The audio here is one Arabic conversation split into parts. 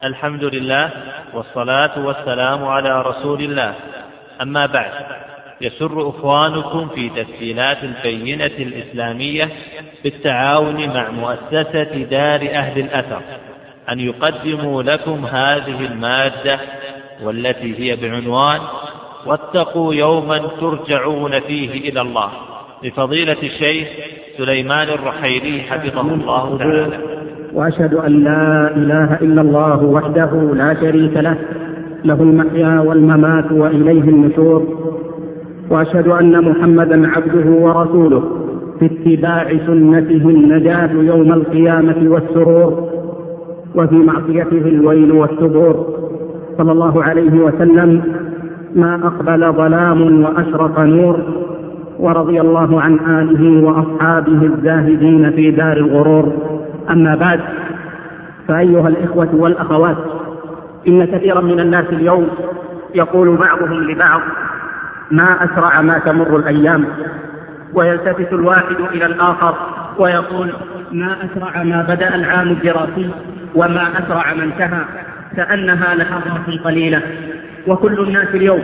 الحمد لله والصلاة والسلام على رسول الله. أما بعد، يسر إخوانكم في تسجيلات البينة الإسلامية بالتعاون مع مؤسسة دار أهل الأثر أن يقدموا لكم هذه المادة، والتي هي بعنوان واتقوا يوما ترجعون فيه إلى الله، لفضيلة الشيخ سليمان الرحيلي حفظه الله تعالى. وأشهد أن لا إله إلا الله وحده لا شريك له، له المحيا والممات وإليه النشور. وأشهد أن محمدا عبده ورسوله، في اتباع سنته النجاة يوم القيامة والسرور، وفي معصيته الويل والثبور. صلى الله عليه وسلم: ما أقبل ظلام وأشرق نور. ورضي الله عن آله وأصحابه الزاهدين في دار الغرور. أما بعد، فأيها الإخوة والأخوات، إن كثيرا من الناس اليوم يقول بعضهم لبعض: ما أسرع ما تمر الأيام. ويلتفت الواحد إلى الآخر ويقول: ما أسرع ما بدأ العام الدراسي، وما أسرع ما انتهى، كأنها لحظات قليلة. وكل الناس اليوم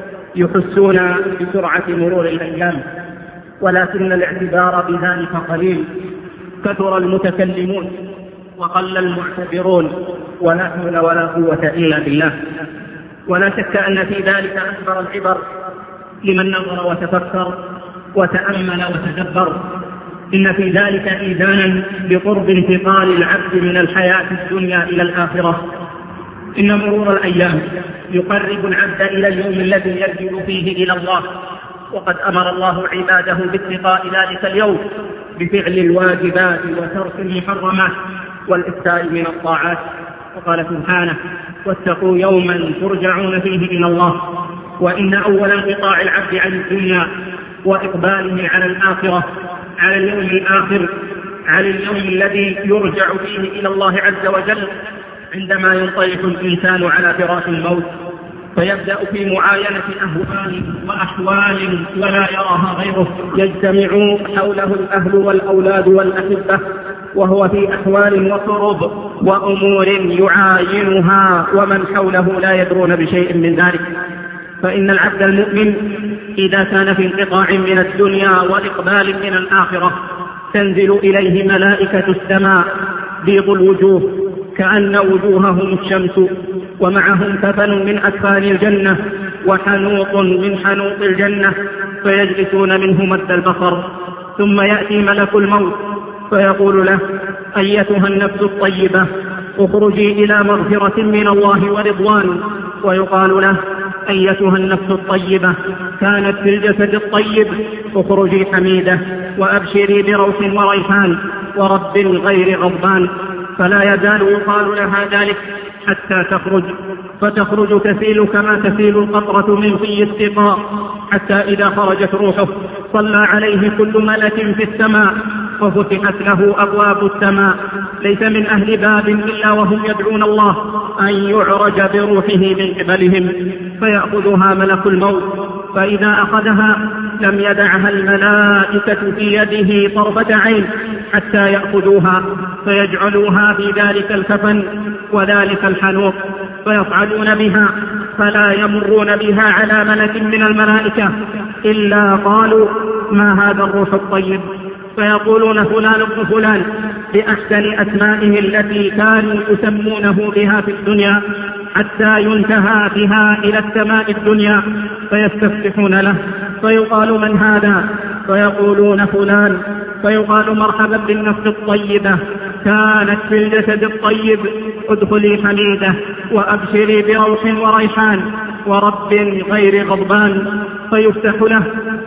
يحسون بسرعة مرور الأيام، ولكن الاعتبار بذلك قليل. كثر المتكلمون وقل المعتبرون، ولا حول ولا قوة إلا بالله. ولا شك أن في ذلك أكبر العبر لمن نظر وتفكر وتأمل وتدبر. إن في ذلك إيذانا بقرب انتقال العبد من الحياة الدنيا إلى الآخرة. إن مرور الأيام يقرب العبد إلى اليوم الذي يرجع فيه إلى الله، وقد أمر الله عباده باتقاء ذلك اليوم بفعل الواجبات وترك المحرمات والإكثار من الطاعات. وقال سبحانه: واتقوا يوما ترجعون فيه إلى الله. وإن أول انقطاع العبد عن الدنيا وإقباله على الآخرة، على اليوم الآخر، على اليوم الذي يرجع فيه إلى الله عز وجل، عندما ينطلق الإنسان على فراش الموت، فيبدأ في معاينة أهوال وأحوال ولا يراها غيره، يجتمع حوله الأهل والأولاد والأحبة، وهو في أحوال وكرب وأمور يعاينها، ومن حوله لا يدرون بشيء من ذلك. فإن العبد المؤمن إذا كان في انقطاع من الدنيا وإقبال من الآخرة، تنزل إليه ملائكة السماء بيض الوجوه كأن وجوههم الشمس، ومعهم كفن من أكفان الجنة وحنوط من حنوط الجنة، فيجلسون منه مد البصر. ثم يأتي ملك الموت فيقول له: أيتها النفس الطيبة، اخرجي إلى مغفرة من الله ورضوان. ويقال له: أيتها النفس الطيبة، كانت في الجسد الطيب، اخرجي حميدة وأبشري بروح وريحان ورب غير غضبان. فلا يزال يقال لها ذلك حتى تخرج، فتخرج تسيل كما تسيل القطرة من في السقاء، حتى إذا خرجت روحه صلى عليه كل ملك في السماء، وفتحت له أبواب السماء، ليس من أهل باب إلا وهم يدعون الله أن يعرج بروحه من قبلهم، فيأخذها ملك الموت. فإذا أخذها لم يدعها الملائكة في يده طرفة عين حتى يأخذوها، فيجعلوها في ذلك الكفن وذلك الحنوط، فيفعلون بها، فلا يمرون بها على ملك من الملائكة إلا قالوا: ما هذا الروح الطيب؟ فيقولون: فلان ابن فلان، بأحسن أسمائه التي كانوا يسمونه بها في الدنيا، حتى ينتهى بها إلى السماء الدنيا، فيستفتحون له، فيقال: من هذا؟ فيقولون: فلان. فيقال: مرحبا بالنفس الطيبة، كانت في الجسد الطيب، ادخلي حميدة وأبشري بروح وريحان ورب غير غضبان. فيفتح له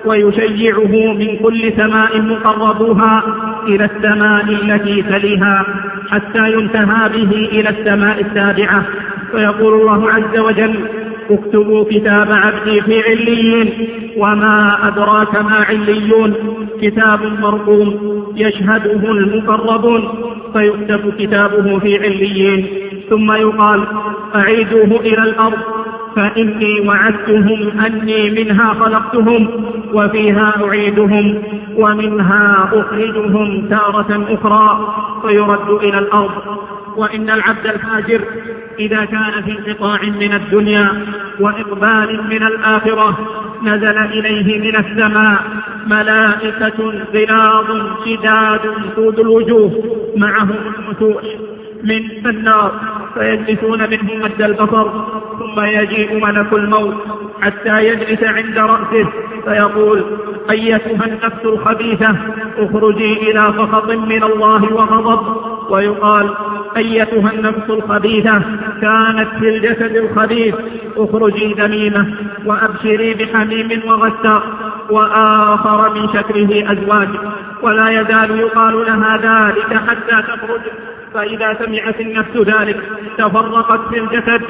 ويشيعه من كل سماء مقربوها إلى السماء التي تليها، حتى ينتهى به إلى السماء السابعة. فيقول الله عز وجل: اكتبوا كتاب عبدي في عليين. وما أدراك ما عليون؟ كتاب مرقوم يشهده المقربون. فيكتب كتابه في عليين، ثم يقال: أعيدوه إلى الأرض، فإني وعدتهم أني منها خلقتهم وفيها أعيدهم ومنها أخرجهم تارة أخرى. فيرد إلى الأرض. وإن العبد الفاجر إذا كان في انقطاع من الدنيا وإقبال من الآخرة نزل إليه من السماء ملائكة غلاظ شداد سود الوجوه معهم المسوح من النار فيجلسون منه مد البصر، ثم يجيء ملك الموت حتى يجلس عند رأسه فيقول: أيتها النفس الخبيثة اخرجي إلى سخط من الله وغضب. ويقال: أيتها النفس الخبيثة كانت في الجسد الخبيث اخرجي ذميمة وأبشري بحميم وغساق وآخر من شكله أزواج. ولا يزال يقال لها ذلك حتى تخرج، فإذا سمعت النفس ذلك تفرقت في الجسد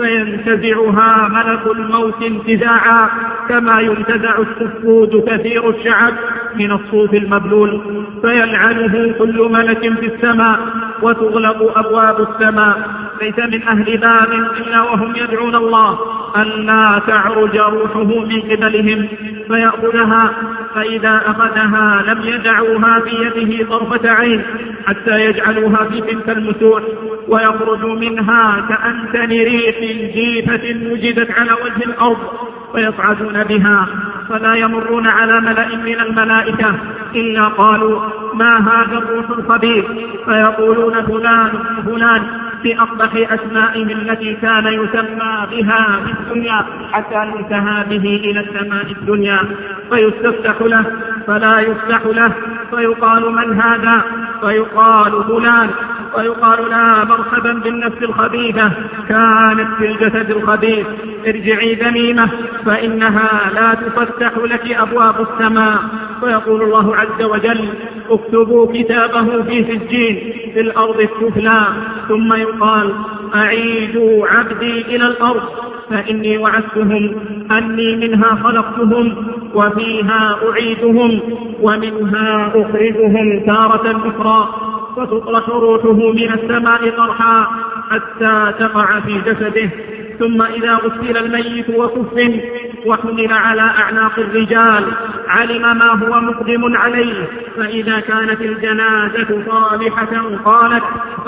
فينتزعها ملك الموت انتزاعا كما ينتزع السفود كثير الشعب من الصوف المبلول، فيلعنه كل ملك في السماء وتغلق أبواب السماء. ليس من أهل باب إلا وهم يدعون الله ألا تعرج روحه من قبلهم فيأخذها، فإذا أخذها لم يدعوها في يده طرفة عين حتى يجعلوها في تلك المسوح ويخرج منها كأنتن ريح جيفة وجدت على وجه الأرض، ويصعدون بها فلا يمرون على ملأ من الملائكة إلا قالوا: ما هذا الروح الخبيث؟ فيقولون: فلان فلان، بأقبح أسمائه التي كان يسمى بها في الدنيا حتى ينتهى به إلى السماء الدنيا، فيستفتح له فلا يفتح له، فيقال: من هذا؟ فيقال: فلان، ويقال: لا مرحبا بالنفس الخبيثة كانت في الجسد الخبيث، ارجعي ذميمة فإنها لا تفتح لك أبواب السماء. فيقول الله عز وجل: اكتبوا كتابه في سجين في الأرض السفلى. ثم يقال: أعيدوا عبدي إلى الأرض فإني وعدتهم أني منها خلقتهم وفيها أعيدهم ومنها أخرجهم تارة أخرى. فتطرح روحه من السماء طرحا حتى تقع في جسده. ثم إذا غسل الميت وكفن وحمل على أعناق الرجال علم ما هو مقدم عليه، فإذا كانت الجنازة صالحة قالت: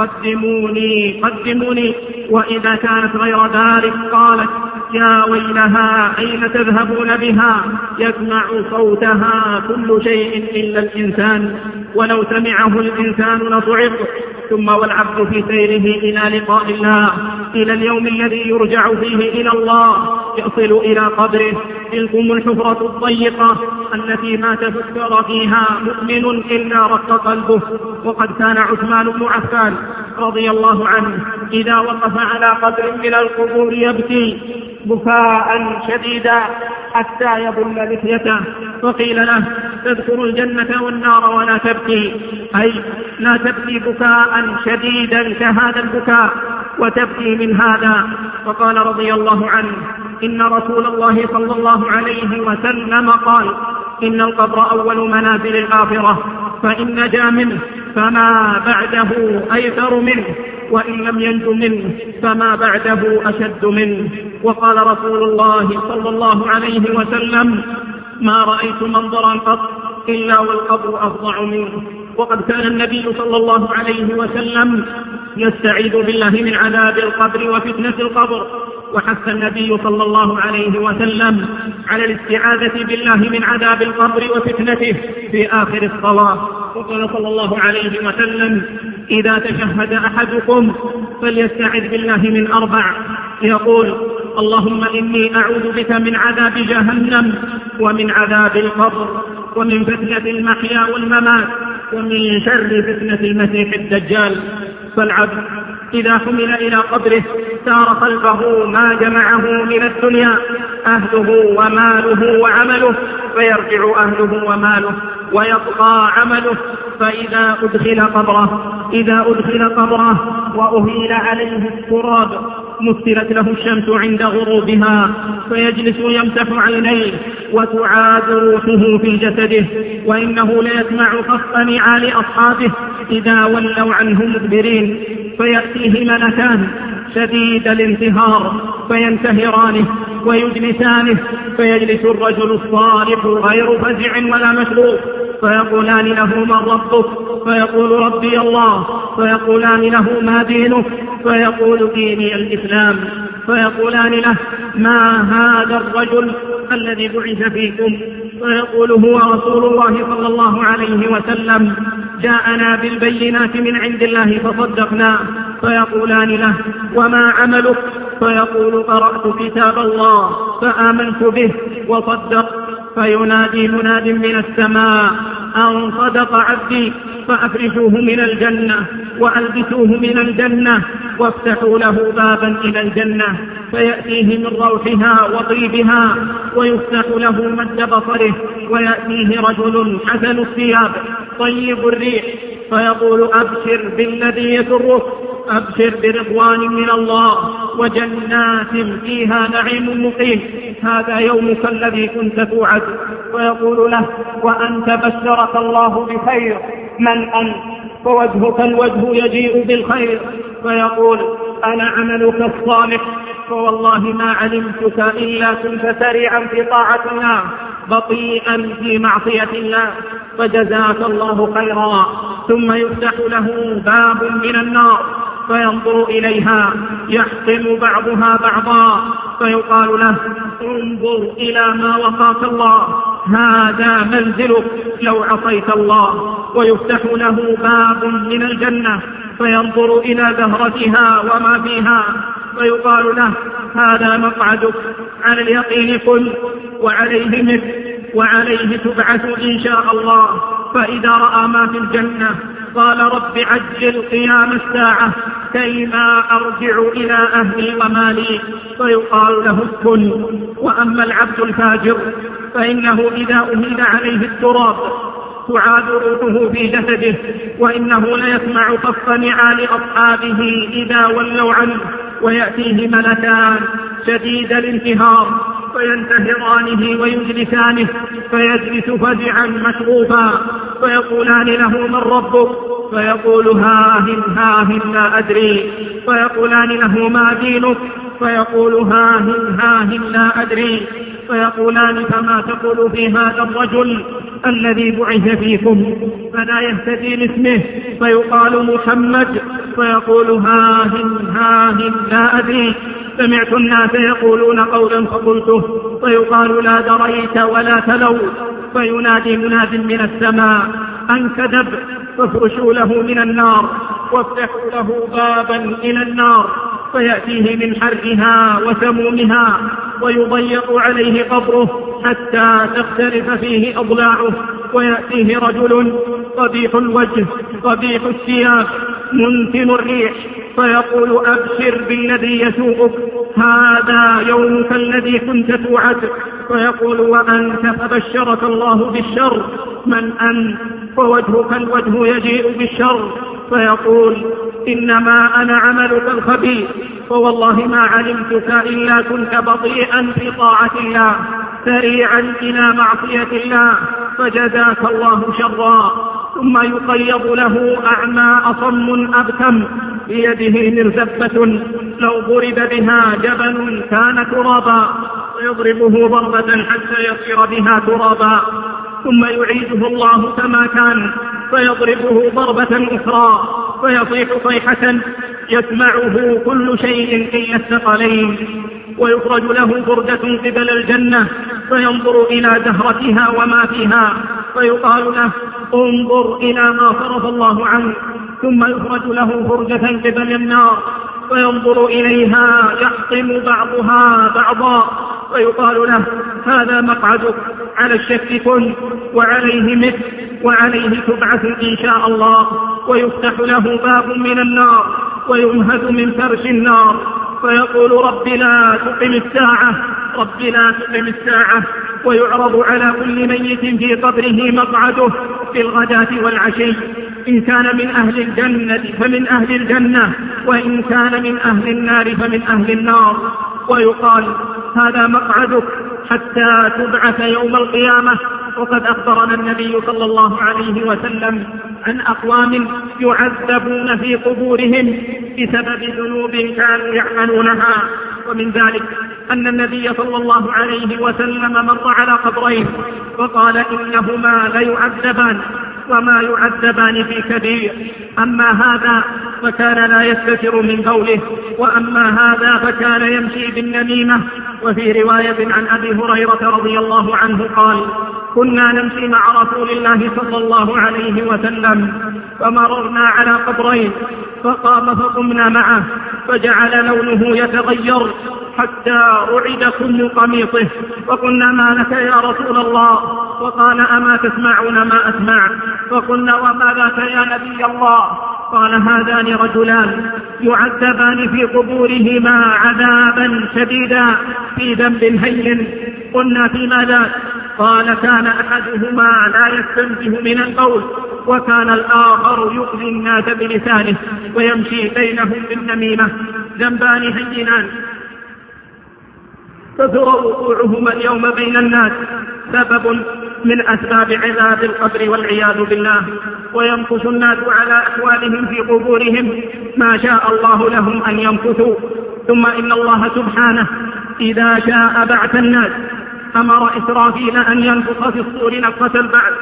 قدموني قدموني، وإذا كانت غير ذلك قالت: يا ويلها أين تذهبون بها؟ يسمع صوتها كل شيء إلا الإنسان، ولو سمعه الإنسان لصعق. ثم والعبد في سيره إلى لقاء الله إلى اليوم الذي يرجع فيه إلى الله يصل إلى قبره. تلكم الحفرة الضيقة التي ما تفكر فيها مؤمن إلا رق قلبه. وقد كان عثمان بن عفان رضي الله عنه إذا وقف على قبر من القبور يبكي بكاء شديدا حتى يبل لحيته، فقيل له: تذكر الجنة والنار ولا تبكي، أي لا تبكي بكاء شديدا كهذا البكاء وتبكي من هذا. فقال رضي الله عنه: إن رسول الله صلى الله عليه وسلم قال: إن القبر أول منازل الآخرة، فإن نجا منه فما بعده أيسر منه، وإن لم ينج منه فما بعده أشد منه. وقال رسول الله صلى الله عليه وسلم: ما رأيت منظرا قط إلا والقبر أفظع منه. وقد كان النبي صلى الله عليه وسلم يستعيذ بالله من عذاب القبر وفتنة القبر، وحث النبي صلى الله عليه وسلم على الاستعاذة بالله من عذاب القبر وفتنته في آخر الصلاة. وقال صلى الله عليه وسلم: إذا تشهد أحدكم فليستعذ بالله من 4، يقول: اللهم إني أعوذ بك من عذاب جهنم ومن عذاب القبر ومن فتنة المحيا والممات ومن شر فتنة المسيح الدجال. فالعبد إذا حمل إلى قبره سار خلفه ما جمعه من الدنيا، أهله وماله وعمله، فيرجع أهله وماله ويبقى عمله. فإذا أدخل قبره وأهيل عليه التراب مثلت له الشمس عند غروبها، فيجلس يمسح عينيه وتعاد روحه في جسده، وإنه ليسمع خفق نعال أصحابه إذا ولوا عنه مدبرين، فيأتيه ملكان شديد الانتهار فينتهرانه ويجلسانه، فيجلس الرجل الصالح غير فزع ولا مشروط، فيقولان له: من ربك؟ فيقول ربي الله. فيقولان له ما دينك؟ فيقول ديني الإسلام. فيقولان له ما هذا الرجل الذي بعث فيكم؟ فيقول هو رسول الله صلى الله عليه وسلم، جاءنا بالبينات من عند الله فصدقنا. فيقولان له وما عملك؟ فيقول قرأت كتاب الله فآمنت به وصدقت. فينادي مناد من السماء أن صدق عبدي فأفرشوه من الجنة وألبسوه من الجنة وافتحوا له بابا إلى الجنة فيأتيه من روحها وطيبها ويفتح له مد بصره ويأتيه رجل حسن الثياب طيب الريح فيقول أبشر بالذي يسرك، أبشر برضوان من الله وجنات فيها نعيم مقيم، هذا يومك الذي كنت توعد. ويقول له وأنت بشرك الله بخير، من أنت؟ فوجهك الوجه يجيء بالخير. فيقول أنا عملك الصالح، فوالله ما علمتك إلا كنت سريعا في طاعة الله بطيئا في معصية الله، فجزاك الله خيرا. ثم يفتح له باب من النار فينظر إليها يحطم بعضها بعضا، فيقال له انظر إلى ما وقاك الله، هذا منزلك لو عصيت الله. ويفتح له باب من الجنة فينظر إلى زهرتها وما فيها، فيقال له هذا مقعدك، على اليقين كن وعليه مثل وعليه تبعث إن شاء الله. فإذا رأى ما في الجنة قال رب عجل قيام الساعة كيما أرجع إلى أهلي ومالي، فيقال له اسكن. وأما العبد الفاجر فإنه إذا أهيل عليه التراب تعاد روحه في جسده، وإنه ليسمع خف نعال أصحابه إذا ولوا عنه، ويأتيه ملكان شديد الانتهار فينتهرانه ويجلسانه فيجلس فزعا مشغوفا، فيقولان له من ربك؟ فيقول هاهن هاهن لا أدري. فيقولان له ما دينك؟ فيقول هاهن هاهن لا أدري. فيقولان فما تقول في هذا الرجل الذي بعث فيكم؟ فلا يهتدي لاسمه، فيقال محمد، فيقول هاهن هاهن لا أدري. سمعت الناس يقولون قولا فقلته، فيقال لا دريت ولا تلوت. فينادي مناد من السماء أن كذب، فافرشوا له من النار وافتحوا له بابا إلى النار فيأتيه من حرها وسمومها ويضيق عليه قبره حتى تختلف فيه أضلاعه، ويأتيه رجل قبيح الوجه قبيح الثياب منتن الريح فيقول أبشر بالذي يسوءك، هذا يومك الذي كنت توعد. فيقول وأنت فبشرك الله بالشر، من أنت؟ فوجهك الوجه يجيء بالشر. فيقول إنما أنا عملك الخبيث، فوالله ما علمتك إلا كنت بطيئا في طاعة الله سريعا إلى معصية الله، فجزاك الله شرا. ثم يقيض له أعمى أصم أبكم بيده مرزبة لو ضرب بها جبل كان ترابا، فيضربه ضربة حتى يصير بها ترابا، ثم يعيده الله كما كان فيضربه ضربة أخرى فيصيح صيحة يسمعه كل شيء إلا الثقلين. ويخرج له بردة قبل الجنة فينظر إلى زهرتها وما فيها، فيقال له انظر إلى ما صرف الله عنه. ثم يخرج له فرجة قبل النار فينظر إليها يحطم بعضها بعضا، فيقال له هذا مقعدك، على الشك كن وعليه مثل وعليه تبعث إن شاء الله. ويفتح له باب من النار ويمهد من فرش النار فيقول رب لا تقم الساعة، رب لا تقم الساعة. ويعرض على كل ميت في قبره مقعده في الغداة والعشي، إن كان من أهل الجنة فمن أهل الجنة، وإن كان من أهل النار فمن أهل النار. ويقال هذا مقعدك حتى تبعث يوم القيامة. وقد أخبرنا النبي صلى الله عليه وسلم عن أقوام يعذبون في قبورهم بسبب ذنوب كانوا يعملونها، ومن ذلك أن النبي صلى الله عليه وسلم مر على قبرين وقال إنهما ليعذبان، وما يعذبان في كبير. أما هذا فكان لا يستتر من بوله، وأما هذا فكان يمشي بالنميمة. وفي رواية عن أبي هريرة رضي الله عنه قال: كنا نمشي مع رسول الله صلى الله عليه وسلم فمررنا على قبرين فقام فقمنا معه فجعل لونه يتغير حتى رعد كل قميصه، فقلنا: ما لك يا رسول الله؟ وقال: أما تسمعون ما أسمع؟ فقلنا: وما ذاك يا نبي الله؟ قال: هذان رجلان يعذبان في قبورهما عذابا شديدا في ذنب هين. قلنا: فيما ذاك؟ قال: كان أحدهما لا يستنزه من البول، وكان الآخر يؤذي الناس بلسانه ويمشي بينهم بالنميمة. ذنبان هينان كثر وقوعهما اليوم بين الناس، سبب من أسباب عذاب القبر والعياذ بالله. ويمكث الناس على أحوالهم في قبورهم ما شاء الله لهم أن يمكثوا. ثم إن الله سبحانه إذا شاء بعث الناس أمر إسرافيل أن ينفخ في الصور نفخة البعث،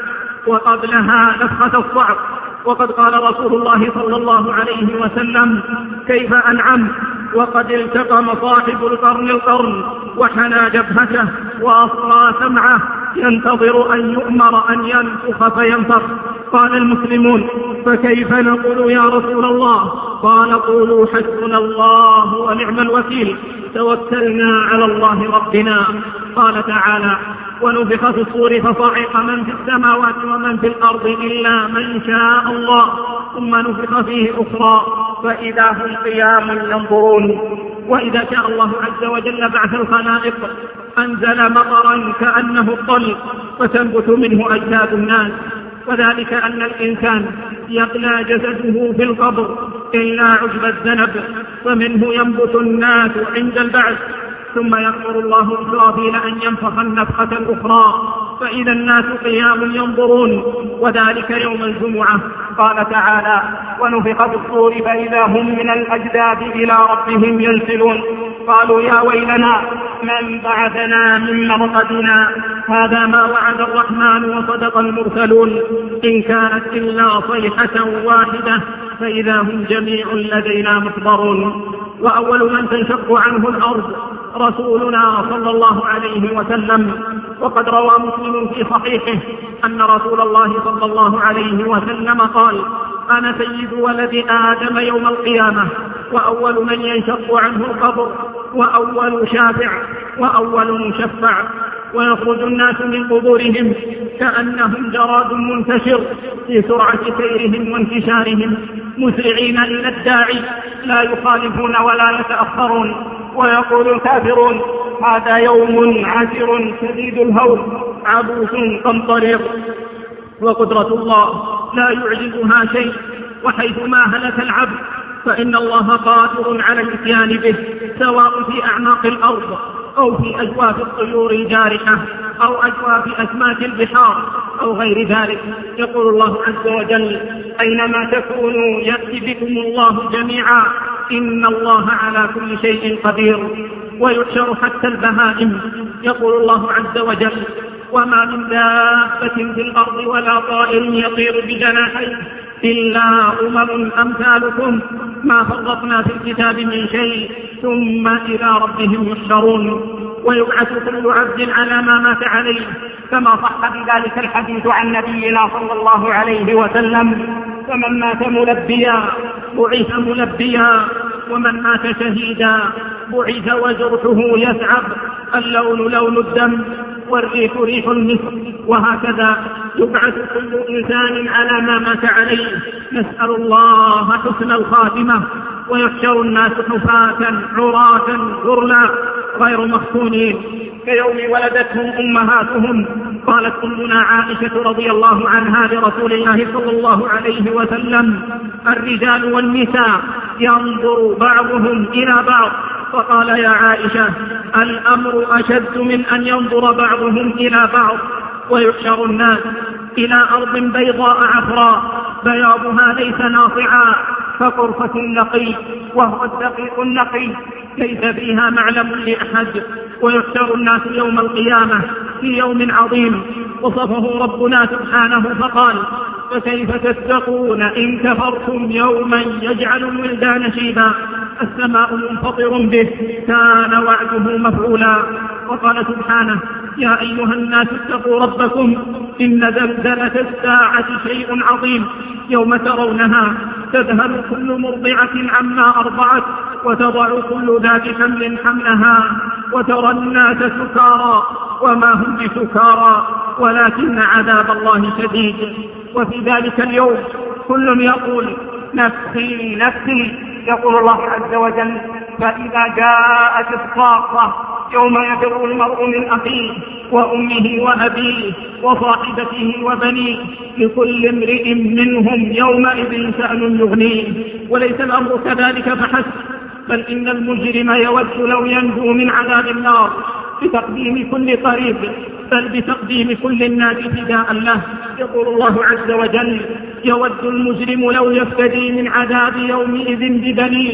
وقبلها نفخة الصعق. وقد قال رسول الله صلى الله عليه وسلم: كيف أنعم وقد التقم صاحب القرن وحنى جبهته وأصغى سمعه ينتظر أن يؤمر أن ينفخ فينفخ. قال المسلمون: فكيف نقول يا رسول الله؟ قال: قولوا حسبنا الله ونعم الوكيل، توكلنا على الله ربنا. قال تعالى: ونفخ في الصور فصعق من في السماوات ومن في الأرض إلا من شاء الله، ثم نفخ فيه أخرى فإذا هم قيام ينظرون. وإذا شاء الله عز وجل بعث الخلائق أنزل مطرا كأنه الطل فتنبت منه أجساد الناس، وذلك أن الإنسان يقلى جسده في القبر إلا عشب الذنب، فمنه ينبت الناس عند البعث. ثم يأمر الله إسرافيل أن ينفخ النفخة الأخرى فإذا الناس قيام ينظرون، وذلك يوم الجمعة. قال تعالى: ونفخ في الصور فإذا هم من الأجداث إلى ربهم ينسلون. قالوا: يا ويلنا من بعثنا من مرقدنا، هذا ما وعد الرحمن وصدق المرسلون، إن كانت إلا صيحة واحدة فإذا هم جميع لدينا محضرون. وأول من تنشق عنه الأرض رسولنا صلى الله عليه وسلم. وقد روى مسلم في صحيحه أن رسول الله صلى الله عليه وسلم قال: أنا سيد ولد آدم يوم القيامة، وأول من ينشق عنه القبر، وأول شافع، وأول مشفع. ويخرج الناس من قبورهم كأنهم جراد منتشر في سرعة سيرهم وانتشارهم، مسرعين إلى الداعي لا يخالفون ولا يتأخرون. ويقول الكافرون: هذا يوم عسر شديد الهول عبوس قمطرير. وقدرة الله لا يعجزها شيء، وحيثما هلك العبد فإن الله قادر على الاتيان به، سواء في أعماق الأرض أو في أجواف الطيور الجارحة أو أجواف أسماك البحار أو غير ذلك. يقول الله عز وجل: أينما تكونوا يأتي بكم الله جميعا، إن الله على كل شيء قدير. ويحشر حتى البهائم. يقول الله عز وجل: وما من دابة في الأرض ولا طائر يطير بجناحيه إلا أمم أمثالكم ما فرطنا في الكتاب من شيء ثم إلى ربهم يحشرون. ويبعث كل عبد على ما مات عليه، كما صح بذلك الحديث عن نبينا صلى الله عليه وسلم: فمن مات ملبيا بعث ملبيا، ومن مات شهيدا بعث وجرحه يثعب، اللون لون الدم والريح ريح المسك. وهكذا يبعث كل إنسان على ما مات عليه، نسأل الله حسن الخاتمة. ويحشر الناس حفاة عراة غرلا غير مختونين كيوم ولدتهم أمهاتهم. قالت أمنا عائشة رضي الله عنها لرسول الله صلى الله عليه وسلم: الرجال والنساء ينظر بعضهم إلى بعض. فقال: يا عائشة، الأمر أشد من أن ينظر بعضهم إلى بعض. ويحشر الناس إلى أرض بيضاء عفراء بياضها ليس ناصعا كقرفة النقي، وهو الدقيق النقي ليس فيها معلم لأحد. ويحشر الناس يوم القيامة في يوم عظيم وصفه ربنا سبحانه فقال: فكيف تتقون إن كفرتم يوما يجعل الولدان شيبا السماء منفطر به كان وعده مفعولا. وقال سبحانه يا أيها الناس اتقوا ربكم إن زلزلة الساعة شيء عظيم يوم ترونها تذهل كل مرضعة عما أرضعت وتضع كل ذات حمل حملها وترى الناس سكارى وما هم بسكارى ولكن عذاب الله شديد. وفي ذلك اليوم كل يقول نفسي نفسي، يقول الله عز وجل فإذا جاءت الصاخة يوم يفر المرء من أخيه وأمه وأبيه وصاحبته وبنيه لكل امرئ منهم يومئذ شأن يغنيه. وليس الأمر كذلك فحسب، بل إن المجرم يود لو ينجو من عذاب النار بتقديم كل قريب، بل بتقديم كل الناس فداء له. يقول الله عز وجل يود المجرم لو يفتدي من عذاب يومئذ ببنيه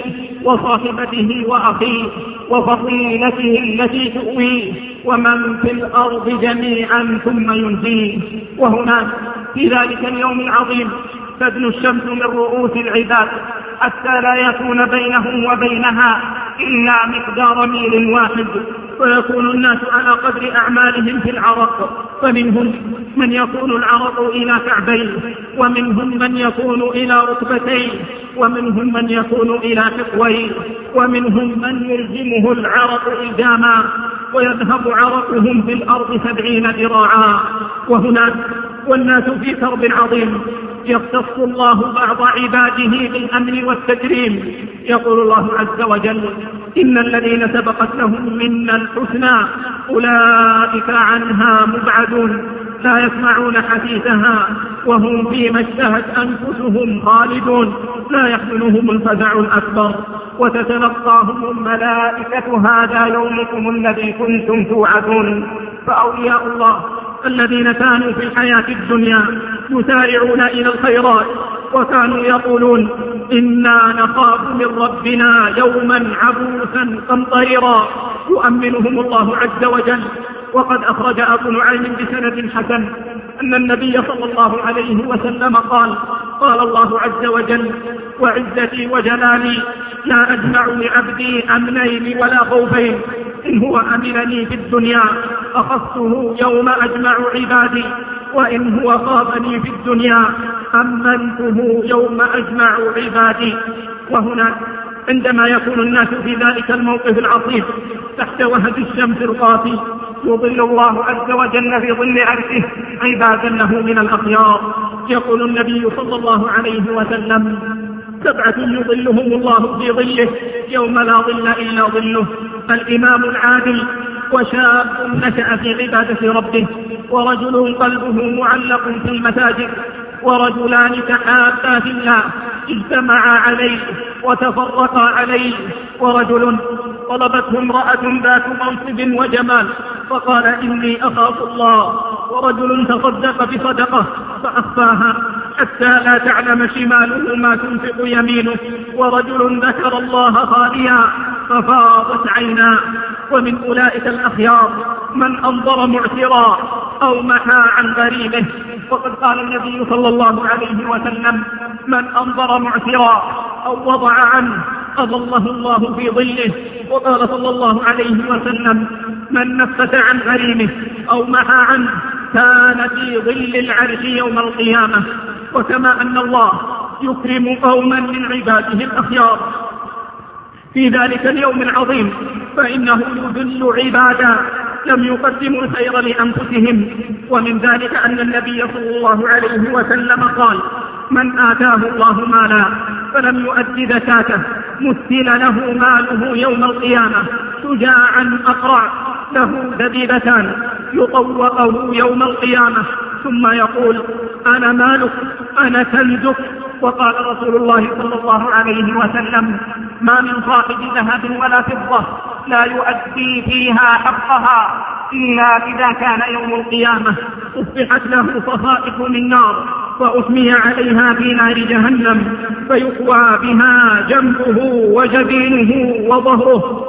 وصاحبته وأخيه وفصيلته التي تؤويه ومن في الأرض جميعا ثم ينجيه. وهناك في ذلك اليوم العظيم تدنو الشمس من رؤوس العباد حتى لا يكون بينهم وبينها إلا مقدار ميل واحد، ويكون الناس على قدر أعمالهم في العرق، فمنهم من يكون العرق إلى كعبيه، ومنهم من يكون إلى ركبتيه، ومنهم من يكون إلى حقويه، ومنهم من يلزمه العرق إلزاما ويذهب عرقهم في الأرض 70 ذراعا. وهناك والناس في كرب عظيم يختص الله بعض عباده بالأمن والتكريم. يقول الله عز وجل إن الذين سبقت لهم منا الحسنى أولئك عنها مبعدون لا يسمعون حديثها وهم فيما اشتهت أنفسهم خالدون لا يحزنهم الفزع الأكبر وتتلقاهم الملائكة هذا يومكم الذي كنتم توعدون. فأولياء الله الذين كانوا في الحياة الدنيا يسارعون إلى الخيرات وكانوا يقولون إنا نخاف من ربنا يوما عبوسا قمطريرا يؤمنهم الله عز وجل. وقد أخرج أبو نعيم بسند حسن أن النبي صلى الله عليه وسلم قال الله عز وجل وعزتي وجلالي لا أجمع لعبدي أمنين ولا خوفين، إن هو أمنني في الدنيا أخذته يوم أجمع عبادي، وإن هو خافني في الدنيا أمنته يوم أجمع عبادي. وهنا عندما يكون الناس في ذلك الموقف العصيب تحت وهج الشمس القاطي يظل الله عز وجل في ظل عرشه عبادا له من الأخيار. يقول النبي صلى الله عليه وسلم 7 يظلهم الله في ظله يوم لا ظل إلا ظله: الإمام العادل، وشاب نشأ في عبادة ربه، ورجل قلبه معلق في المساجد، ورجلان تحابا في الله اجتمعا عليه وتفرقا عليه، ورجل طلبته امرأة ذات منصب وجمال فقال إني أخاف الله، ورجل تصدق بصدقة فأخفاها حتى لا تعلم شماله ما تنفق يمينه، ورجل ذكر الله خاليا ففاضت عيناه. ومن أولئك الأخيار من أنظر معسرا أو محى عن غريمه، وقد قال النبي صلى الله عليه وسلم من أنظر معسرا أو وضع عنه أظله الله في ظله. وقال صلى الله عليه وسلم من نفت عن غريمه أو محى عنه كان في ظل العرش يوم القيامة. وكما أن الله يكرم قوما من عباده الأخيار في ذلك اليوم العظيم فإنه يذل عبادا لم يقدموا الخير لأنفسهم. ومن ذلك أن النبي صلى الله عليه وسلم قال من آتاه الله مالا فلم يؤد زكاته مثل له ماله يوم القيامة شجاعا أقرع له دبيبتان يطوقه يوم القيامة ثم يقول أنا مالك أنا كنزك. وقال رسول الله صلى الله عليه وسلم ما من صاحب ذهب ولا فضة لا يؤدي فيها حقها إلا إذا كان يوم القيامة أصبحت له صفائح من نار وأسمي عليها في نار جهنم فيقوى بها جنبه وجبينه وظهره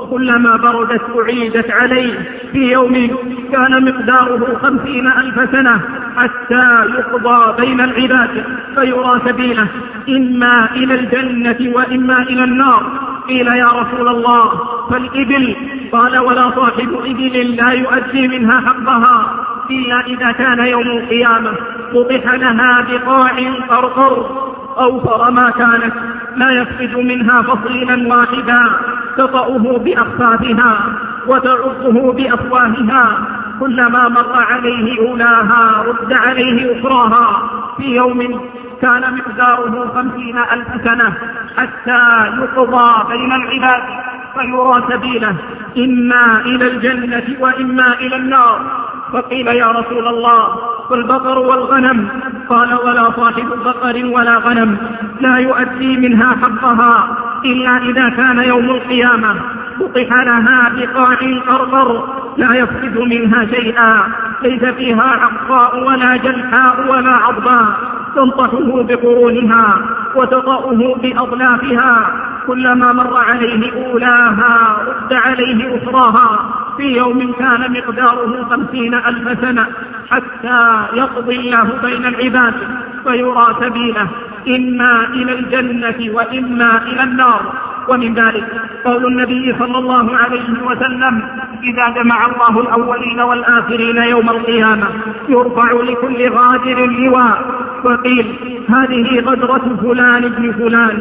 كلما بردت أعيدت عليه في يوم كان مقداره 50,000 سنة حتى يقضى بين العباد فيرى سبيله إما إلى الجنة وإما إلى النار. قيل يا رسول الله فالإبل؟ قال ولا صاحب إبل لا يؤدي منها حقها إلا إذا كان يوم القيامة طرح لها بقاع قرقر أوفر ما كانت لا يفقد منها فصيلا واحدا تطأه بأخفافها وتعضه بأفواهها كلما مر عليه أولاها رد عليه أخراها في يوم كان مقداره 50,000 سنة حتى يقضى بين العباد فيرى سبيله إما إلى الجنة وإما إلى النار. فقيل يا رسول الله فالبقر والغنم؟ قال ولا صاحب بقر ولا غنم لا يؤدي منها حقها إلا إذا كان يوم القيامة بطح لها بقاع قرقر لا يفقد منها شيئا ليس فيها عقاء ولا جلحاء ولا عضباء تنطحه بقرونها وتطأه بأضلافها كلما مر عليه أولاها رد عليه أخراها في يوم كان مقداره 50,000 سنة حتى يقضي الله بين العباد فيرى سبيله إما إلى الجنة وإما إلى النار. ومن ذلك قول النبي صلى الله عليه وسلم إذا جمع الله الأولين والآخرين يوم القيامة يرفع لكل غادر لواء وقيل هذه غدرة فلان ابن فلان.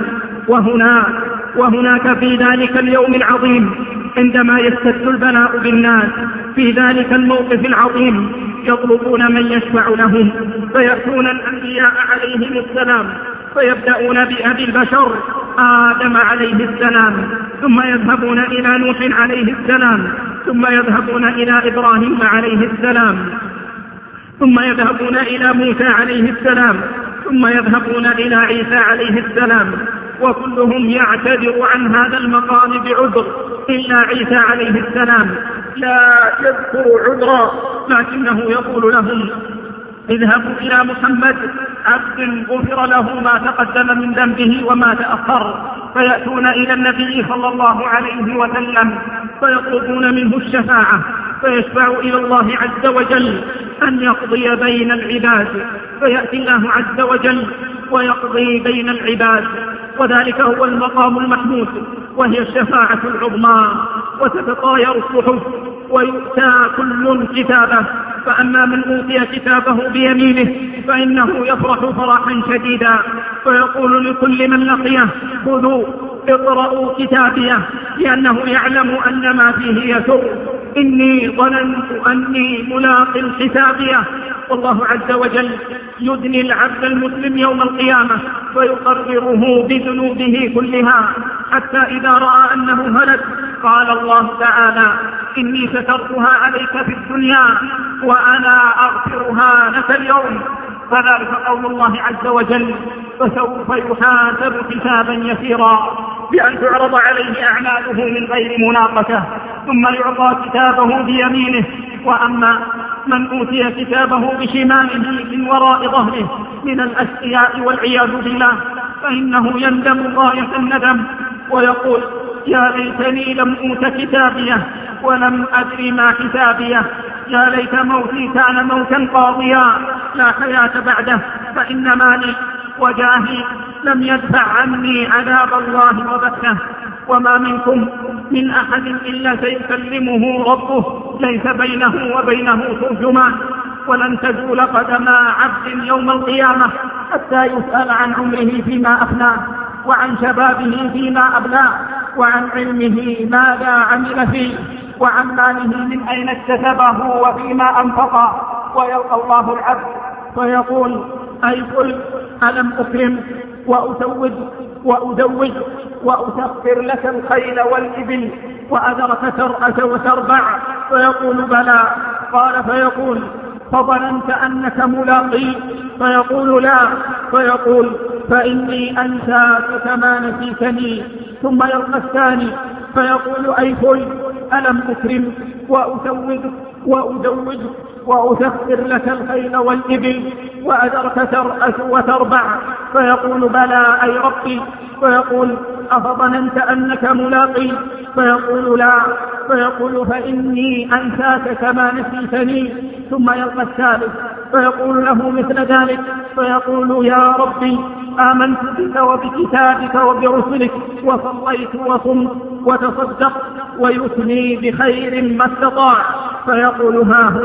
وهناك في ذلك اليوم العظيم عندما يستد البلاء بالناس في ذلك الموقف العظيم يطلبون من يشفع لهم فيأتون الأنبياء عليهم السلام فيبدأون بأبي البشر آدم عليه السلام ثم يذهبون إلى نوح عليه السلام ثم يذهبون إلى إبراهيم عليه السلام ثم يذهبون إلى موسى عليه السلام ثم يذهبون إلى عيسى عليه السلام وكلهم يعتذر عن هذا المقام بعذر إلا عيسى عليه السلام لا يذكر عذرا لكنه يقول لهم اذهبوا إلى محمد عبد غفر له ما تقدم من ذنبه وما تأخر. فيأتون إلى النبي صلى الله عليه وسلم فيطلبون منه الشفاعة فيشفع إلى الله عز وجل أن يقضي بين العباد فيأتي الله عز وجل ويقضي بين العباد وذلك هو المقام المحمود وهي الشفاعة العظمى. وتتطاير الصحف ويؤتى كل كتابه فأما من أوتي كتابه بيمينه فإنه يفرح فرحا شديدا فيقول لكل من لقيه خذوا اقرأوا كتابيه لأنه يعلم أن ما فيه يسر إني ظننت أني ملاق حسابيه. والله عز وجل يدني العبد المسلم يوم القيامة فيقرره بذنوبه كلها حتى إذا رأى أنه هلك قال الله تعالى إني سترتها عليك في الدنيا وأنا أغفرها لك اليوم. فذلك قول الله عز وجل فسوف يحاسب حسابا يسيرا بأن تعرض عليه أعماله من غير مناقشة ثم يعطى كتابه بيمينه. وأما من أوتي كتابه بشماله من وراء ظهره من الأشقياء والعياذ بالله فإنه يندم غاية الندم ويقول يا ليتني لم أوت كتابيه ولم أدري ما حسابيه يا ليت موتي كان موتا قاضيا لا حياة بعده فإن مالي وجاهي لم يدفع عني عذاب الله وبثه. وما منكم من أحد إلا سيكلمه ربه ليس بينه وبينه ترجمان ولن تزول قدم عبد يوم القيامة حتى يسأل عن عمره فيما أفناه وعن شبابه فيما أبلاه وعن علمه ماذا عمل فيه وعن ماله من أين اكتسبه وفيما أنفقه. ويلقى الله العبد فيقول أي قل ألم أكرم وأزوج وأسخر لك الخيل والإبل وأذرك ترأس وتربع فيقول بلى. قال فيقول فظننت أنك ملاقي فيقول لا فيقول فإني أنساك كما نسيتني. ثم يلقى الثاني فيقول أي قل ألم أكرم وأزوج وأسخر لك الخيل والإبل وأذرك ترأس وتربع فيقول بلى أي ربي. فيقول أفظننت أنك ملاقي؟ فيقول لا، فيقول فإني أنساك كما نسيتني. ثم يلقى الثالث فيقول له مثل ذلك، فيقول يا ربي آمنت بك وبكتابك وبرسلك وصليت وصمت وتصدقت، ويثني بخير ما استطاع. فيقول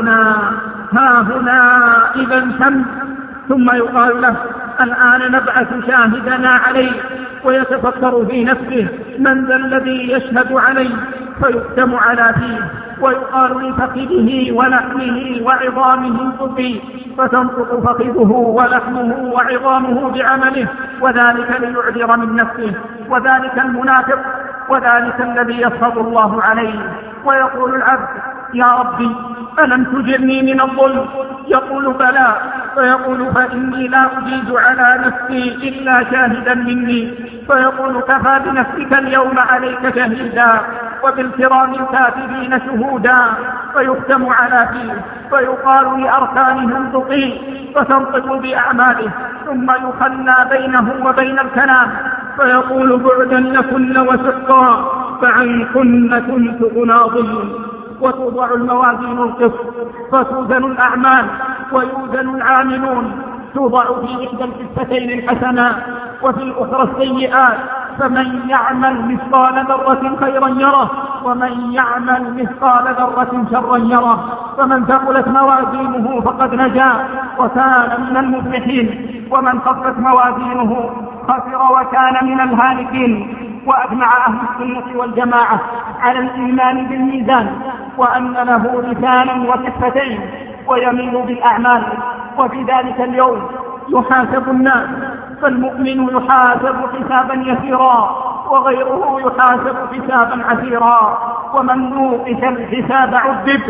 ها هنا إذا تم. ثم يقال له الآن نبعث شاهدنا عليه. ويتفكر في نفسه من ذا الذي يشهد عليه؟ فيختم على فيه ويقال لفخذه ولحمه وعظامه انطقي، فتنطق فخذه ولحمه وعظامه بعمله، وذلك ليعذر من نفسه. وذلك المنافق، وذلك الذي يسخط الله عليه. ويقول العبد يا ربي ألم تجرني من الظلم؟ يقول بلى. فيقول فإني لا أجيز على نفسي إلا شاهدا مني. فيقول كفى بنفسك اليوم عليك شهيدا وبالكرام الكاتبين شهودا. فيختم على فيه فيقال لأركانه انطقي، فتنطق بأعماله، ثم يخلى بينه وبين الكلام. فيقول بعدا لكن وسحقا، فعنكن كنت أناضل. وتوضع الموازين القسط فتوزن الأعمال ويوزن العاملون. توضع في إحدى الكفتين الحسنات وفي الأخرى السيئات، فمن يعمل مثقال ذرة خيرا يره ومن يعمل مثقال ذرة شرا يره. فمن ثقلت موازينه فقد نجا وكان من المفلحين، ومن خفت موازينه خسر وكان من الهالكين. وأجمع أهل السنة والجماعة على الإيمان بالميزان، وأن له لسانا وكفتين ويميل بالأعمال. وفي ذلك اليوم يحاسب الناس، فالمؤمن يحاسب حسابا يسيرا وغيره يحاسب حسابا عسيرا، ومن نوقش الحساب عذب.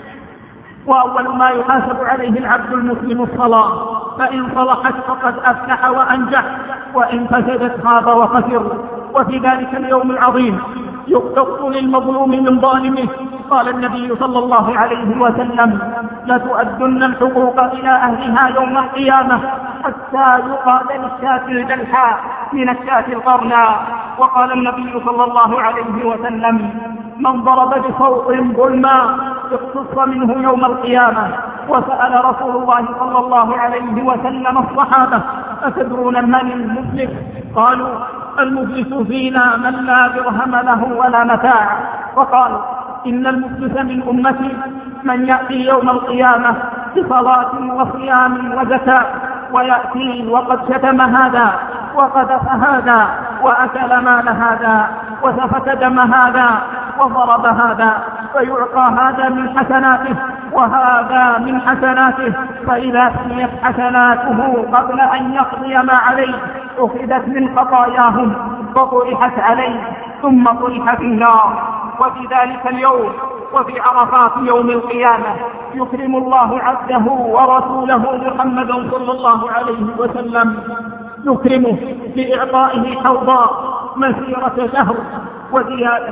وأول ما يحاسب عليه العبد المسلم الصلاة، فإن صلحت فقد أفلح وأنجح، وإن فسدت خاب وخسر. وفي ذلك اليوم العظيم يقتص للمظلوم من ظالمه. قال النبي صلى الله عليه وسلم لتؤدن الحقوق إلى أهلها يوم القيامة حتى يقال للشاة الجلحاء من الشاة القرناء. وقال النبي صلى الله عليه وسلم من ضرب بصوت ظلما اقتص منه يوم القيامة. وسأل رسول الله صلى الله عليه وسلم الصحابة أتدرون من المفلس؟ قالوا المفلس فينا من لا درهم له ولا متاع. وقال إن المفلس من أمتي من يأتي يوم القيامة بصلاة وصيام وزكاة، ويأتي وقد شتم هذا وقذف هذا وأكل مال هذا وسفك دم هذا وضرب هذا، فيعطى هذا من حسناته وهذا من حسناته، فإذا سميت حسناته قبل أن يقضي ما عليه أخذت من خطاياهم فطرحت عليه ثم طرح في النار. وفي ذلك اليوم وفي عرفات يوم القيامة يكرم الله عبده ورسوله محمدا صلى الله عليه وسلم، يكرمه بإعطائه حوضاء مسيرة شهر وزيادة،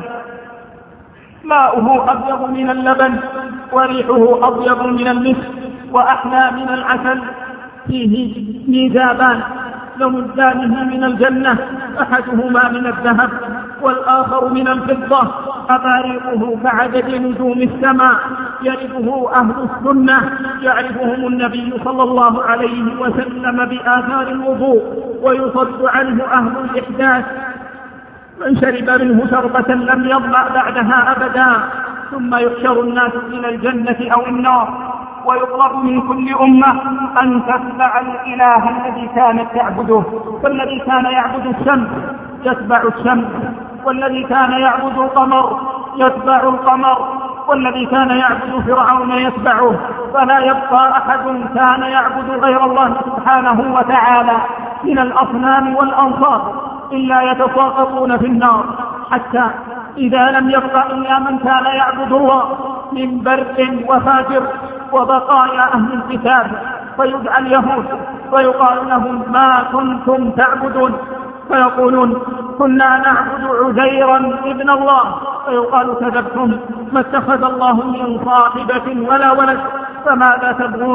ماؤه أبيض من اللبن وريحه أبيض من المسك وأحلى من العسل، فيه ميزابان لمزانه من الجنة، أحدهما من الذهب والآخر من الفضة، أباريقه كعدد نجوم السماء، يعرفه أهل السنة، يعرفهم النبي صلى الله عليه وسلم بآثار الوضوء، ويصد عنه أهل الإحداث. من شرب منه شربة لم يظمأ بعدها أبدا. ثم يحشر الناس إلى الجنة أو النار، ويطلب من كل أمة أن تتبع الإله الذي كانت تعبده. فالذي كان يعبد الشمس يتبع الشمس، والذي كان يعبد القمر يتبع القمر، والذي كان يعبد فرعون يتبعه. فلا يبقى أحد كان يعبد غير الله سبحانه وتعالى من الأصنام والأنصار إلا يتساقطون في النار، حتى إذا لم يبق إلا من كان يعبد الله من بر وفاجر وبقايا أهل الكتاب، فيدعى اليهود ويقال لهم ما كنتم تعبدون؟ فيقولون كنا نعبد عزيرا ابن الله. فيقال كذبتم، ما اتخذ الله من صاحبة ولا ولد، فماذا تبغون؟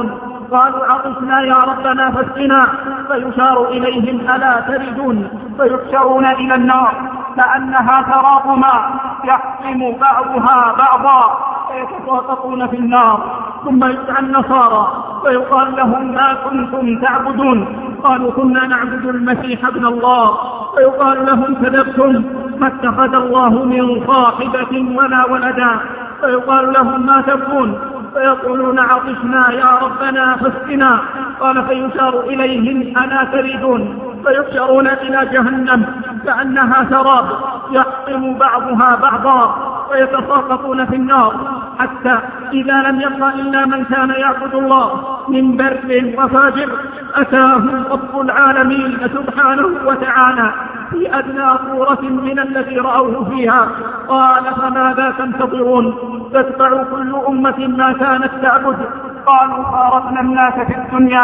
قالوا عطشنا يا ربنا فاسقنا، فيشار إليهم ألا تردون، فيحشرون إلى النار كأنها سراب ماء يحكم بعضها بعضا فيتساقطون في النار. ثم يدعى النصارى فيقال لهم ما كنتم تعبدون؟ قالوا كنا نعبد المسيح ابن الله. فيقال لهم كذبتم، ما اتخذ الله من صاحبة ولا ولدا. فيقال لهم ما تبكون؟ فيقولون عطشنا يا ربنا فاسقنا. قال فيشار إليهم ألا تريدون، فيحشرون إلى جهنم كأنها سراب يحطم بعضها بعضا ويتساقطون في النار، حتى إذا لم يبق إلا من كان يعبد الله من بر وفاجر أتاهم رب العالمين سبحانه وتعالى في أدنى صورة من الذي رأوه فيها. قال فماذا تنتظرون؟ تتبع كل أمة ما كانت تعبد. قالوا فارقنا الناس في الدنيا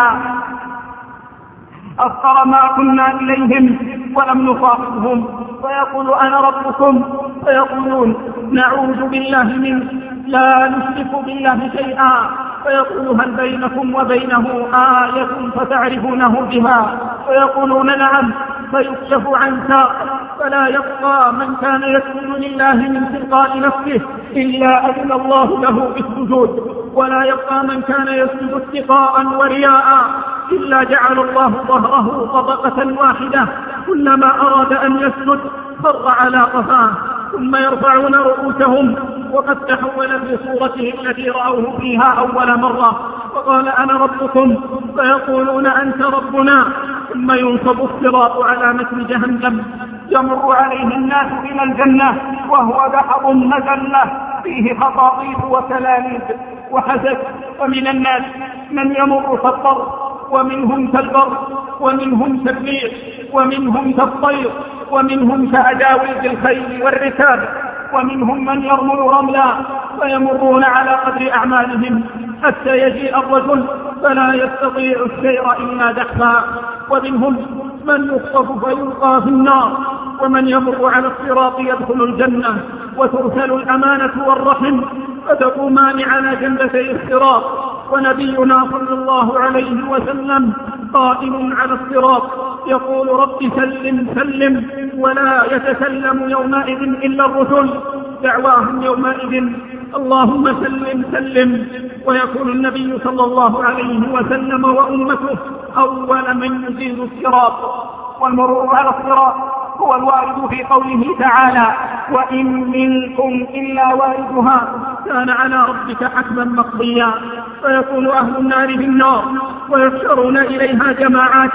أفقر ما كنا إليهم ولم نصاحبهم، فيقول أنا ربكم، فيقولون نعوذ بالله منك لا نشرك بالله شيئا. فيقول هل بينكم وبينه آية فتعرفونه بها؟ فيقولون نعم. فيكشف عن ساق فلا يبقى من كان يسجد لله من تلقاء نفسه إلا أذن الله له بالسجود، ولا يبقى من كان يسجد اتقاء ورياء إلا جعل الله ظهره طبقة واحدة، كلما أراد أن يسجد خر على قفاه، ثم يرفعون رؤوسهم وقد تحول بصورته التي رأوه فيها أول مرة. فقال أنا ربكم، فيقولون أنت ربنا. ثم ينصب الصراط على متن جهنم يمر عليه الناس إلى الجنة وهو بحر مجلة فيه خطاطيف وسلاليب وحسد. ومن الناس من يمر كالطر، ومنهم كالبر، ومنهم كالريح، ومنهم كالطير، ومنهم كأجاويد الخيل والركاب، ومنهم من يرمل رملا ويمرون على قدر أعمالهم حتى يجيء الرجل فلا يستطيع السير إلا دحفا. ومنهم من يخطف فيلقى في النار، ومن يمر على الصراط يدخل الجنة. وترسل الأمانة والرحم فتقومان على جنبتي الصراط، ونبينا صلى الله عليه وسلم قائم على الصراط يقول رب سلم سلم، ولا يتكلم يومئذ إلا الرسل دعواهم يومئذ اللهم سلم سلم. ويكون النبي صلى الله عليه وسلم وأمته أول من يزيد الصراط. والمرور على الصراط هو الوارد في قوله تعالى وإن منكم إلا واردها كان على ربك حتما مقضيا. فيكون أهل النار في النار ويحشرون إليها جماعات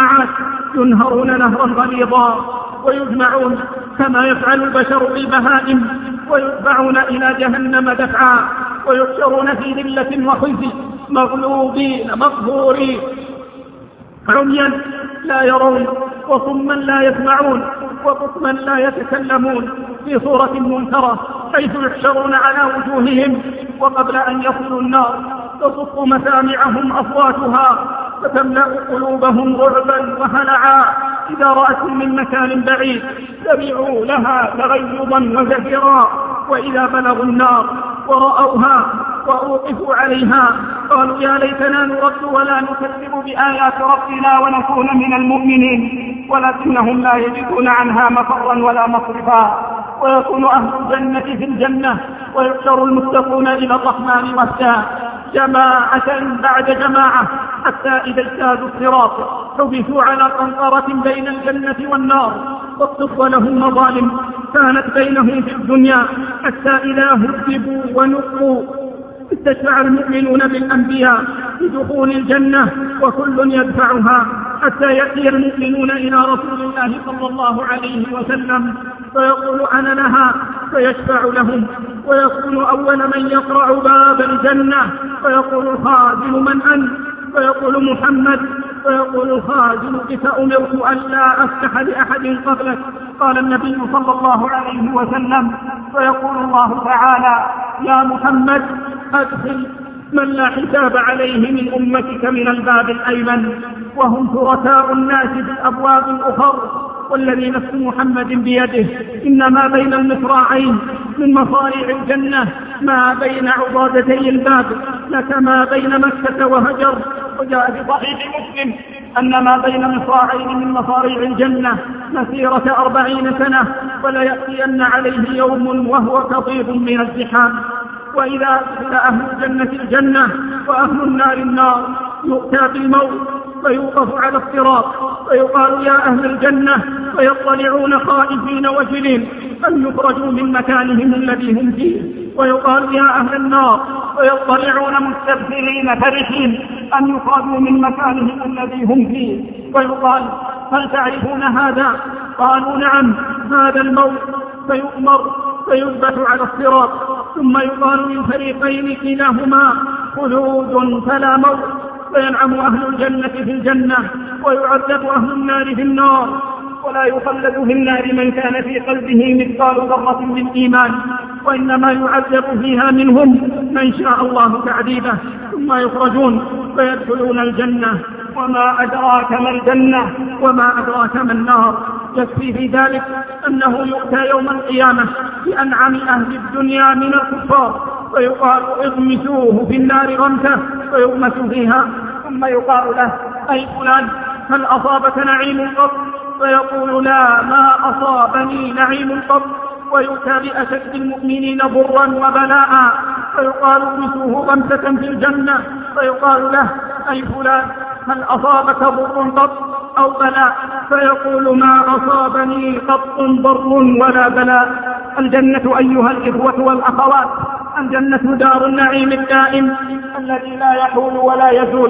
ينهرون نهرا غليظا ويجمعون كما يفعل البشر بالبهائم ويدفعون إلى جهنم دفعا، ويحشرون في ذلة وخزي مغلوبين مقهورين عميا لا يرون وصما لا يسمعون وبكما لا يتكلمون في صورة منكرة، حيث يحشرون على وجوههم وقبل أن يصلوا النار تصف مسامعهم أصواتها فتملأ قلوبهم رعبا وهلعا إذا رأتهم من مكان بعيد سمعوا لها تغيظا وزفرا، وإذا بلغوا النار ورأوها وأوقفوا عليها قالوا يا ليتنا نرد ولا نكذب بآيات ربنا ونكون من المؤمنين، ولكنهم لا يجدون عنها مفرا ولا مصرفا. ويكون أهل الجنة في الجنة ويحشر المتقون إلى الرحمن وفدا جماعة بعد جماعة حتى إذا اجتازوا الصراط حبسوا على قنطرة بين الجنة والنار واقتص لهم مظالم كانت بينهم في الدنيا، حتى إذا هذبوا ونقوا استشفع المؤمنون بالأنبياء بدخول الجنة وكل يدفعها، حتى يأتي المؤمنون إلى رسول الله صلى الله عليه وسلم فيقول أنا لها فيشفع لهم، ويكون أول من يقرع باب الجنة فيقول الخازن من أنت؟ فيقول محمد، فيقول الخازن بك أمرت ألا أفتح لأحد قبلك. قال النبي صلى الله عليه وسلم فيقول الله تعالى يا محمد أدخل من لا حساب عليه من أمتك من الباب الأيمن، وهم شركاء الناس في الأبواب الأخر، والذي نفس محمد بيده إن ما بين المصراعين من مصاريع الجنة ما بين عضادتي الباب لكما بين مكة وهجر وجاء في صحيح مسلم أن ما بين مصراعين من مصاريع الجنة مسيرة 40 سنة، وليأتين عليه يوم وهو كطيب من الزحام. وإذا أدخل أهل الجنة الجنة وأهل النار النار يؤتى بالموت فيوقف على الصراط فيقال يا أهل الجنة، فيطلعون خائفين وجلين أن يخرجوا من مكانهم الذي هم فيه، ويقال يا أهل النار، فيطلعون مستبشرين فرحين أن يخرجوا من مكانهم الذي هم فيه، ويقال هل تعرفون هذا؟ قالوا نعم، هذا الموت. فيؤمر فيثبت على الصراط، ثم يقال للفريقين كلاهما خلود فلا موت، فينعم أهل الجنة في الجنة ويعذب أهل النار في النار، ولا يخلد في النار من كان في قلبه مثقال ذرة من إيمان، وإنما يعذب فيها منهم من شاء الله تعذيبه، ثم يخرجون فيدخلون الجنة. وما أدراك ما الجنة وما أدراك ما النار. يكفي في ذلك أنه يؤتى يوم القيامة بأنعم أهل الدنيا من الكفار، فيقال اغمسوه في النار غمسة، فيغمس فيها، ثم يقال له أي فلان هل أصابك نعيم قط؟ فيقول لا، ما أصابني نعيم قط. ويؤتى بأشد المؤمنين ضرا وبلاء، فيقال اغمسوه غمسة في الجنة، فيقال له أي فلان هل أصابك ضر قط أو بلاء؟ فيقول ما أصابني قط ضر ولا بلاء. الجنة أيها الإخوة والأخوات، الجنة دار النعيم الدائم الذي لا يحول ولا يزول،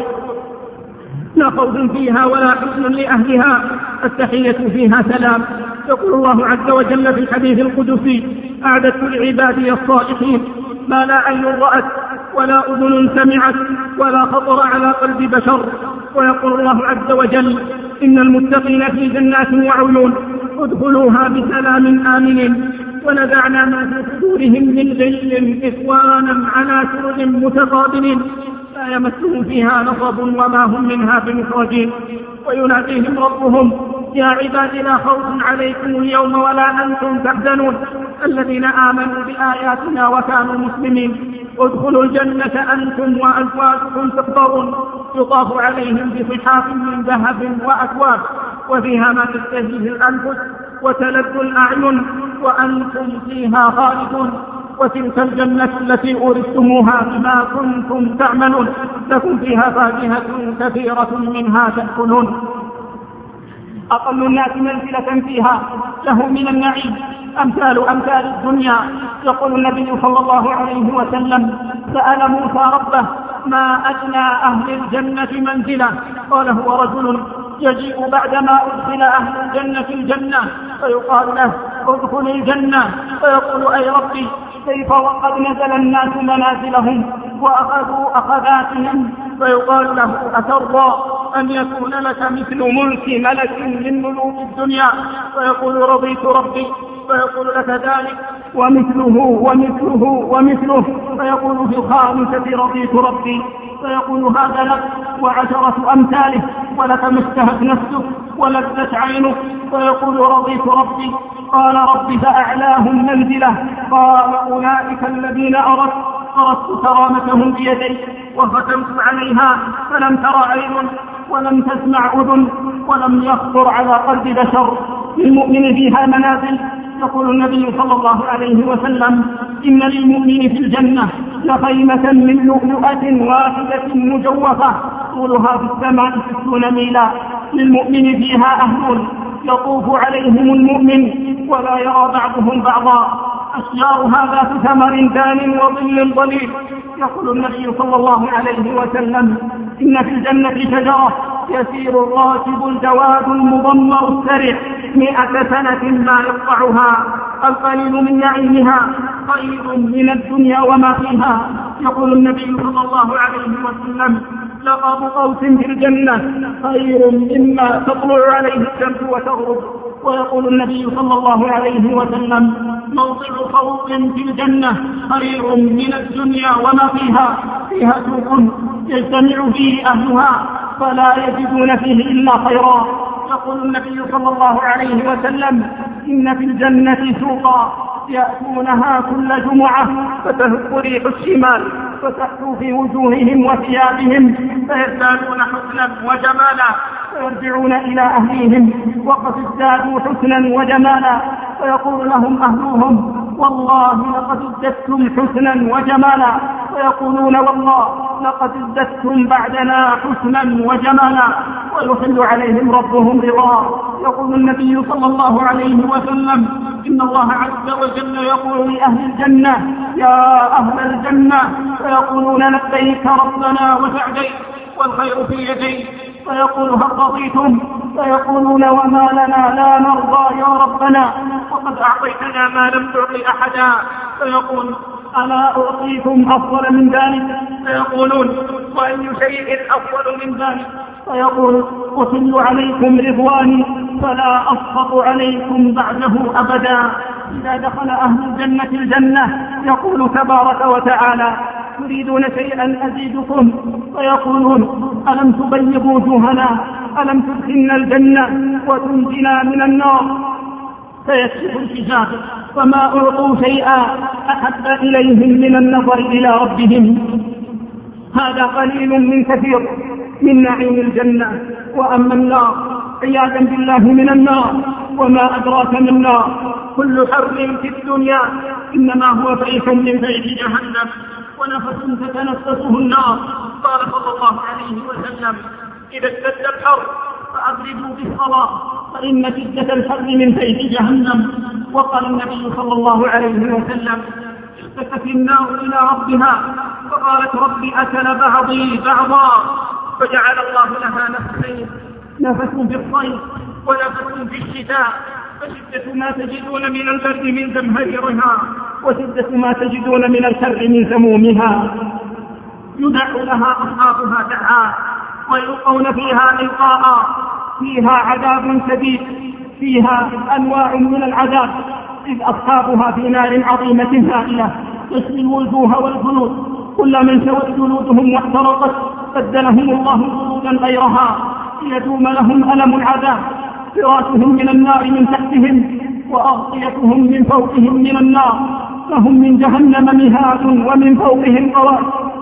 لا خوف فيها ولا حزن لأهلها، التحية فيها سلام. يقول الله عز وجل في الحديث القدسي أعددت لعبادي الصالحين ما لا عين رأت ولا أذن سمعت ولا خطر على قلب بشر. ويقول الله عز وجل إن المتقين في جنات وعيون ادخلوها بسلام آمنين، ونزعنا ما في صدورهم من غل إخوانا على سرر متقابلين لا يمسهم فيها نصب وما هم منها بمخرجين. ويناديهم ربهم يا عباد لا خوف عليكم اليوم ولا أنتم تحزنون الذين آمنوا بآياتنا وكانوا مسلمين، ادخلوا الجنة أنتم وأزواجكم تحبرون، يطاف عليهم بصحاف من ذهب وأكواب وفيها ما تشتهيه الأنفس وتلذ الأعين وأنتم فيها خالدون. وتلك الجنة التي أورثتموها بما كنتم تعملون، لكم فيها فاكهة كثيرة منها تأكلون. أقل الناس منزلة فيها له من النعيم أمثال الدنيا. يقول النبي صلى الله عليه وسلم سأل موسى ربه ما أدنى أهل الجنة منزلة؟ قال هو رجل يجيء بعدما أدخل أهل الجنة الجنة فيقال له ادخل الجنة، فيقول أي ربي كيف وقد نزل الناس منازلهم وأخذوا أخذاتهم؟ فيقال له أترضى أن يكون لك مثل ملك ملك من ملوك الدنيا؟ فيقول رضيت ربي. فيقول لك ذلك ومثله ومثله ومثله، فيقول في الخامسة رضيت ربي. فيقول هذا لك وعشرة أمثاله، ولك ما اشتهت نفسك ولذت عينك. فيقول رضيت ربي. قال رب فأعلاهم منزلة. قال أولئك الذين أردت كرامتهم بيدي وختمت عليها فلم تر عين ولم تسمع أذن ولم يخطر على قلب بشر. للمؤمن فيها منازل. يقول النبي صلى الله عليه وسلم إن للمؤمن في الجنة لخيمة من لؤلؤة واحدة مجوفة طولها في السماء 60 ميلا، للمؤمن فيها أهل يطوف عليهم المؤمن ولا يرى بعضهم بعضا، أشجارها ذات ثمر دان وظل ظليل. يقول النبي صلى الله عليه وسلم إن في الجنة شجرة يسير الراكب الجواد المضمر السرع 100 سنة ما يقطعها، القليل من نعيمها خير من الدنيا وما فيها. يقول النبي صلى الله عليه وسلم لقب قوس في الجنة خير مما تطلع عليه الشمس وتغرب. ويقول النبي صلى الله عليه وسلم موضع خوف في الجنة خير من الدنيا وما فيها، فيها سوق يجتمع فيه أهلها فلا يجدون فيه إلا خيرا. يقول النبي صلى الله عليه وسلم إن في الجنة سوقا يأتونها كل جمعة فتهب ريح الشمال فتحتوا في وجوههم وثيابهم فيزدادون حسنا وجمالا فيرجعون إلى أهليهم وقد ازدادوا حسنا وجمالا فيقول لهم أهلهم والله لقد ازددتم حسنا وجمالا فيقولون والله لقد ازددتم بعدنا حسنا وجمالا ويحل عليهم ربهم رضاه. يقول النبي صلى الله عليه وسلم إن الله عز وجل يقول لأهل الجنة يا أهل الجنة فيقولون لبيك ربنا وسعديك والخير في يديك فيقول هل رضيتم فيقولون وما لنا لا نرضى يا ربنا وقد أعطيتنا ما لم تعطي أحدا فيقول ألا أعطيكم أفضل من ذلك فيقولون وأي شيء أفضل من ذلك فيقول أحل عليكم رضواني فلا أسخط عليكم بعده أبدا. إذا دخل أهل الجنة الجنة يقول تبارك وتعالى تريدون شيئا أزيدكم فيقولون ألم تبيض وجوهنا ألم تدخلنا الجنة وتنجنا من النار فيكشف الحجاب فما أعطوا شيئا أحب إليهم من النظر إلى ربهم. هذا قليل من كثير من نعيم الجنة. وأما النار عياذا بالله من النار وما أدراك من النار كل حر في الدنيا إنما هو فيح من فيح جهنم ونفس تتنفسه النار. قال صلى الله عليه وسلم إذا اشتد الحر فأبردوا بالصلاة فإن شدة الحر من فيح جهنم. وقال النبي صلى الله عليه وسلم اشتكت النار إلى ربها فقالت ربي أكل بعضي بعضا فجعل الله لها نفسين نفس في الصيف ونفس في الشتاء فشدة ما تجدون من البرد من زمهريرها وشدة ما تجدون من الحر من سمومها. يدع لها أصحابها دعاء ويلقون فيها إلقاء. فيها عذاب شديد فيها أنواع من العذاب إذ أصحابها في نار عظيمة هائلة تشوي الوجوه والجلود كلما انشوت جلودهم واحترقت بدلهم الله جلودا غيرها ليدوم لهم ألم العذاب. فراشهم من النار من تحتهم وأغطيتهم من فوقهم من النار لهم من جهنم مهاد ومن فوقهم غواش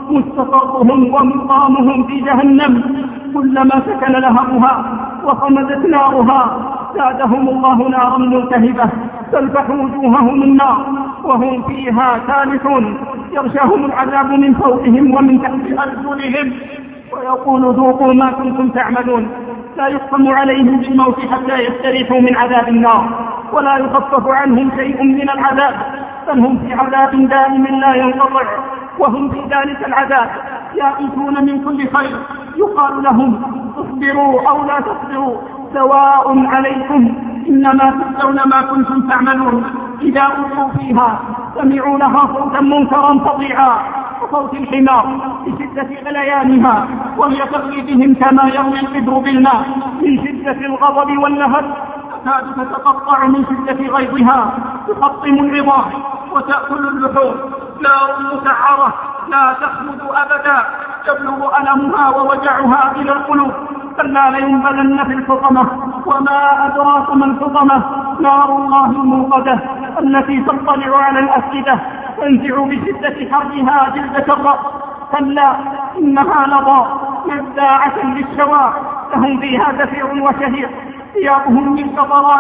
مستقرهم ومقامهم في جهنم كلما سكن لهبها وخمدت نارها زادهم الله نارا ملتهبة تلفح وجوههم النار وهم فيها كالحون يغشاهم العذاب من فوقهم ومن تحت أرجلهم ويقول ذوقوا ما كنتم تعملون. لا يقسم عليهم بالموت حتى يستريحوا من عذاب النار ولا يخفف عنهم شيء من العذاب بل هم في عذاب دائم لا ينقطع وهم في ذلك العذاب يائسون من كل خير. يقال لهم اصبروا أو لا تصبروا سواء عليكم إنما تجزون ما كنتم تعملون. إذا ألقوا فيها سمعوا لها صوتا منكرا فظيعا وصوت الحمار بشدة غليانها وهي تغلي بهم كما يغلي القدر بالماء من شدة الغضب والنهر تكاد تتقطع من شدة غيظها تقطم العظام وتأكل اللحوم. نار مسعرة لا تخلد أبدا يبلغ ألمها ووجعها إلى القلوب. كلا لينبذن في الحطمة وما أدراك ما الحطمة نار الله الموقدة التي تطلع على الأفئدة تنزع بشدة حرها جلدة الرأس. كلا إنها لظى نزاعة للشوى لهم فيها زفير وشهيق ثيابهم من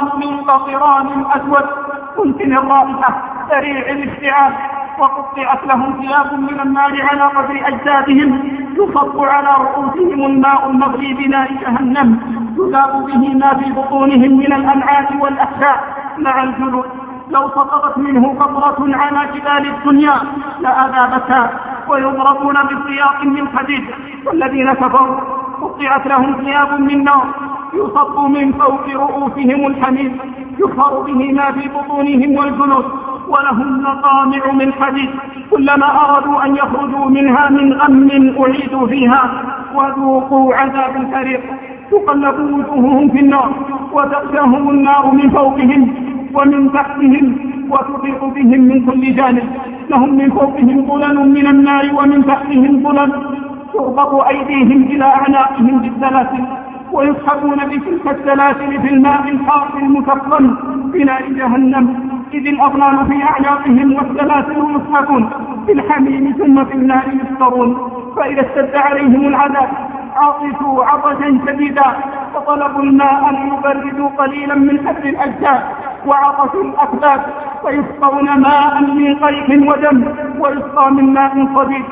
قطران أسود ممكن الرائحة سريع الاشتعال وقطعت لهم ثياب من النار على قدر أجسادهم يصب على رؤوسهم الماء المغلي بنار جهنم يذاب به ما في بطونهم من الأمعاء والأحشاء مع الجلود. لو سقطت منه قطرة على جبال الدنيا لأذابتها ويضربون بسياق من حديد. والذين كفروا قطعت لهم ثياب من نار يصب من فوق رؤوسهم الحميم يصهر به ما في بطونهم والجلود ولهم مقامع من حديد كلما أرادوا أن يخرجوا منها من غم أعيدوا فيها وذوقوا عذاب الحريق. تقلب وجوههم في النار وتغشاهم النار من فوقهم ومن تحتهم وتحيط بهم من كل جانب. لهم من فوقهم ظلل من النار ومن تحتهم ظلل تربط أيديهم إلى أعناقهم بالسلاسل ويسحبون بتلك السلاسل في الماء الحار المتقن بنار جهنم إذ الأغلال في أعناقهم والسلاسل يسحبون في الحميم ثم في النار يسقرون. فإذا اشتد عليهم العذاب عطشوا عطشا شديدا فطلبوا الماء ليبردوا قليلا من حر الأجساد وعطش الأكباد، فيسقون ماء من قيح ودم ويسقى من ماء صديد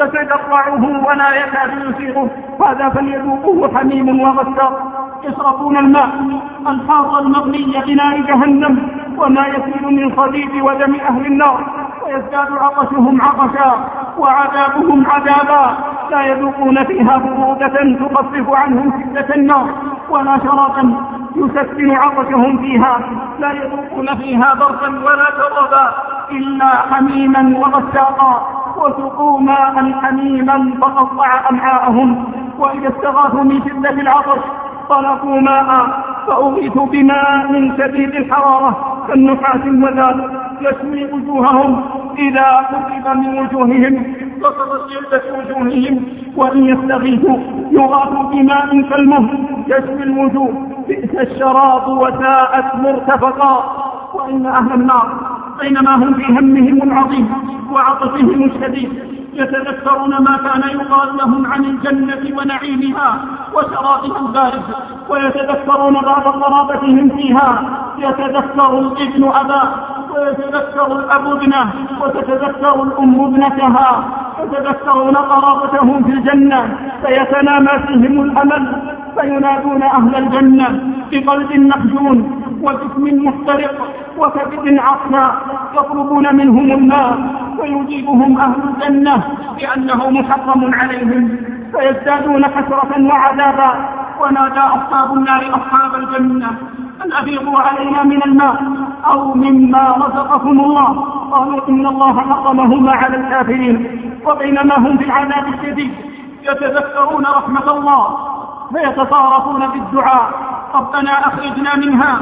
يتجرعه ولا يكاد يسيغه، هذا فليذوقوه حميم وغساق. يشربون الماء الحار المغلي بنار جهنم وما يسيل من صديد ودم أهل النار، ويزداد عطشهم عطشا وعذابهم عذابا، لا يذوقون فيها برودة تخفف عنهم شدة النار ولا شرابا يسكن عطشهم فيها، لا يذوقون فيها بردا ولا شرابا إلا حميما وغساقا، وسقوا ماء حميما فقطع أمعاءهم. وإذا استغاثوا من شدة العطش طلبوا ماء فأغيثوا بماء شديد الحرارة كالنحاس وذاب يشوي وجوههم إذا قرب من وجوههم فقدت جلدة وجوههم، وإن يستغيثوا يغاثوا بماء كالمهل يشوي الوجوه بئس الشراب وساءت مرتفقا. وإن أهل النار بينما هم في همهم العظيم وعطشهم الشديد يتذكرون ما كان يقال لهم عن الجنة ونعيمها وشرابها البارد، ويتذكرون بعض قرابتهم فيها، يتذكر الابن أباه ويتذكر الأب ابنه وتتذكر الأم ابنتها، يتذكرون قرابتهم في الجنة فيتنامى فيهم الأمل، فينادون أهل الجنة بقلب محزون وجسم محترق وكبد عصا يطلبون منهم الماء، ويجيبهم أهل الجنة بأنه محرم عليهم، فيزدادون حسرة وعذابا. ونادى أصحاب النار أصحاب الجنة أن أفيضوا علينا من الماء أو مما رزقكم الله، قالوا إن الله حرمهما على الكافرين. وبينما هم في العذاب الشديد يتذكرون رحمة الله فيتصارفون بالدعاء ربنا أخرجنا منها،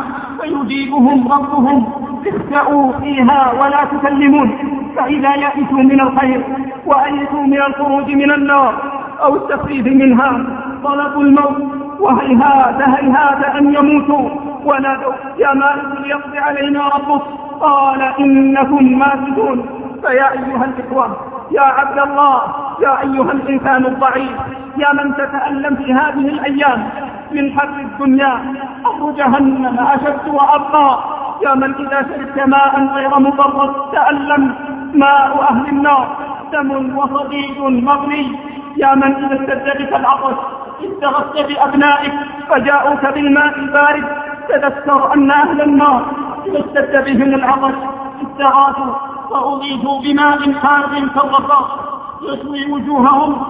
فيجيبهم ربهم اخسأوا فيها ولا تكلمون، فإذا يئسوا من الخير وأيسوا من الخروج من النار أو التخفيف منها طلبوا الموت وهيهات هيهات أن يموتوا، ونادوا يا مالك ليقضي علينا ربك قال إنكم ماكثون. فيا أيها الإخوة يا عبد الله يا أيها الإنسان الضعيف يا من تتألم في هذه الأيام من حر الدنيا حر جهنم أشد وأبقى، يا من إذا شربت ماء غير مبرد تألم ماء أهل النار دم وصديد مغلي، يا من إذا اشتد بك العطش استغثت بأبنائك فجاءوك بالماء البارد، تذكر أن أهل النار إذا اشتد بهم العطش استغاثوا فأضيفوا بماء حار كالرصاص يشوي وجوههم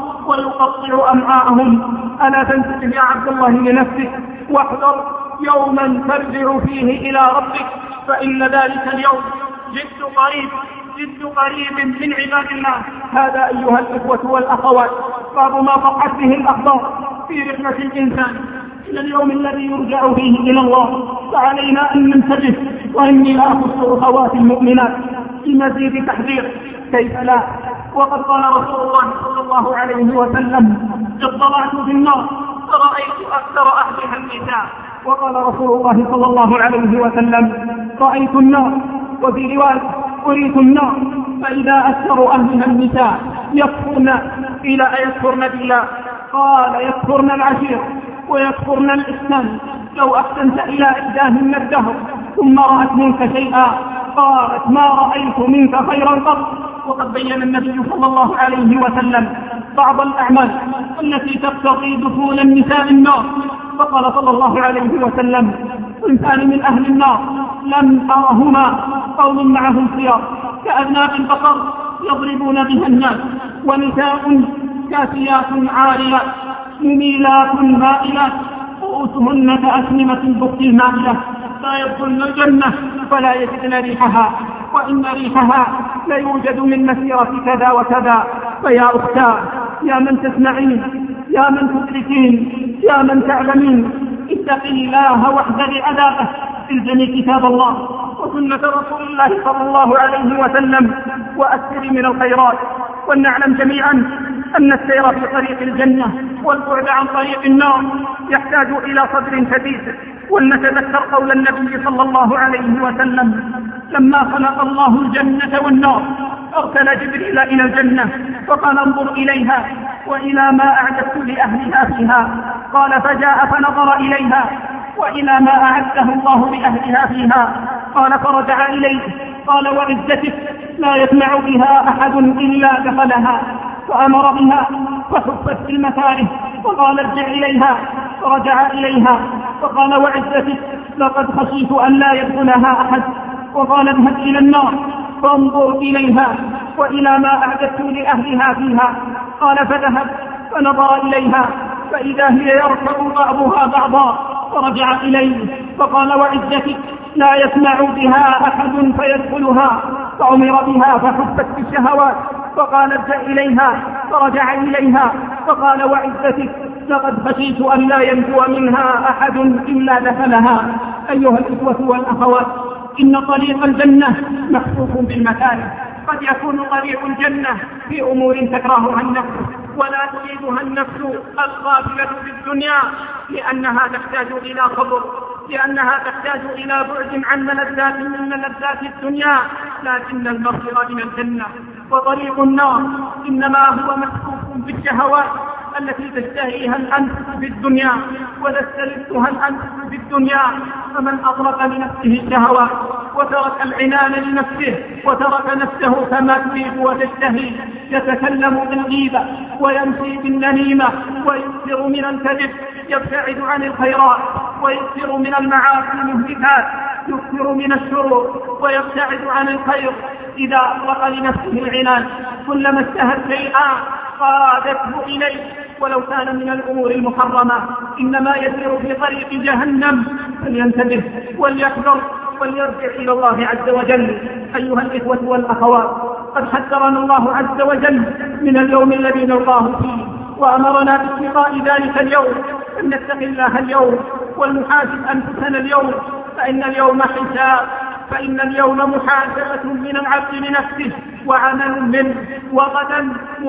ويقطع أمعاءهم. ألا تنتبه يا عبد الله لنفسك واحذر يوما ترجع فيه إلى ربك، فإن ذلك اليوم جد قريب من عباد الله. هذا أيها الإخوة والأخوات باب ما صحت به الأخبار في رحلة الإنسان إلى اليوم الذي يرجع فيه إلى الله، فعلينا أن ننتبه. وإني لا أخص أخوات المؤمنات بمزيد تحذير كيف لا، وقد قال رسول الله صلى الله عليه وسلم اطلعت في النار فرأيت أكثر أهلها النساء، وقال رسول الله صلى الله عليه وسلم رأيت النار، وفي رواية أريت النار فإذا أكثر أهلها النساء يكفرن إلى يكفرن بالله، قال يكفرن العشير ويكفرن الإحسان، لو أحسنت إلى إحداهن الدهر ثم رأت منك شيئا قالت ما رأيت منك خيرا قط. وقد بين النبي صلى الله عليه وسلم بعض الأعمال التي تقتضي دخول النساء النار، فقال صلى الله عليه وسلم صنفان من أهل النار لم أرهما قوم معهم خيار كأذناب البقر يضربون بها الناس، ونساء كاسيات عاريات مميلات مائلات رؤوسهن كأسنمة البخت المائلة لا يدخلن الجنة فلا يجدن ريحها، وإن ريحها لا يوجد من مسيرة كذا وكذا. فيا أختاه يا من تسمعين يا من تدركين يا من تعلمين اتق الله واحذري عذابه، الزمي كتاب الله وسنة رسول الله صلى الله عليه وسلم وأكثري من الخيرات. ولنعلم جميعا أن السير في طريق الجنة والبعد عن طريق النار يحتاج إلى صبر شديد ولنتذكر قول النبي صلى الله عليه وسلم لما خلق الله الجنة والنار أرسل جبريل إلى الجنة وقال انظر إليها وإلى ما أعددت لأهلها فيها. قال فجاء فنظر إليها وإلى ما أعده الله لأهلها فيها. قال فرجع إليه قال وعزتك لا يسمع بها أحد إلا دخلها، فأمر بها فحفت في المكاره وقال ارجع إليها، فرجع إليها وقال وعزتك لقد خشيت أن لا يدخلها أحد، وقال اذهب إلى النار فانظر إليها وإلى ما أعددت لأهلها فيها. قال فذهب فنظر إليها فإذا هي يركب بعضها بعضا، فرجع إليه فقال وعزتك لا يسمع بها أحد فيدخلها، فأمر بها فحفت في الشهوات فقال ارجع إليها، فرجع إليها فقال وعزتك لقد خشيت أن لا ينجو منها أحد إلا دخلها. أيها الإخوة والأخوات، إن طريق الجنة محفوف بالمكاره. قد يكون طريق الجنة في أمور تكرهها النفس ولا تريدها النفس الغافلة في الدنيا، لأنها تحتاج إلى صبر، لأنها تحتاج إلى بعد عن ملذات الدنيا، لكن المغفرة من الجنة. وطريق النار إنما هو محفوف بالشهوات التي تشتهيها الأنفس في الدنيا وتستلذها الأنفس في الدنيا. فمن أطلق لنفسه الشهوات وترك العنان لنفسه وترك نفسه كما تريد وتشتهي، يتكلم بالغيبة ويمشي بالنميمة ويكثر من الكذب، يبتعد عن الخيرات ويكثر من المعاصي المهلكات، يكثر من الشرور ويبتعد عن الخير. إذا أطلق لنفسه العنان كلما اشتهت شيئا قادته إليه ولو كان من الأمور المحرمة، إنما يسير في طريق جهنم. فلينتبه وليحذر وليرجع إلى الله عز وجل. أيها الإخوة والأخوات، قد حذرنا الله عز وجل من اليوم الذي نلقاه فيه، وأمرنا باتقاء ذلك اليوم، أن نتقي الله اليوم ولنحاسب أنفسنا اليوم، فإن اليوم حساب، فإن اليوم محاسبة من العبد لنفسه وعمل منه، وغدا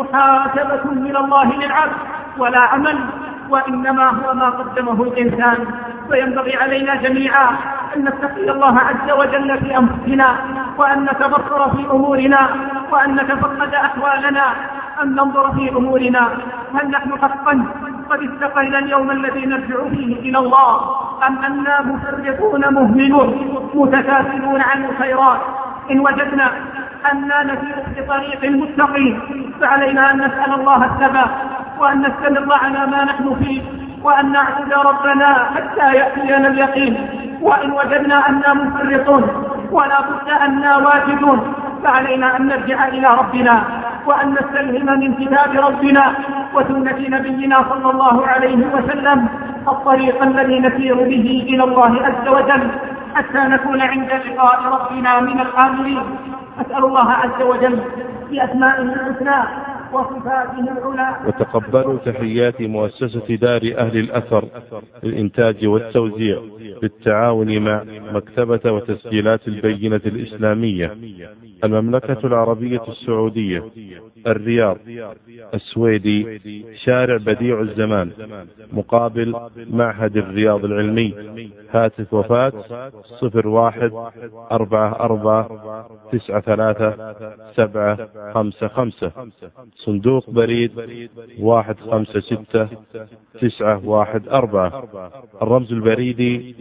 محاسبة من الله للعبد ولا عمل، وإنما هو ما قدمه الإنسان. فينبغي علينا جميعا أن نتقي الله عز وجل في أنفسنا، وأن نتبصر في أمورنا، وأن نتفقد أحوالنا، أن ننظر في أمورنا هل نحن حقا قد استقينا اليوم الذي نرجع فيه إلى الله، أم أننا مفرطون مهملون متكاسلون عن الخيرات. إن وجدنا أننا نسير في طريق مستقيم فعلينا أن نسأل الله الثبات، وأن نستمر على ما نحن فيه، وأن نعبد ربنا حتى يأتينا اليقين. وإن وجدنا أننا مفرطون ولا بد أننا واجدون، فعلينا أن نرجع إلى ربنا وأن نستلهم من كتاب ربنا وسنة نبينا صلى الله عليه وسلم الطريق الذي نسير به إلى الله عز وجل حتى نكون عند لقاء ربنا من الآمنين. أسأل الله عز وجل بأسمائه الحسنى وصفاته العلى. وتقبلوا تحيات مؤسسة دار أهل الأثر للإنتاج والتوزيع بالتعاون مع مكتبة وتسجيلات البينة الإسلامية، المملكة العربية السعودية، الرياض، السويدي، شارع بديع الزمان مقابل معهد الرياض العلمي. هاتف وفاة 0144933755. صندوق بريد 156914. الرمز البريدي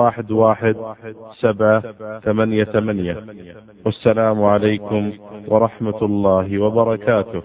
11788. والسلام عليكم ورحمة الله وبركاته.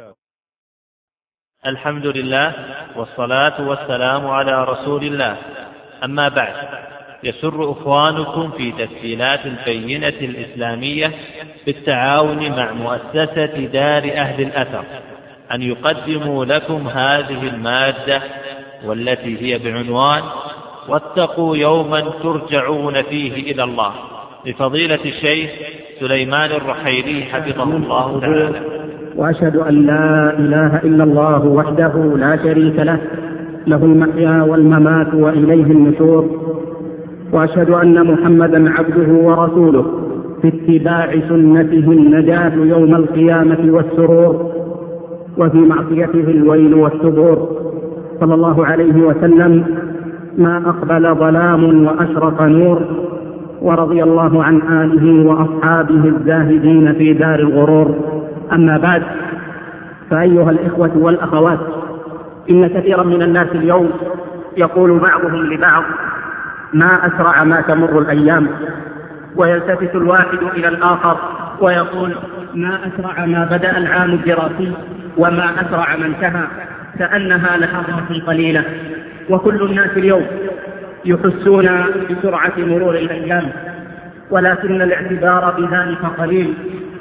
الحمد لله والصلاة والسلام على رسول الله. أما بعد، يسر إخوانكم في تسجيلات البينة الإسلامية بالتعاون مع مؤسسة دار أهل الأثر أن يقدموا لكم هذه المادة، والتي هي بعنوان واتقوا يوما ترجعون فيه إلى الله، لفضيلة الشيخ سليمان الرحيلي حفظه الله تعالى. وأشهد أن لا إله إلا الله وحده لا شريك له، له المحيا والممات وإليه النشور. وأشهد أن محمدا عبده ورسوله، في اتباع سنته النجاة يوم القيامة والسرور، وفي معصيته الويل والثبور. صلى الله عليه وسلم ما أقبل ظلام وأشرق نور، ورضي الله عن آله وأصحابه الزاهدين في دار الغرور. أما بعد، فأيها الإخوة والأخوات، إن كثيرا من الناس اليوم يقول بعضهم لبعض: ما أسرع ما تمر الأيام، ويلتفت الواحد إلى الآخر ويقول: ما أسرع ما بدأ العام الدراسي، وما أسرع ما انتهى، كأنها لحظات قليلة. وكل الناس اليوم يحسون بسرعة مرور الأيام، ولكن الاعتبار بذلك قليل.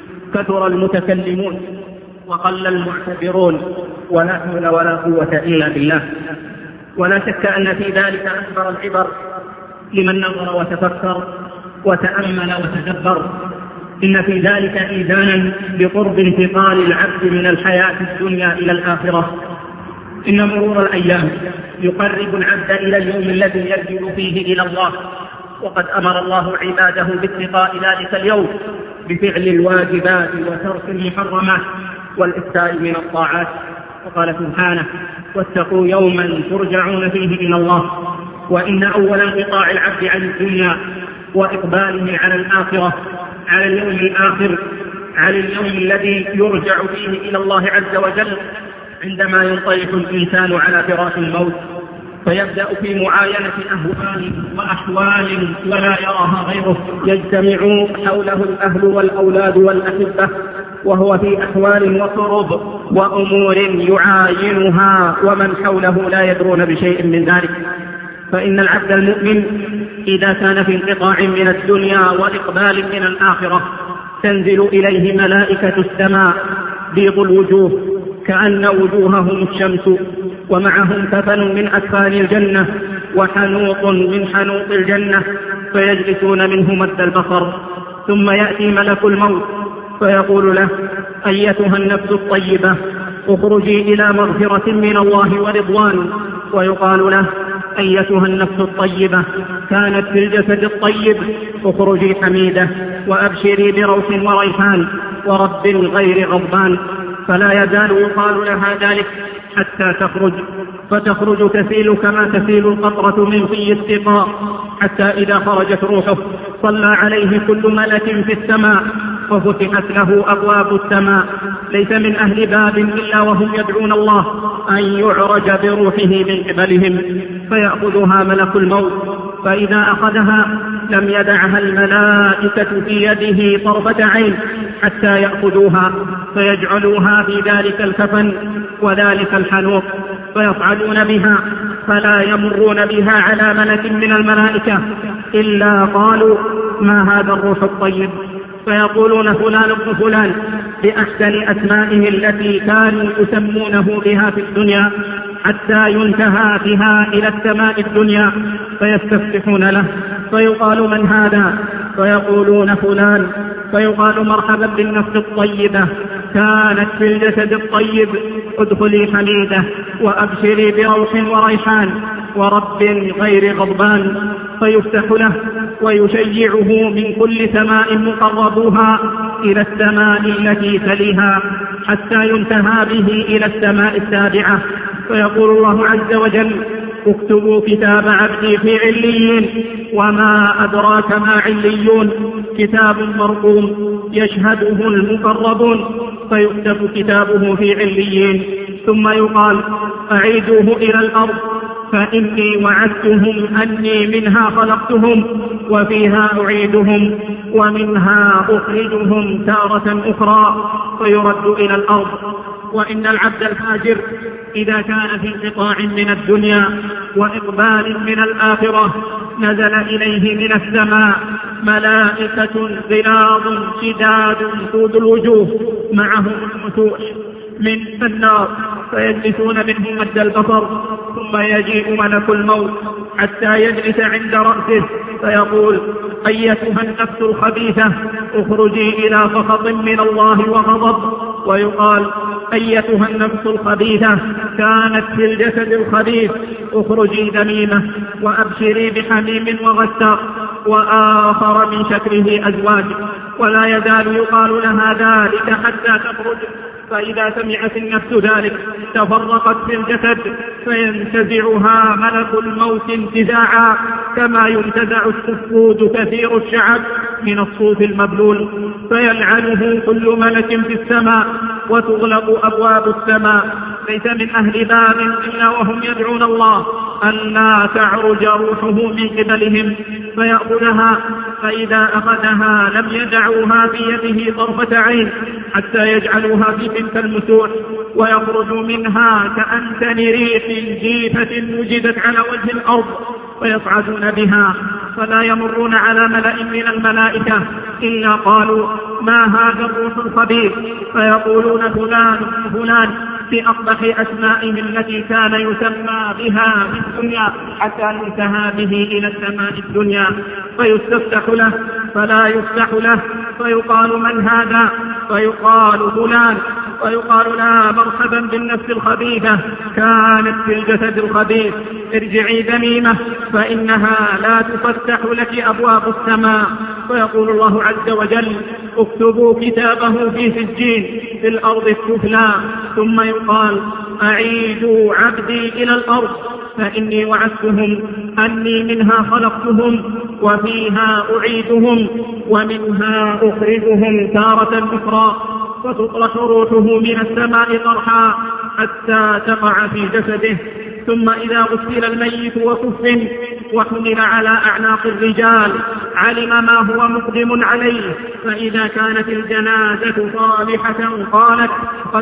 كثر المتكلمون وقل المعتبرون، ولا حول ولا قوة إلا بالله. ولا شك أن في ذلك أكبر العبر لمن نظر وتفكر وتأمل وتدبر. إن في ذلك إيذانا بقرب انتقال العبد من الحياة الدنيا إلى الآخرة. إن مرور الأيام يقرب العبد إلى اليوم الذي يرجع فيه إلى الله، وقد أمر الله عباده باتقاء ذلك اليوم بفعل الواجبات وترك المحرمات والإكثار من الطاعات. وقال سبحانه: واتقوا يوما ترجعون فيه إلى الله. وإن أول انقطاع العبد عن الدنيا وإقباله على الآخرة، على اليوم الآخر، على اليوم الذي يرجع فيه إلى الله عز وجل، عندما ينطلق الإنسان على فراش الموت، فيبدأ في معاينة أهوال وأحوال ولا يراها غيره. يجتمع حوله الأهل والأولاد والأحبة، وهو في أحوال وكرب وأمور يعاينها، ومن حوله لا يدرون بشيء من ذلك. فإن العبد المؤمن إذا كان في انقطاع من الدنيا وإقبال من الآخرة، تنزل إليه ملائكة السماء بيض الوجوه كأن وجوههم الشمس، ومعهم كفن من أكفان الجنة وحنوط من حنوط الجنة، فيجلسون منه مد البصر. ثم يأتي ملك الموت فيقول له: أيتها النفس الطيبة، اخرجي إلى مغفرة من الله ورضوان. ويقال له: أيتها النفس الطيبة، كانت في الجسد الطيب، اخرجي حميدة وأبشري بروح وريحان ورب غير غضبان. فلا يزال يقال لها ذلك حتى تخرج، فتخرج تسيل كما تسيل القطرة من في السقاء، حتى إذا خرجت روحه صلى عليه كل ملك في السماء، وفتحت له أبواب السماء، ليس من أهل باب إلا وهم يدعون الله أن يعرج بروحه من قبلهم، فيأخذها ملك الموت. فإذا أخذها لم يدعها الملائكة في يده طرفة عين حتى يأخذوها، فيجعلوها في ذلك الكفن وذلك الحنوط، فيصعدون بها، فلا يمرون بها على ملك من الملائكة إلا قالوا: ما هذا الروح الطيب؟ فيقولون: فلان ابن فلان، بأحسن أسمائه التي كانوا يسمونه بها في الدنيا، حتى ينتهى بها إلى السماء الدنيا، فيستفتحون له، فيقال: من هذا؟ فيقولون: فلان. فيقال: مرحبا بالنفس الطيبة، كانت في الجسد الطيب، ادخلي حميدة وأبشري بروح وريحان ورب غير غضبان. فيفتح له ويشيعه من كل سماء مقربوها إلى السماء التي تليها، حتى ينتهى به إلى السماء السابعة. فيقول الله عز وجل: اكتبوا كتاب عبدي في عليين. وما أدراك ما عليون؟ كتاب مرقوم يشهده المقربون. فيكتب كتابه في عليين، ثم يقال: أعيدوه إلى الأرض، فإني وعدتهم أني منها خلقتهم وفيها أعيدهم ومنها أخرجهم تارة أخرى. فيرد إلى الأرض. وإن العبد الفاجر إذا كان في انقطاع من الدنيا وإقبال من الآخرة، نزل إليه من السماء ملائكة غلاظ شداد سود الوجوه، معهم المسوح من النار، فيجلسون منه مد البصر. ثم يجيء ملك الموت حتى يجلس عند رأسه، فيقول: أيتها النفس الخبيثة، اخرجي إلى سخط من الله وغضب. ويقال: أيتها النفس الخبيثة، كانت في الجسد الخبيث، اخرجي ذميمة وأبشري بحميم وغساق وآخر من شكله أزواج. ولا يزال يقال لها ذلك حتى تخرج، فإذا سمعت النفس ذلك تفرقت في الجسد فينتزعها ملك الموت انتزاعا، كما ينتزع السفود كثير الشعب من الصوف المبلول، فيلعنه كل ملك في السماء وتغلق أبواب السماء. ليس من أهل باب إلا وهم يدعون الله ألا تعرج روحه من قبلهم فيأخذها، فإذا أخذها لم يدعوها في يده طرفة عين حتى يجعلوها في تلك المسوح، ويخرج منها كأنتن ريح جيفة وجدت على وجه الأرض، ويصعدون بها فلا يمرون على ملأ من الملائكة إلا قالوا ما هذا الروح الخبيث، فيقولون فلان فلان بأقبح أسمائه التي كان يسمى بها في الدنيا، حتى ينتهى به إلى السماء الدنيا، فيستفتح له فلا يفتح له، فيقال من هذا؟ فيقال فلان، ويقال لا مرحبا بالنفس الخبيثة كانت في الجسد الخبيث، ارجعي ذميمة فإنها لا تفتح لك أبواب السماء. فيقول الله عز وجل اكتبوا كتابه في سجين في الأرض السفلى، ثم يقال أعيدوا عبدي إلى الأرض فإني وعدتهم أني منها خلقتهم وفيها أعيدهم ومنها أخرجهم تارة أخرى، فتطرح روحه من السماء طرحا حتى تقع في جسده. ثم إذا غسل الميت وكفن وحمل على أعناق الرجال علم ما هو مقدم عليه، فإذا كانت الجنازة صالحة قالت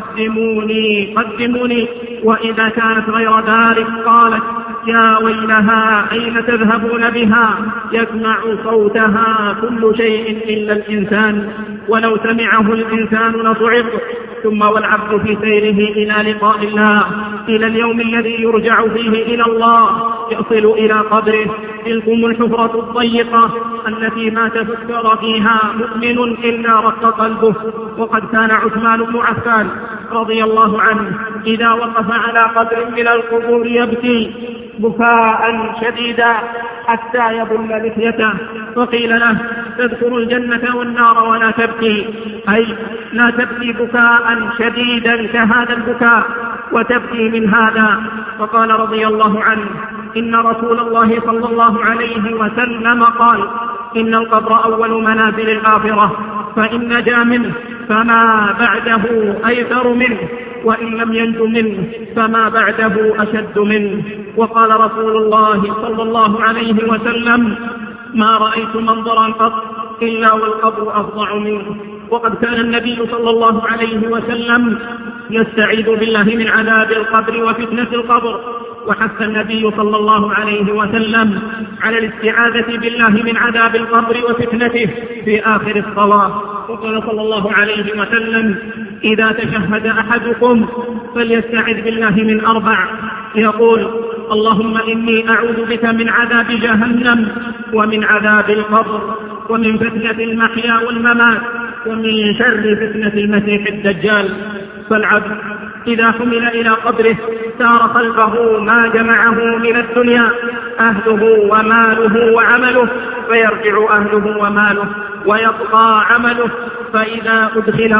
قدموني قدموني، وإذا كانت غير ذلك قالت يا ويلها أين تذهبون بها، يسمع صوتها كل شيء إلا الإنسان، ولو سمعه الإنسان لصعق. ثم والعبد في سيره إلى لقاء الله إلى اليوم الذي يرجع فيه إلى الله يصل إلى قبره، تلكم الحفرة الضيقة التي ما تفكر فيها مؤمن إلا رق قلبه. وقد كان عثمان بن عفان رضي الله عنه إذا وقف على قبر من القبور يبكي بكاء شديدا حتى يبل لحيته، فقيل له تذكر الجنة والنار ولا تبكي، أي لا تبكي بكاء شديدا كهذا البكاء وتبكي من هذا. فقال رضي الله عنه إن رسول الله صلى الله عليه وسلم قال إن القبر أول منازل الآخرة، فإن نجا منه فما بعده أيسر منه، وإن لم ينج منه فما بعده أشد منه. وقال رسول الله صلى الله عليه وسلم ما رأيت منظرا قط إلا والقبر أفظع منه. وقد كان النبي صلى الله عليه وسلم يستعيذ بالله من عذاب القبر وفتنة القبر، وحث النبي صلى الله عليه وسلم على الاستعاذة بالله من عذاب القبر وفتنته في آخر الصلاة. وقال صلى الله عليه وسلم إذا تشهد أحدكم فليستعذ بالله من 4، يقول اللهم إني أعوذ بك من عذاب جهنم ومن عذاب القبر ومن فتنة المحيا والممات ومن شر فتنة المسيح الدجال. فالعبد إذا حمل إلى قبره سار خلفه ما جمعه من الدنيا أهله وماله وعمله، فيرجع أهله وماله ويبقى عمله. فإذا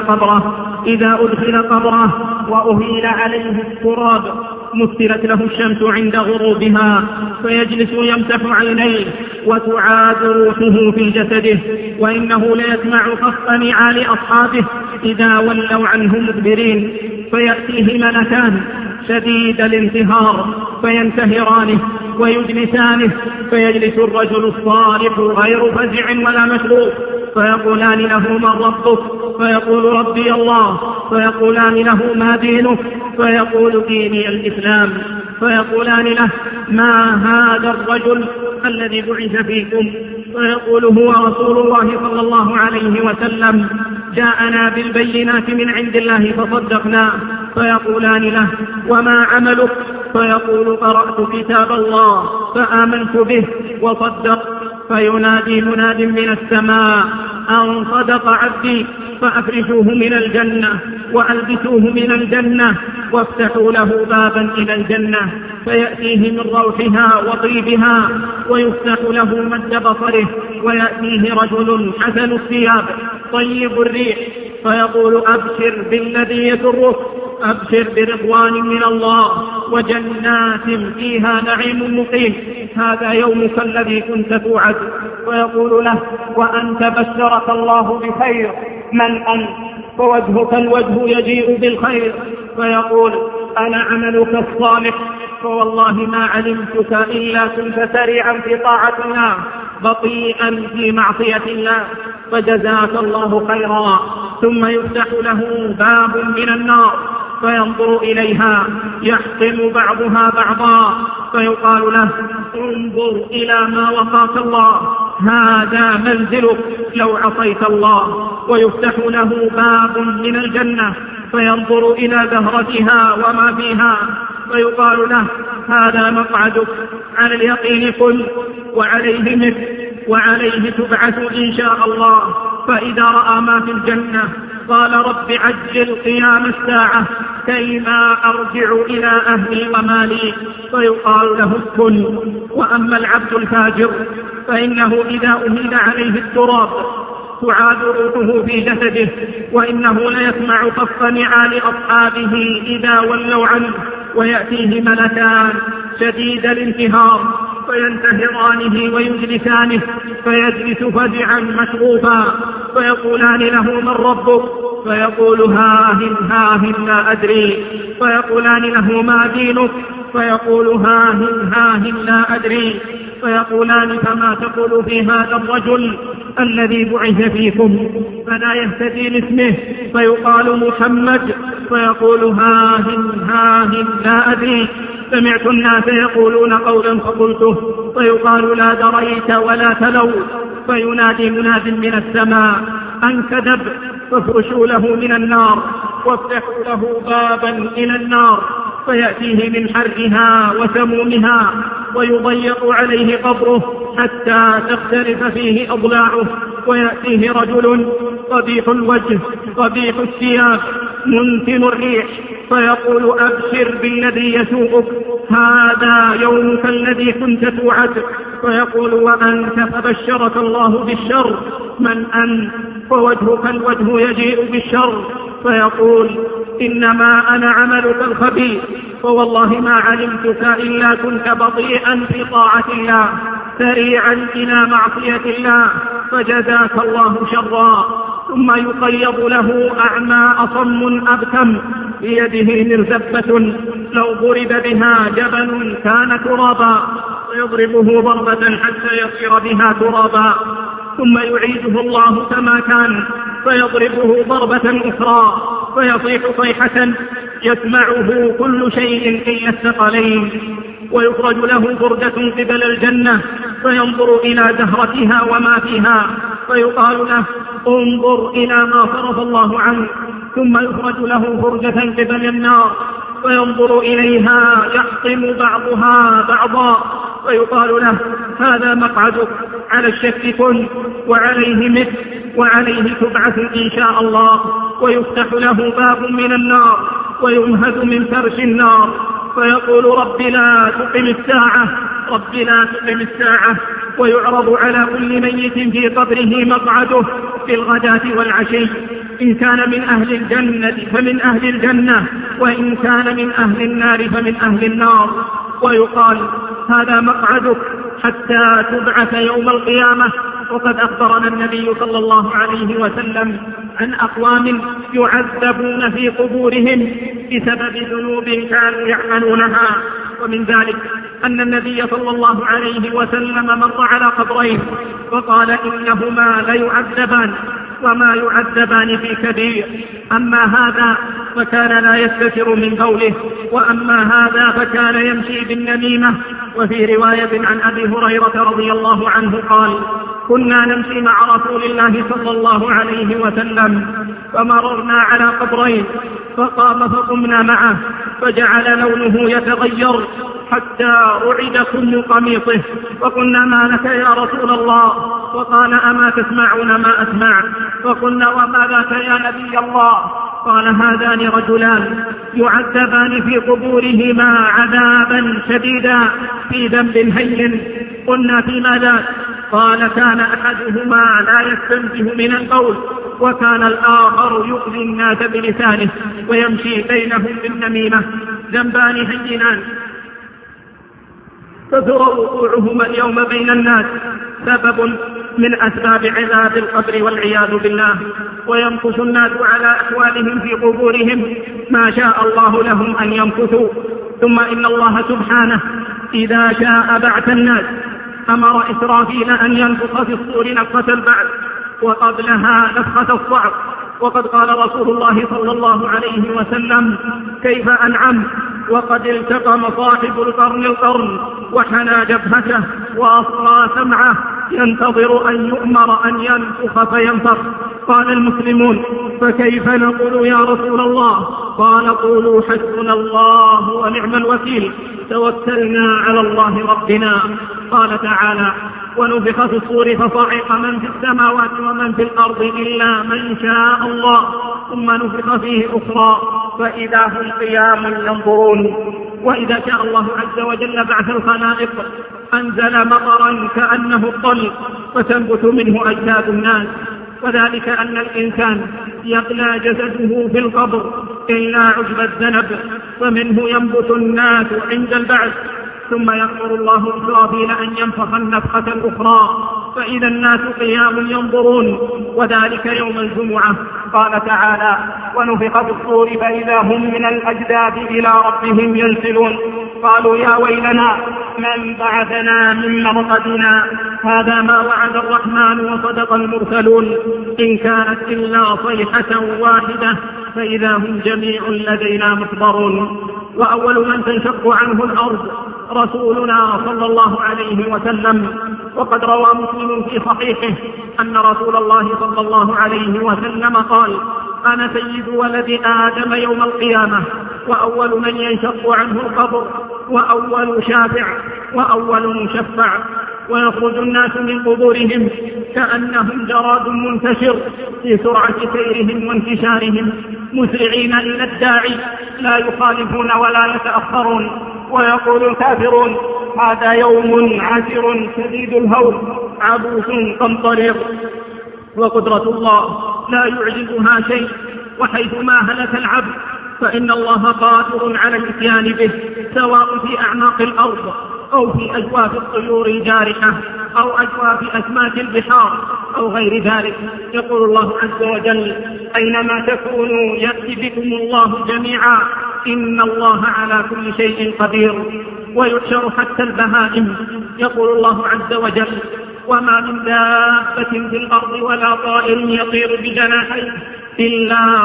أدخل قبره وأهيل عليه التراب مثلت له الشمس عند غروبها، فيجلس يمسح عينيه وتعاد روحه في جسده، وإنه ليسمع خفق نعال أصحابه إذا ولوا عنه مدبرين، فيأتيه ملكان شديد الانتهار فينتهرانه ويجلسانه، فيجلس الرجل الصالح غير فزع ولا مشروط، فيقولان له من ربك؟ فيقول ربي الله. فيقولان له ما دينك؟ فيقول ديني الإسلام. فيقولان له ما هذا الرجل الذي بعث فيكم؟ فيقول هو رسول الله صلى الله عليه وسلم، جاءنا بالبينات من عند الله فصدقنا. فيقولان له وما عملك؟ فيقول قرأت كتاب الله فآمنت به وصدق. فينادي مناد من السماء أن صدق عبدي، فأفرشوه من الجنة وألبسوه من الجنة وافتحوا له بابا إلى الجنة، فيأتيه من روحها وطيبها ويفتح له مد بصره، ويأتيه رجل حسن الثياب طيب الريح، فيقول أبشر بالذي يسرك، أبشر برضوان من الله وجنات فيها نعيم مقيم، هذا يومك الذي كنت توعد. ويقول له وأنت بشرك الله بخير، من أنت؟ فوجهك الوجه يجيء بالخير، فيقول أنا عملك الصالح، فوالله ما علمتك إلا كنت سريعا في طاعة الله بطيئا في معصية الله، فجزاك الله خيرا. ثم يفتح له باب من النار فينظر إليها يحطم بعضها بعضا، فيقال له انظر إلى ما وقاك الله، هذا منزلك لو عصيت الله. ويفتح له باب من الجنة فينظر إلى زهرتها وما فيها، فيقال له هذا مقعدك، على اليقين كن وعليه مثل وعليه تبعث إن شاء الله. فإذا رأى ما في الجنة قال رب عجل قيام الساعة كيما أرجع إلى أهلي ومالي، فيقال له اسكن. وأما العبد الفاجر فإنه إذا أهيل عليه التراب تعاد روحه في جسده، وإنه ليسمع خف نعال أصحابه إذا ولوا عنه، ويأتيه ملكان شديد الانتهار فينتهرانه ويجلسانه، فيجلس فزعا مشغوفا، فيقولان له من ربك؟ فيقول هاهن هاهن لا أدري. فيقولان له ما دينك؟ فيقول هاهن هاهن لا أدري. فيقولان فما تقول في هذا الرجل الذي بعث فيكم؟ فلا يهتدي لاسمه، فيقال محمد، فيقول هاهن هاهن لا أدري. سمعت الناس يقولون قولا فقلته، فيقال لا دريت ولا تلوت. فينادي مناد من السماء أن كذب، فافرشوا له من النار وافتحوا له بابا إلى النار، فيأتيه من حرها وسمومها، ويضيق عليه قبره حتى تختلف فيه أضلاعه. ويأتيه رجل قبيح الوجه قبيح الثياب منتن الريح، فيقول أبشر بالذي يسوءك، هذا يومك الذي كنت توعد. فيقول وأنت فبشرك الله بالشر، من أنت؟ فوجهك الوجه يجيء بالشر، فيقول إنما أنا عملك الخبيث، فوالله ما علمتك إلا كنت بطيئا في طاعة الله سريعا إلى معصية الله، فجزاك الله شرا. ثم يقيض له أعمى أصم أبكم بيده مرزبة لو ضرب بها جبل كان ترابا، فيضربه ضربة حتى يصير بها ترابا، ثم يعيده الله كما كان فيضربه ضربة أخرى فيصيح صيحة يسمعه كل شيء إلا الثقلين. ويخرج له بردة قبل الجنة فينظر إلى زهرتها وما فيها، فيقال له انظر إلى ما فرض الله عنك. ثم يخرج له بردة قبل النار فينظر إليها يحطم بعضها بعضا، فيقال له هذا مقعدك، على الشك كن وعليه مثل وعليه تبعث إن شاء الله. ويفتح له باب من النار ويمهد من فرش النار، فيقول رب لا تقم الساعة، رب لا تقم الساعة. ويعرض على كل ميت في قبره مقعده في الغداة والعشي، إن كان من أهل الجنة فمن أهل الجنة، وإن كان من أهل النار فمن أهل النار. ويقال هذا مقعدك حتى تبعث يوم القيامة. وقد أخبرنا النبي صلى الله عليه وسلم عن أقوام يعذبون في قبورهم بسبب ذنوب كانوا يعملونها، ومن ذلك أن النبي صلى الله عليه وسلم مر على قبرين وقال إنهما ليعذبان وما يعذبان في كبير، أما هذا فكان لا يستتر من بوله، وأما هذا فكان يمشي بالنميمة. وفي رواية عن أبي هريرة رضي الله عنه قال كنا نمشي مع رسول الله صلى الله عليه وسلم فمررنا على قبرين فقام فقمنا معه فجعل لونه يتغير حتى رعد كل قميصه، فقلنا ما لك يا رسول الله؟ وقال أما تسمعون ما أسمع؟ فقلنا وما ذاك يا نبي الله؟ قال هذان رجلان يعذبان في قبورهما عذابا شديدا في ذنب هين. قلنا في ماذا؟ قال كان أحدهما لا يستنزه من البول وكان الآخر يؤذي الناس بلسانه ويمشي بينهم بالنميمة، ذنبان هينان كثر وقوعهما اليوم بين الناس، سبب من أسباب عذاب القبر والعياذ بالله. ويمكث الناس على أحوالهم في قبورهم ما شاء الله لهم أن يمكثوا. ثم إن الله سبحانه إذا شاء بعث الناس أمر إسرافيل أن ينفخ في الصور نفخة البعث وقبلها نفخة الصعق. وقد قال رسول الله صلى الله عليه وسلم: كيف أنعم وقد التقم صاحب القرن وحنى جبهته وأصغى سمعه ينتظر أن يؤمر أن ينفخ فينفخ. قال المسلمون: فكيف نقول يا رسول الله؟ قال: قولوا حسبنا الله ونعم الوكيل، توكلنا على الله ربنا. قال تعالى: ونفخ في الصور فصعق من في السماوات ومن في الأرض إلا من شاء الله، ثم نفخ فيه أخرى فإذا هم قيام ينظرون. وإذا شاء الله عز وجل بعث الخلائق أنزل مطرا كأنه الطل فتنبت منه أجساد الناس، وذلك أن الإنسان يبلى جسده في القبر إلا عشب الذنب، فمنه ينبت الناس عند البعث. ثم يأمر الله إسرافيل أن ينفخ النفخة الأخرى فإذا الناس قيام ينظرون، وذلك يوم الجمعة. قال تعالى: ونفخ في الصور فإذا هم من الأجداث إلى ربهم ينسلون. قالوا: يا ويلنا من بعثنا من مرقدنا، هذا ما وعد الرحمن وصدق المرسلون، إن كانت إلا صيحة واحدة فإذا هم جميع لدينا محضرون. وأول من تنشق عنه الأرض رسولنا صلى الله عليه وسلم. وقد روى مسلم في صحيحه أن رسول الله صلى الله عليه وسلم قال: أنا سيد ولد آدم يوم القيامة، وأول من ينشق عنه القبر، وأول شافع، وأول مشفع. ويخرج الناس من قبورهم كأنهم جراد منتشر في سرعة سيرهم وانتشارهم، مسرعين إلى الداعي لا يخالفون ولا يتأخرون. ويقول الكافرون: هذا يوم عسر شديد الهول عبوس قمطرير. وقدرة الله لا يعجزها شيء، وحيثما هلك العبد فإن الله قادر على الاتيان به، سواء في أعماق الأرض أو في أجواف الطيور الجارحة أو أجواف أسماك البحار أو غير ذلك. يقول الله عز وجل: أينما تكونوا يأتي بكم الله جميعا، إن الله على كل شيء قدير. ويحشر حتى البهائم. يقول الله عز وجل: وما من دابة في الأرض ولا طائر يطير بجناحيه إلا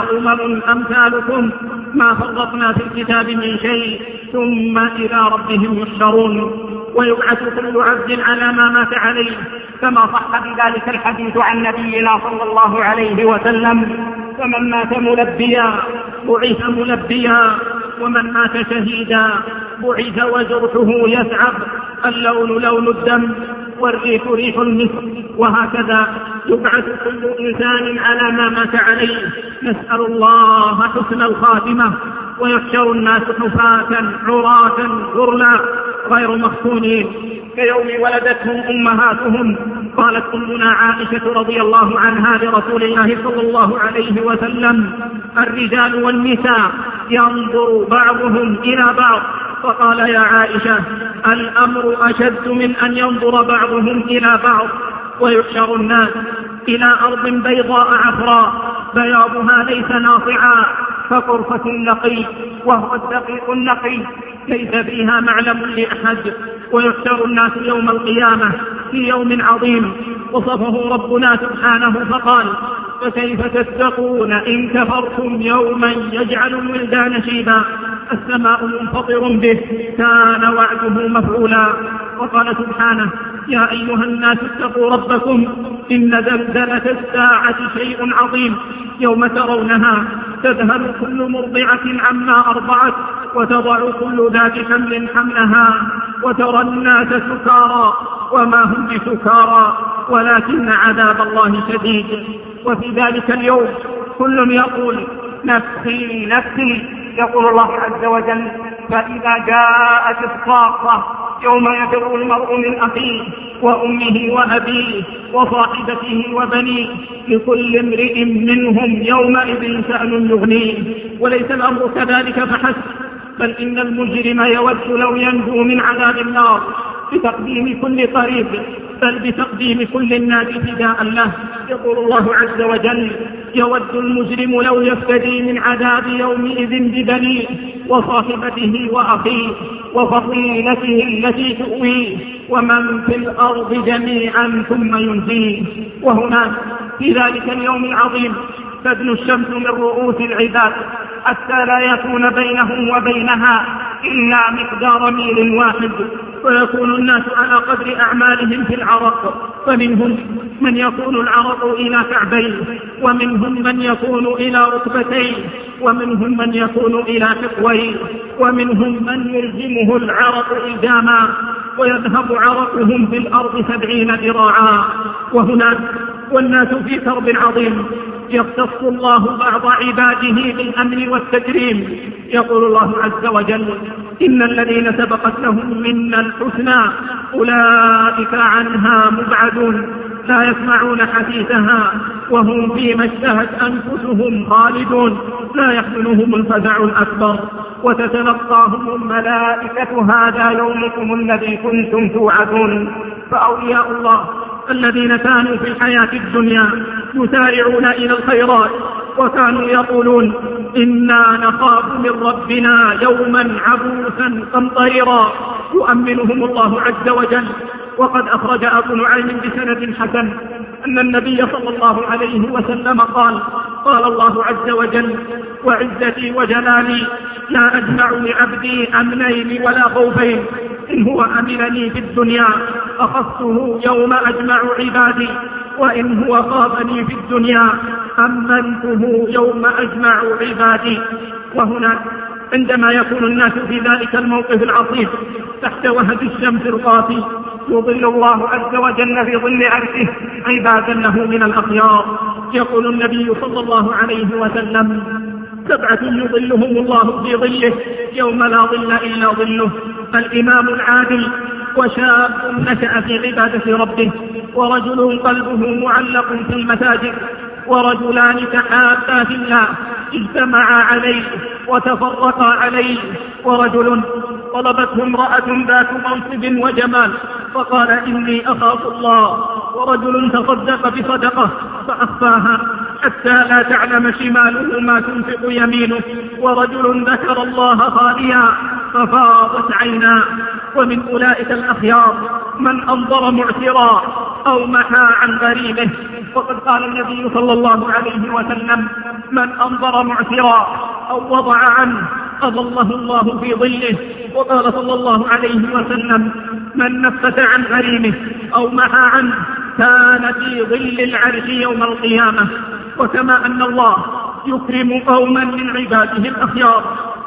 أمثالكم ما فرطنا في الكتاب من شيء ثم إلى ربهم يحشرون. ويبعث كل عبد على ما مات عليه، كما صح بذلك الحديث عن نبينا صلى الله عليه وسلم: فمن مات ملبيا بعث ملبيا، ومن مات شهيدا بعث وجرحه يسعب، اللون لون الدم والريح ريح المسك. وهكذا يبعث كل إنسان على ما مات عليه. نسأل الله حسن الخاتمة. ويحشر الناس حفاة عراة غرلا غير مختونين كيوم ولدتهم أمهاتهم. قالت أمنا عائشة رضي الله عنها لرسول الله صلى الله عليه وسلم: الرجال والنساء ينظر بعضهم إلى بعض. فقال: يا عائشة، الأمر أشد من أن ينظر بعضهم إلى بعض. ويحشر الناس إلى أرض بيضاء عفراء بياضها ليس ناصعا كطرفة النقي، وهو الدقيق النقي ليس فيها معلم لأحد. ويحشر الناس يوم القيامة في يوم عظيم وصفه ربنا سبحانه فقال: فكيف تتقون إن كفرتم يوما يجعل الولدان شيبا، السماء منفطر به كان وعده مفعولا. وقال سبحانه: يا أيها الناس اتقوا ربكم إن زلزلة الساعة شيء عظيم، يوم ترونها تذهل كل مرضعة عما أرضعت وتضع كل ذات حمل حملها وترى الناس سكارى وما هم بسكارى ولكن عذاب الله شديد. وفي ذلك اليوم كل يقول: نفسي نفسي. يقول الله عز وجل: فإذا جاءت الصاخة يوم يفر المرء من أخيه وأمه وأبيه وصاحبته وبنيه لكل امرئ منهم يومئذ شأن يغنيه. وليس الأمر كذلك فحسب، بل إن المجرم يود لو ينجو من عذاب النار بتقديم كل قريب، بل بتقديم كل الناس فداء له. يقول الله عز وجل: يود المجرم لو يفتدي من عذاب يومئذ ببنيه وصاحبته وأخيه وفصيلته التي تؤويه ومن في الأرض جميعا ثم ينجيه. وهناك في ذلك اليوم العظيم تدنو الشمس من رؤوس العباد حتى لا يكون بينهم وبينها إلا مقدار ميل واحد، ويكون الناس على قدر أعمالهم في العرق، فمنهم من يكون العرق إلى كعبيه، ومنهم من يكون إلى ركبتيه، ومنهم من يكون إلى حقويه، ومنهم من يلزمه العرق إلزاما ويذهب عرقهم في الأرض 70 ذراعا. وهناك والناس في كرب عظيم يختص الله بعض عباده بالأمن والتكريم. يقول الله عز وجل: إن الذين سبقت لهم منا الحسنى أولئك عنها مبعدون لا يسمعون حديثها وهم فيما اشتهت أنفسهم خالدون لا يحزنهم الفزع الأكبر وتتلقاهم الملائكة هذا يومكم الذي كنتم توعدون. فأولياء الله الذين كانوا في الحياة الدنيا يسارعون إلى الخيرات وكانوا يقولون: إنا نخاف من ربنا يوما عبوسا قمطريرا، يؤمنهم الله عز وجل. وقد أخرج أبو نعيم بسند حسن أن النبي صلى الله عليه وسلم قال: قال الله عز وجل: وعزتي وجلالي لا أجمع لعبدي أمنين ولا خوفين، إن هو أمنني في الدنيا أخذته يوم أجمع عبادي، وإن هو خافني في الدنيا أمنته يوم أجمع عبادي. وهنا عندما يكون الناس في ذلك الموقف العصيب تحت وهج الشمس القاسي يظل الله عز وجل في ظل عرشه عبادا له من الأخيار. يقول النبي صلى الله عليه وسلم: 7 يظلهم الله في ظله يوم لا ظل إلا ظله: الإمام العادل، وشاب نشأ في عبادة ربه، ورجل قلبه معلق في المساجد، ورجلان تحابا في الله اجتمعا عليه وتفرقا عليه، ورجل طلبته امرأة ذات منصب وجمال فقال: إني أخاف الله، ورجل تصدق بصدقة فأخفاها حتى لا تعلم شماله ما تنفق يمينه، ورجل ذكر الله خاليا ففاضت عيناه. ومن أولئك الأخيار من أنظر معسرا أو محى عن غريبه، وقد قال النبي صلى الله عليه وسلم: من أنظر معسرا أو وضع عنه أظله الله في ظله. وقال صلى الله عليه وسلم: من نفس عن غريمه أو محى عنه كان في ظل العرش يوم القيامة. وكما أن الله يكرم قوما من عباده الأخيار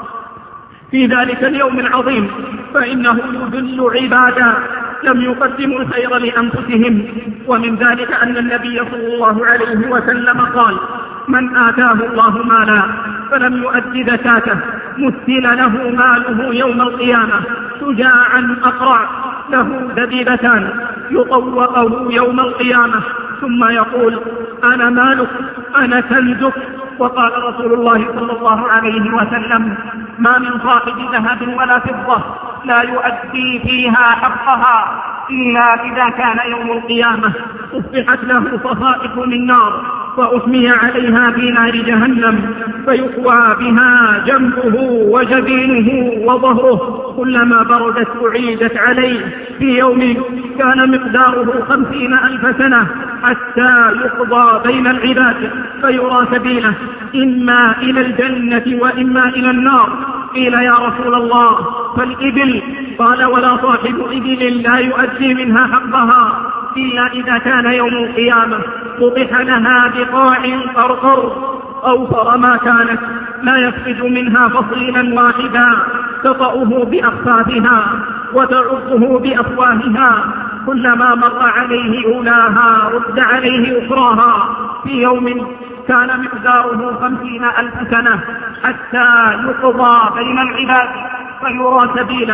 في ذلك اليوم العظيم، فإنه يذل عبادا لم يقدموا الخير لأنفسهم. ومن ذلك أن النبي صلى الله عليه وسلم قال: من آتاه الله مالا فلم يؤد زكاته مثل له ماله يوم القيامة شجاعا أقرع له دبيبتان يطوقه يوم القيامة ثم يقول: أنا مالك أنا كنزك. وقال رسول الله صلى الله عليه وسلم: ما من صاحب ذهب ولا فضة لا يؤدي فيها حقها إلا إذا كان يوم القيامة صفحت له صفائح من نار وأحمي عليها في نار جهنم فيقوى بها جنبه وجبينه وظهره، كلما بردت أعيدت عليه في يوم كان مقداره 50,000 سنة حتى يقضى بين العباد فيرى سبيله إما إلى الجنة وإما إلى النار. قيل: يا رسول الله فالإبل؟ قال: ولا صاحب إبل لا يؤدي منها حقها إلا إذا كان يوم القيامة قطح لها بقاع قرقر أوفر ما كانت لا يفقد منها فصيلا واحدا تطأه بأخفافها وتعضه بأفواهها، كلما مر عليه أولاها رد عليه أخراها في يوم كان مقداره 50,000 سنة حتى يقضى بين العباد فيرى سبيله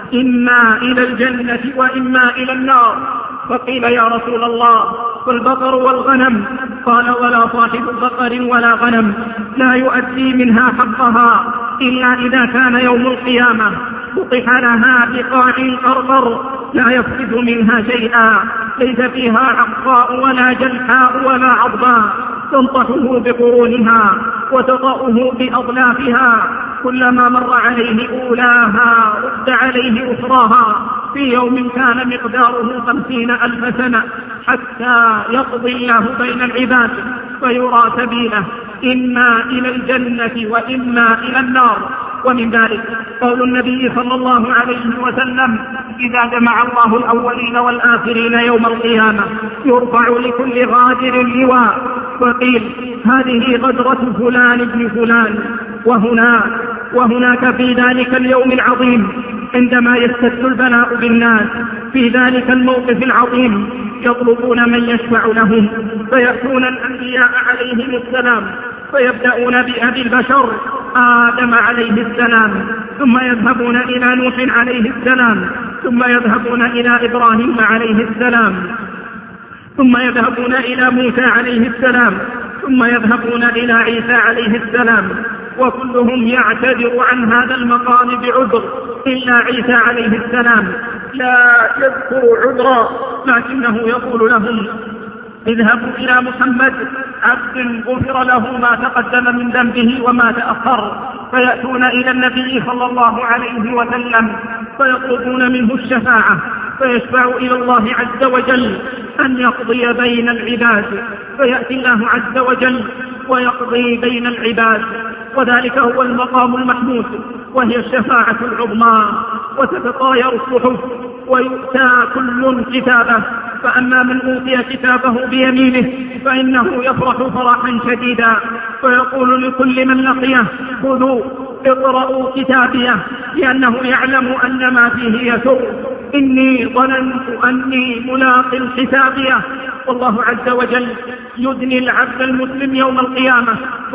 إما إلى الجنة وإما إلى النار. فقيل يا رسول الله والبقر والغنم؟ قال ولا صاحب بقر ولا غنم لا يؤدي منها حقها إلا إذا كان يوم القيامة فتح لها بقاع قرقر لا يفقد منها شيئا، ليس فيها عقاء ولا جلحاء ولا عضباء، تنطحه بقرونها وتطأه بأضلافها، كلما مر عليه أولاها رد عليه أخراها في يوم كان مقداره 50,000 سنة، حتى يقضي الله بين العباد فيرى سبيله إما إلى الجنة وإما إلى النار. ومن ذلك قول النبي صلى الله عليه وسلم: إذا جمع الله الأولين والآخرين يوم القيامة يرفع لكل غادر لواء، وقيل هذه غدرة فلان ابن فلان. وهناك في ذلك اليوم العظيم عندما يشتد البلاء بالناس في ذلك الموقف العظيم يطلبون من يشفع لهم، فيأتون الأنبياء عليهم السلام فيبدأون بأبي البشر آدم عليه السلام، ثم يذهبون إلى نوح عليه السلام، ثم يذهبون إلى إبراهيم عليه السلام، ثم يذهبون إلى موسى عليه السلام، ثم يذهبون إلى عيسى عليه السلام، وكلهم يعتذر عن هذا المقام بعذر إلا عيسى عليه السلام لا يذكر عذرا، لكنه يقول لهم: اذهبوا إلى محمد عبد غفر له ما تقدم من ذنبه وما تأخر. فيأتون إلى النبي صلى الله عليه وسلم فيطلبون منه الشفاعة، فيشفع إلى الله عز وجل أن يقضي بين العباد، فيأتي الله عز وجل ويقضي بين العباد، وذلك هو المقام المحمود، وهي الشفاعة العظمى. وتتطاير الصحف ويؤتى كل كتابه، فأما من أوتي كتابه بيمينه فإنه يفرح فرحا شديدا، فيقول لكل من لقيه: خذوا اقرأوا كتابيه، لأنه يعلم أن ما فيه يسر، إني ظننت أني ملاق حسابيه. والله عز وجل يدني العبد المسلم يوم القيامة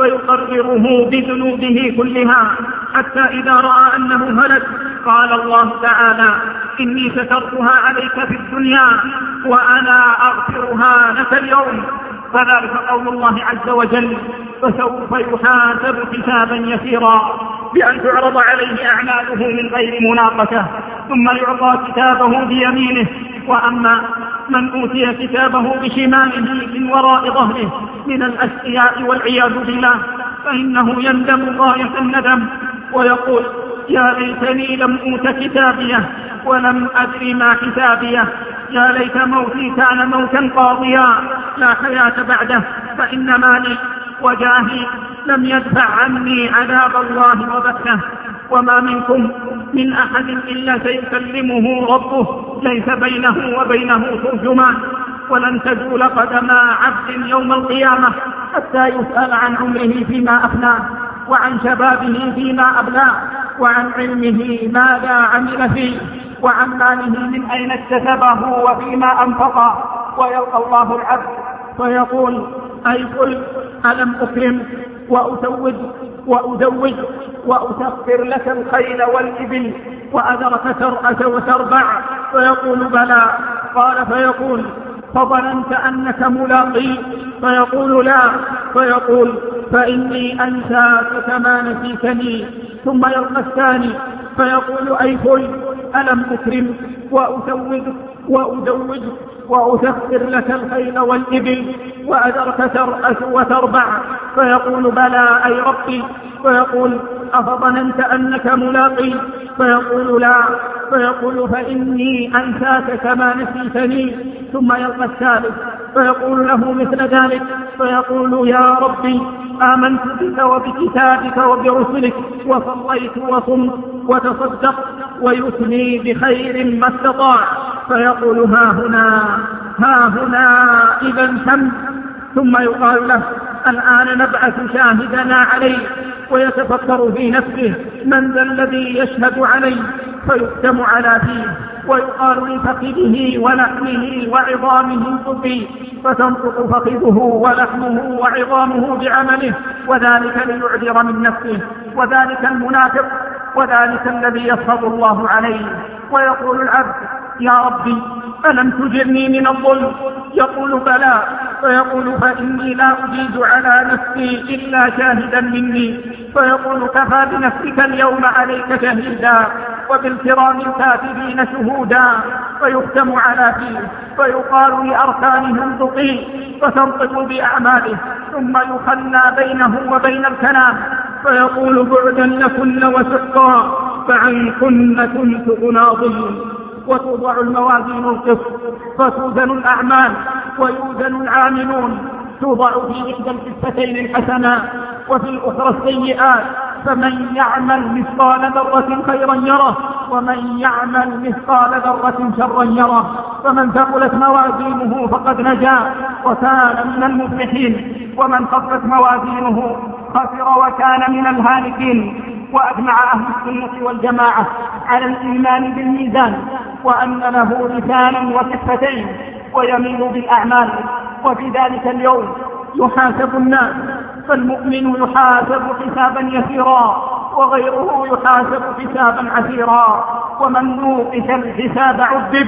فيقرره بذنوبه كلها، حتى إذا رأى أنه هلك قال الله تعالى: إني سترتها عليك في الدنيا وأنا أغفرها لك اليوم. فذلك قول الله عز وجل: فسوف يحاسب حسابا يسيرا، بأن تعرض عليه أعماله من غير مناقشة، ثم يعطى كتابه بيمينه. وأما من أوتي كتابه بشماله من وراء ظهره من الأشقياء والعياذ بالله فإنه يندم غاية الندم ويقول: يا ليتني لم أوت كتابيه ولم أدري ما حسابيه، يا ليت موتي كان موتا قاضيا لا حياة بعده، فإن مالي وجاهي لم يدفع عني عذاب الله وبثه. وما منكم من أحد إلا سيكلمه ربه ليس بينه وبينه ترجمان، ولن تزول قدم عبد يوم القيامة حتى يسأل عن عمره فيما أفناه، وعن شبابه فيما أبلاه، وعن علمه ماذا عمل فيه، وعن ماله من أين اكتسبه وفيما أنفقه. ويلقى الله العبد فيقول: أي قل ألم أكرم وأزوج وأسخر لك الخيل والإبل وأذرك ترأس وتربع؟ فيقول: بلى. قال فيقول: فظننت أنك ملاقي؟ فيقول: لا. فيقول: فإني أنساك كما نسيتني. ثم يلقى الثاني فيقول: أي قل ألم أكرم وأزوج وأسخر لك الخيل والإبل وأذرك ترأس وتربع؟ فيقول: بلى أي ربي. فيقول: أفظننت أنك ملاقي؟ فيقول: لا. فيقول: فإني أنساك كما نسيتني. ثم يلقى الثالث فيقول له مثل ذلك، فيقول: يا ربي آمنت بك وبكتابك وبرسلك وصليت وصمت وتصدقت، ويثني بخير ما استطاع. فيقول: ها هنا إذا تم. ثم يقال له: الآن نبعث شاهدنا عليه. ويتفكر في نفسه: من ذا الذي يشهد عليه؟ فيختم على فيه ويقال لفخذه ولحمه وعظامه طفي، فتنطق فخذه ولحمه وعظامه بعمله، وذلك ليعذر من نفسه، وذلك المنافق، وذلك الذي يسخط الله عليه. ويقول العبد: يا ربي ألم تجرني من الظلم؟ يقول: بلى. فيقول: فإني لا أجيز على نفسي إلا شاهدا مني. فيقول: كفى بنفسك اليوم عليك شهيدا وبالكرام الكاتبين شهودا. فيختم على فيه فيقال لأركانه انطقي فتنطق بأعماله، ثم يخلى بينه وبين الكلام فيقول: بعدا لكن وسحقا فعنكن كنت أناضل. وتوضع الموازين القسط فتوزن الأعمال ويوزن العاملون، توضع في إحدى الكفتين الحسنات وفي الأخرى السيئات، فمن يعمل مثقال ذرة خيرا يره ومن يعمل مثقال ذرة شرا يره. فمن ثقلت موازينه فقد نجا وكان من المفلحين، ومن خفت موازينه خسر وكان من الهالكين. وأجمع أهل السنة والجماعة على الإيمان بالميزان، وأن له لسانا وكفتين ويميل بالأعمال. وفي ذلك اليوم يحاسب الناس، فالمؤمن يحاسب حسابا يسيرا وغيره يحاسب حسابا عسيرا، ومن نوقش الحساب عذب.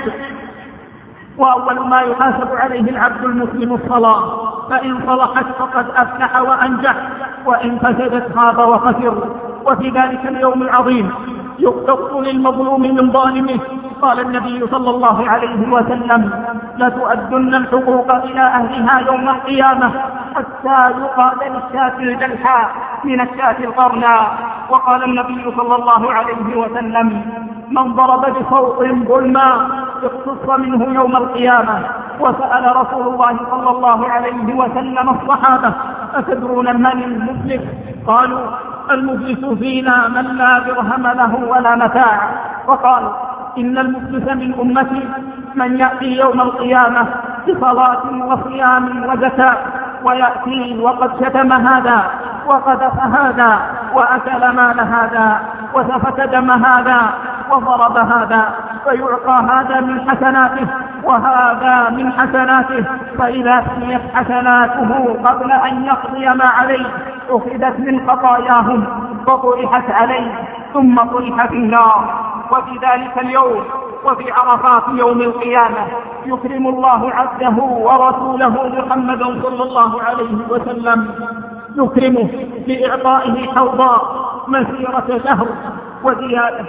وأول ما يحاسب عليه العبد المسلم الصلاة، فإن صلحت فقد أفلح وأنجح، وإن فسدت خاب وخسر. وفي ذلك اليوم العظيم يقتص للمظلوم من ظالمه. قال النبي صلى الله عليه وسلم: لتؤدن الحقوق إلى أهلها يوم القيامة حتى يقاد للشاة الجلحاء من الشاة القرناء. وقال النبي صلى الله عليه وسلم: من ضرب بصوت ظلما اقتص منه يوم القيامة. وسأل رسول الله صلى الله عليه وسلم الصحابة: أتدرون من المفلس؟ قالوا: المفلس فينا من لا درهم له ولا متاع. وقال: إن المفلس من أمتي من يأتي يوم القيامة بصلاة وصيام وزكاة، ويأتي وقد شتم هذا وقذف هذا وأكل مال هذا وسفك دم هذا وضرب هذا، فيعطى هذا من حسناته وهذا من حسناته، فإذا سميت حسناته قبل أن يقضي ما عليه أخذت من خطاياهم فطرحت عليه ثم طرح في النار. وفي ذلك اليوم وفي عرفات يوم القيامة يكرم الله عبده ورسوله محمد صلى الله عليه وسلم، يكرمه بإعطائه حوضاء مسيرة شهر وزيادة،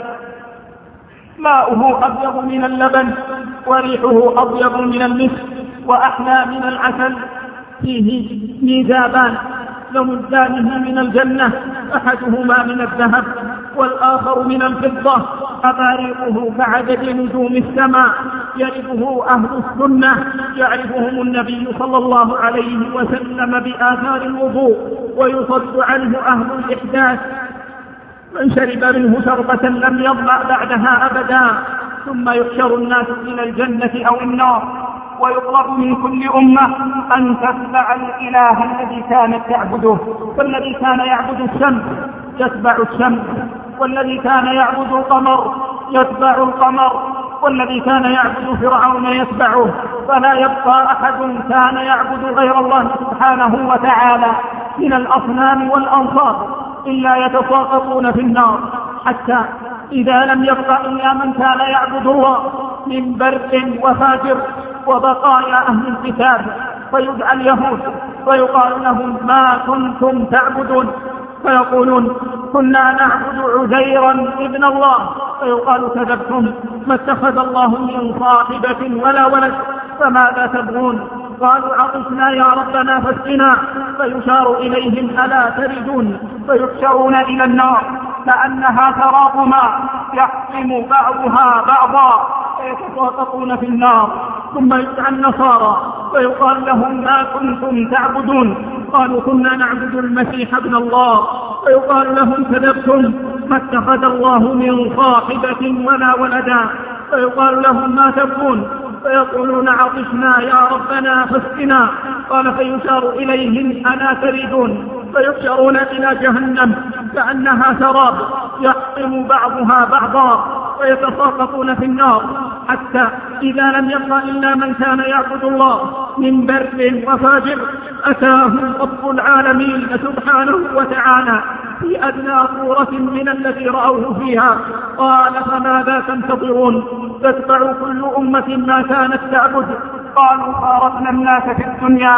ماؤه أبيض من اللبن وريحه أبيض من المسك وأحلى من العسل، فيه ميزابان لمزانه من الجنة، أحدهما من الذهب والآخر من الفضة، أباريقه كعدد نجوم السماء، يعرفه أهل السنة، يعرفهم النبي صلى الله عليه وسلم بآثار الوضوء، ويصد عنه أهل الإحداث، من شرب منه شربة لم يظمأ بعدها أبدا. ثم يحشر الناس إلى الجنة أو النار، ويطلب من كل أمة أن تتبع الإله الذي كانت تعبده. فالذي كان يعبد الشمس يتبع الشمس، والذي كان يعبد القمر يتبع القمر، والذي كان يعبد فرعون يتبعه، فلا يبقى أحد كان يعبد غير الله سبحانه وتعالى من الأصنام والأنصار إلا يتساقطون في النار، حتى إذا لم يبق إلا من كان يعبد الله من بر وفاجر وبقايا أهل الكتاب، فيدعى اليهود فيقال لهم: ما كنتم تعبدون؟ فيقولون: كنا نعبد عزيرا ابن الله. فيقال: كذبتم، ما اتخذ الله من صاحبة ولا ولد، فماذا تبغون؟ قالوا: عطشنا يا ربنا فاسقنا. فيشار إليهم: ألا تردون؟ فيحشرون إلى النار كأنها سراب ماء يحكم بعضها بعضا، فيتساقطون في النار. ثم يدعى النصارى فيقال لهم: ما كنتم تعبدون؟ قالوا: كنا نعبد المسيح ابن الله. فيقال لهم: كذبتم، ما اتخذ الله من صاحبة ولا ولدا. فيقال لهم: ما تبغون؟ فيقولون: عطشنا يا ربنا فاسقنا. قال: فيشار إليهم: ألا تريدون؟ فيحشرون إلى جهنم كأنها سراب يحطم بعضها بعضا، ويتساقطون في النار، حتى إذا لم يبق إلا من كان يعبد الله من بر وفاجر أتاهم رب العالمين سبحانه وتعالى في أدنى صورة من التي رأوه فيها. قال فماذا تنتظرون؟ تتبع كل أمة ما كانت تعبد. قالوا فارقنا الناس في الدنيا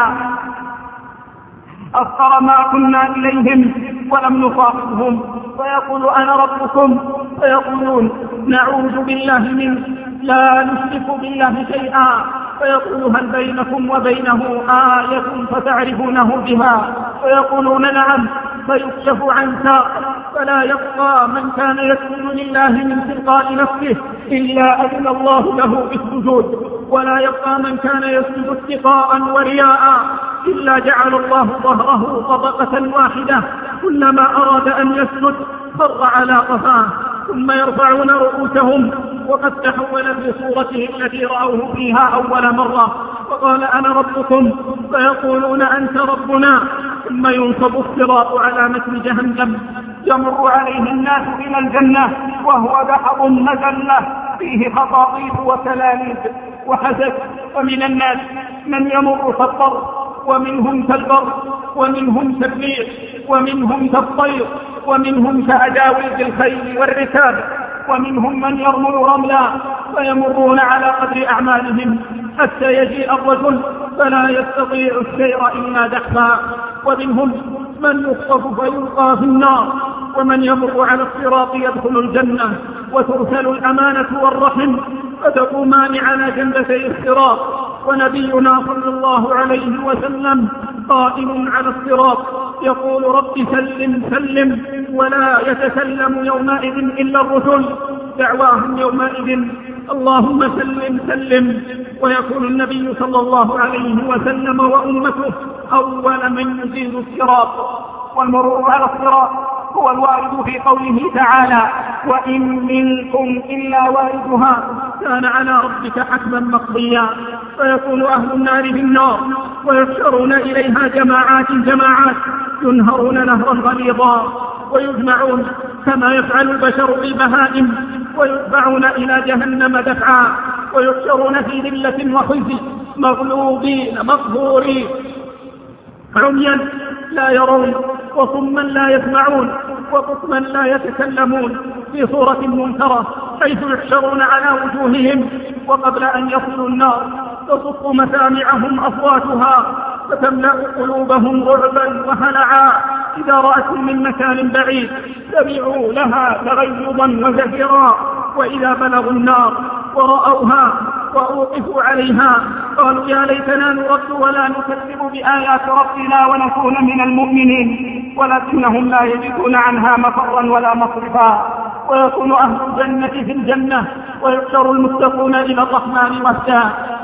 أكثر ما كنا إليهم ولم نصاحبهم، فيقول أنا ربكم، فيقولون نعوذ بالله منك لا نشرك بالله شيئا. فيقول هل بينكم وبينه آية فتعرفونه بها؟ فيقولون نعم. فيكشف عن ساق فلا يبقى من كان يسجد لله من تلقاء نفسه إلا أذن الله له بالسجود، ولا يبقى من كان يسجد اتقاء ورياء إلا جعل الله ظهره طبقة واحدة، كلما أراد أن يسجد فر على قفاه، ثم يرفعون رؤوسهم وقد تحول بصورته التي رأوه فيها أول مرة. فقال أنا ربكم، فيقولون أنت ربنا. ثم ينصب الصراط على متن جهنم، يمر عليه الناس إلى الجنة وهو دحض مذلة فيه خطاطيف وكلاليب وحسد. ومن الناس من يمر كالطر، ومنهم كالبر، ومنهم كالريح، ومنهم كالطير، ومنهم كأجاويد الخيل والركاب، ومنهم من يرمي رملا، فيمرون على قدر أعمالهم حتى يجيء الرجل فلا يستطيع السير إلا دحفا. ومنهم من يخطف فيلقى في النار، ومن يمر على الصراط يدخل الجنة. وترسل الأمانة والرحم فتقومان على جنبتي الصراط، ونبينا صلى الله عليه وسلم قائم على الصراط يقول رب سلم سلم، ولا يتكلم يومئذ إلا الرسل، دعواهم يومئذ اللهم سلم سلم. ويكون النبي صلى الله عليه وسلم وأمته أول من يزيل الصراط. والمرور على الصراط هو الوارد في قوله تعالى وإن منكم إلا واردها كان على ربك حتما مقضيا. فيكون أهل النار في النار ويحشرون إليها جماعات جماعات، ينهرون نهرا غليظا ويجمعون كما يفعل البشر بالبهائم، ويدفعون إلى جهنم دفعا، ويحشرون في ذلة وخزي مغلوبين مقهورين عميا لا يرون، وصما لا يسمعون، وبكما لا يتكلمون، في صورة منكرة حيث يحشرون على وجوههم، وقبل أن يصلوا النار تصف مسامعهم أصواتها فتملأ قلوبهم رعبا وهلعا إذا رأتهم من مكان بعيد سمعوا لها تغيظا وزفرا. وإذا بلغوا النار ورأوها وأوقفوا عليها قالوا يا ليتنا نرد ولا نكذب بآيات ربنا ونكون من المؤمنين، ولكنهم لا يجدون عنها مفرا ولا مصرفا. ويكون أهل الجنة في الجنة ويحشر المتقون إلى الرحمن وفدا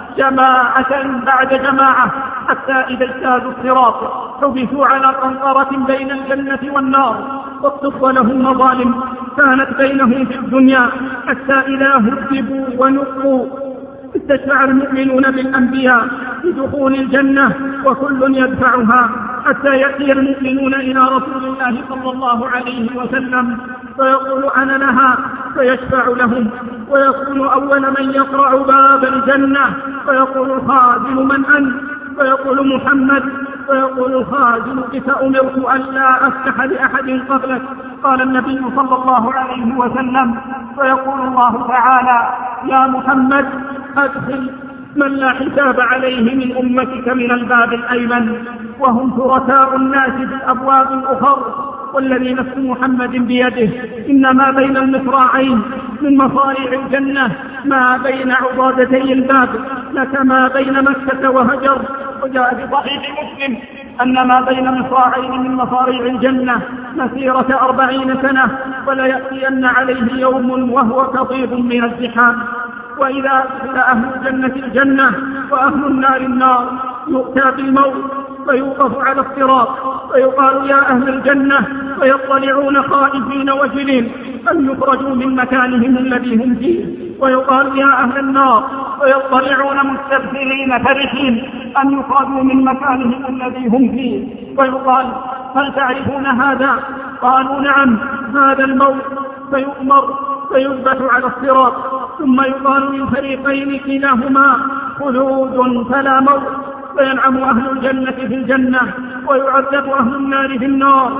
جماعة بعد جماعة، حتى إذا اجتازوا الصراط حبسوا على قنطرة بين الجنة والنار، واقتص لهم مظالم كانت بينهم في الدنيا، حتى إذا هذبوا ونقوا استشفع المؤمنون بالأنبياء بدخول الجنة وكل يدفعها، حتى يأتي المؤمنون إلى رسول الله صلى الله عليه وسلم فيقول أنا لها فيشفع لهم، ويكون أول من يقرع باب الجنة فيقول الخازن من أنت؟ فيقول محمد، فيقول الخازن بك أمرت أن لا أفتح لأحد قبلك. قال النبي صلى الله عليه وسلم فيقول الله تعالى يا محمد أدخل من لا حساب عليه من أمتك من الباب الأيمن، وهم شركاء الناس في الأبواب الأخر، والذي نفس محمد بيده إنما بين المصراعين من مصاريع الجنة ما بين عضادتي الباب لكما بين مكة وهجر. وجاء في صحيح مسلم أن ما بين مصراعين من مصاريع الجنة مسيرة 40 سنة، ولا يأتين عليه يوم وهو كطيب من الزحام. وإذا أدخل أهل الجنة الجنة وأهل النار النار يؤتى بالموت فيوقف على الصراط فيقال يا أهل الجنة، فيطلعون خائفين وجلين أن يخرجوا من مكانهم الذي هم فيه، ويقال يا أهل النار، فيطلعون مستبشرين فرحين أن يخرجوا من مكانهم الذي هم فيه، ويقال هل تعرفون هذا؟ قالوا نعم هذا الموت. فيؤمر فيثبت على الصراط، ثم يقال للفريقين كلاهما خلود فلا موت، فينعم أهل الجنة في الجنة ويعذب أهل النار في النار،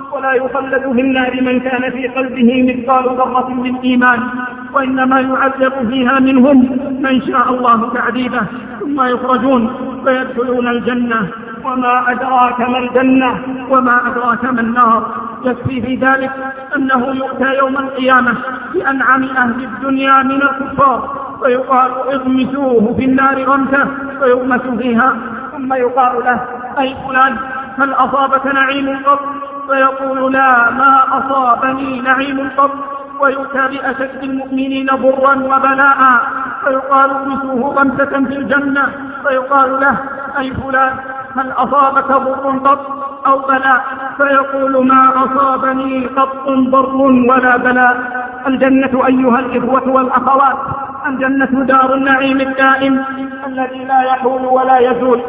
ولا يخلد في النار من كان في قلبه مثقال ذرة من إيمان، وإنما يعذب فيها منهم من شاء الله تعذيبه، ثم يخرجون فيدخلون الجنة. وما أدراك ما الجنة وما أدراك ما النار. يكفي في ذلك أنه يؤتى يوم القيامة بأنعم أهل الدنيا من الكفار، فيقال اغمسوه في النار غمسة، فيغمس فيها، ثم يقال له أي فلان هل أصابك نعيم قط؟ فيقول لا، ما أصابني نعيم قط. ويؤتى بأشد المؤمنين ضرا وبلاء، فيقال اغمسوه غمسة في الجنة، فيقال له أي فلان هل أصابك ضر قط أو بلاء؟ فيقول ما أصابني قط ضر ولا بلاء. الجنة أيها الإخوة والأخوات، الجنة دار النعيم الدائم الذي لا يحول ولا يزول،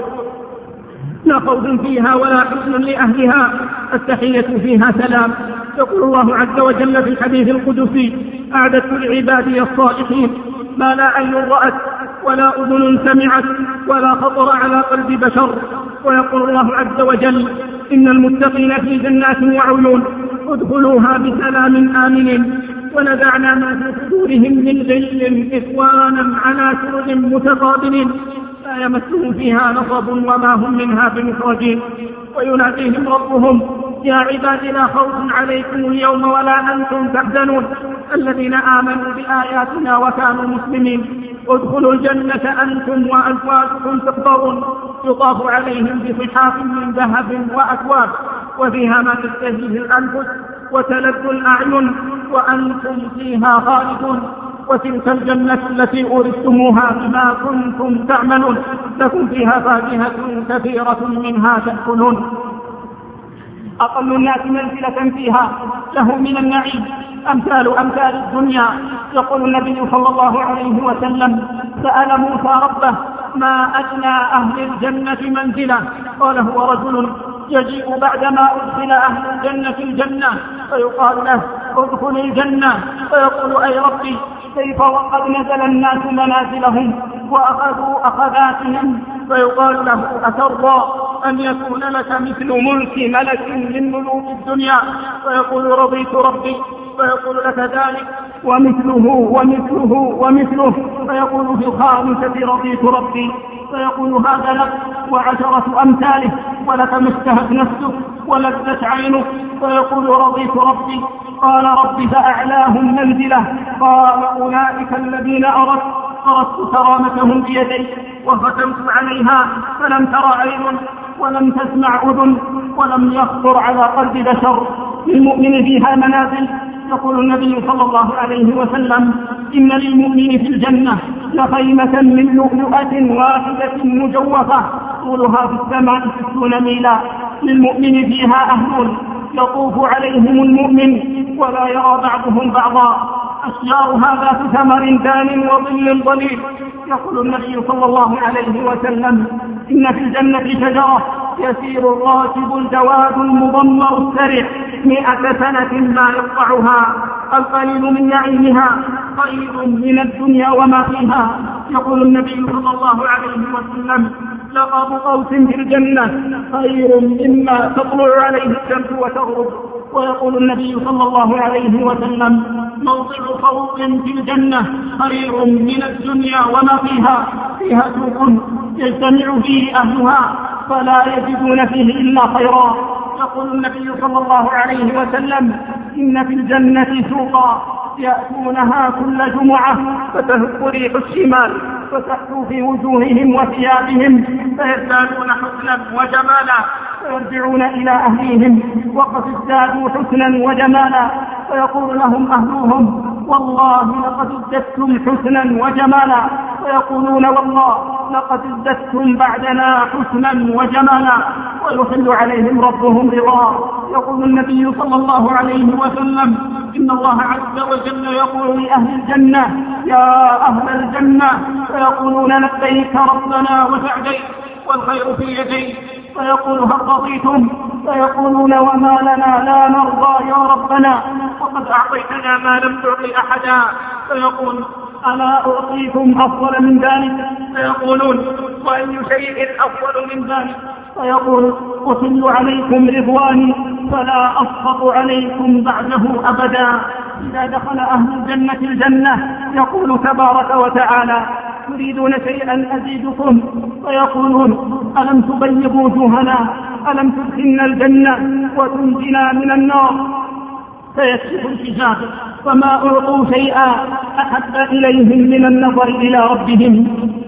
لا خوف فيها ولا حزن لأهلها، التحية فيها سلام. يقول الله عز وجل في الحديث القدسي أعددت لعبادي الصالحين ما لا عين رأت ولا أذن سمعت ولا خطر على قلب بشر. ويقول الله عز وجل إن المتقين في جنات وعيون ادخلوها بسلام آمنين، ونزعنا ما في صدورهم من غل إخوانا على سرر متقابلين لا يمسهم فيها نصب وما هم منها بمخرجين. ويناديهم ربهم يا عباد لا خوف عليكم اليوم ولا أنتم تحزنون الذين آمنوا بآياتنا وكانوا مسلمين، ادخلوا الجنة أنتم وأزواجكم تحبرون، يطاف عليهم بصحاف من ذهب وأكواب وفيها ما تشتهيه الأنفس وتلذ الأعين وأنتم فيها خالدون. وتلك الجنة التي أورثتموها بما كنتم تعملون، لكم فيها فاكهة كثيرة منها تأكلون. أقل الناس منزلة فيها له من النعيم أمثال الدنيا. يقول النبي صلى الله عليه وسلم سأل موسى ربه ما أدنى أهل الجنة منزلة؟ قال هو رجل يجيء بعدما أدخل أهل الجنة الجنة فيقال له ادخل الجنة، فيقول أي ربي كيف وقد نزل الناس منازلهم وأخذوا أخذاتهم؟ فيقال له أترضى أن يكون لك مثل ملك ملك من ملوك الدنيا؟ فيقول رضيت ربي. فيقول لك ذلك ومثله ومثله ومثله، فيقول في الخامسة رضيت ربي. فيقول هذا لك وعشرة أمثاله ولك ما اشتهت نفسك ولذت عينك. فيقول رضيت ربي. قال رب فأعلاهم منزلة. قال أولئك الذين أردت كرامتهم بيدي وختمت عليها فلم تر عين ولم تسمع أذن ولم يخطر على قلب بشر. للمؤمن فيها منازل. يقول النبي صلى الله عليه وسلم إن للمؤمن في الجنة لخيمة من لؤلؤة واحدة مجوفة طولها في السماء 60 ميلا، للمؤمن فيها أهل يطوف عليهم المؤمن ولا يرى بعضهم بعضا، أشجارها ذات ثمر دان وظل ظليل. يقول النبي صلى الله عليه وسلم إن في الجنة شجرة يسير الراكب الجواد المضمر السرع 100 سنة ما يقطعها، القليل من نعيمها خير من الدنيا وما فيها. يقول النبي صلى الله عليه وسلم لقب قوس في الجنة خير مما تطلع عليه الشمس وتغرب. ويقول النبي صلى الله عليه وسلم موضع خوف في الجنة خير من الدنيا وما فيها، فيها سوق يجتمع فيه أهلها فلا يجدون فيه إلا خيرا. يقول النبي صلى الله عليه وسلم إن في الجنة سوقا يأتونها كل جمعة فتهب ريح الشمال فتحثو في وجوههم وثيابهم فيزدادون حسنا وجمالا فيرجعون إلى أهليهم وقد ازدادوا حسنا وجمالا، فيقول لهم أهلهم والله لقد ازددتم حسنا وجمالا، فيقولون والله لقد ازددتم بعدنا حسنا وجمالا، ويحل عليهم ربهم رضا. يقول النبي صلى الله عليه وسلم إن الله عز وجل يقول لأهل الجنة يا أهل الجنة، فيقولون لبيك ربنا وسعديك والخير في يديك. فيقول هل رضيتم؟ فيقولون وما لنا لا نرضى يا ربنا وقد أعطيتنا ما لم تعط أحدا. فيقول ألا أعطيكم أفضل من ذلك؟ فيقولون وأي شيء أفضل من ذلك؟ فيقول أحل عليكم رضواني فلا أسخط عليكم بعده أبدا. إذا دخل أهل الجنة الجنة يقول تبارك وتعالى: تريدون شيئا أزيدكم؟ فيقولون: ألم تبيض وجوهنا؟ ألم تدخلنا الجنة وتنجنا من النار؟ فيكشف الحجاب فما أعطوا شيئا أحب إليهم من النظر إلى ربهم.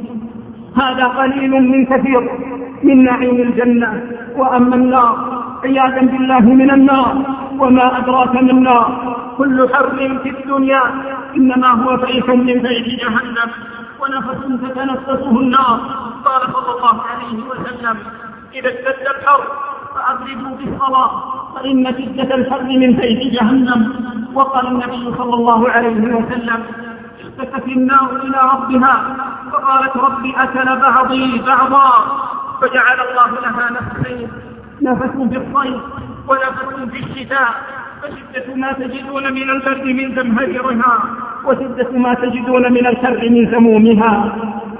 هذا قليل من كثير من نعيم الجنة. وأما النار عياذا بالله من النار، وما أدراك من النار، كل حر في الدنيا إنما هو فيح من فيح جهنم، ونفس تتنفسه النار. قال صلى الله عليه وسلم: إذا اشتد الحر فأبردوا بالصلاة فإن شدة الحر من فيح جهنم. وقال النبي صلى الله عليه وسلم: اشتكت النار إلى ربها فقالت: ربي أكل بعضي بعضا، فجعل الله لها نفسين: نفس في الصيف ونفس في الشتاء، فشدة ما تجدون من البرد من زمهريرها، وشدة ما تجدون من الحر من سمومها.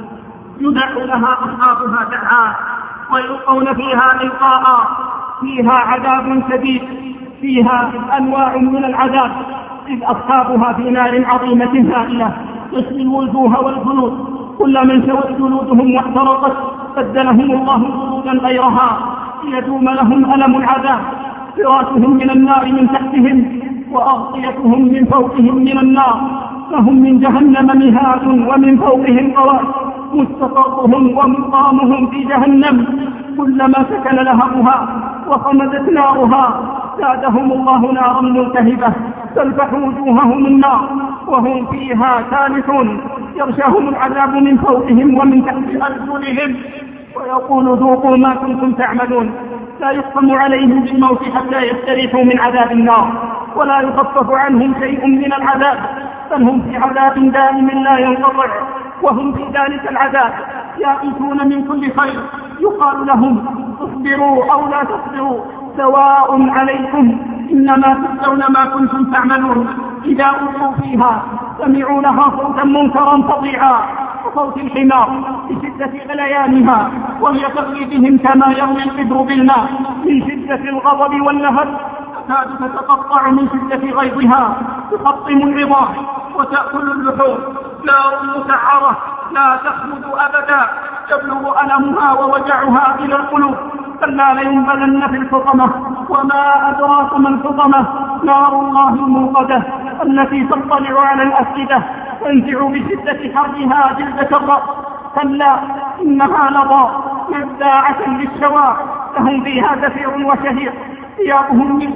يدع لها أصحابها دعاء ويلقون فيها إلقاء. فيها عذاب شديد، فيها أنواع من العذاب، إذ أصحابها في نار عظيمة هائلة تشوي الوجوه والجلود، كلما انشوت جلودهم واحترقت بدلهم الله جلودا غيرها ليدوم لهم ألم العذاب. فراشهم من النار من تحتهم وأغطيتهم من فوقهم من النار، لهم من جهنم مهاد ومن فوقهم غواش، مستقرهم ومقامهم في جهنم. كلما سكن لهبها وخمدت نارها زادهم الله نارا ملتهبة تلفح وجوههم النار وهم فيها كالحون. يغشاهم العذاب من فوقهم ومن تحت أرجلهم ويقول: ذوقوا ما كنتم تعملون. لا يقسم عليهم بالموت حتى يستريحوا من عذاب النار، ولا يخفف عنهم شيء من العذاب، بل هم في عذاب دائم لا ينقطع. وهم في ذلك العذاب يائسون من كل خير. يقال لهم: اصبروا أو لا تصبروا سواء عليكم، إنما تجزون ما كنتم تعملون. إذا ألقوا فيها سمعوا لها صوتا منكرا فظيعا كصوت الحمار بشدة غليانها، وهي تغلي بهم كما يغلي القدر بالماء من شدة الغضب واللهب، تكاد تتقطع من شدة غيظها، تحطم العظام وتأكل اللحوم. نار مسعرة لا تخمد أبدا، يبلغ ألمها ووجعها إلى القلوب. كلا لينبذن في الحطمة. وما أدراك ما الحطمة؟ نار الله الموقدة التي تطلع على الأفئدة تنزع بشدة حرها جلدة الرأس. كلا إنها لظى نزاعة للشوى، لهم فيها زفير وشهيق، ثيابهم من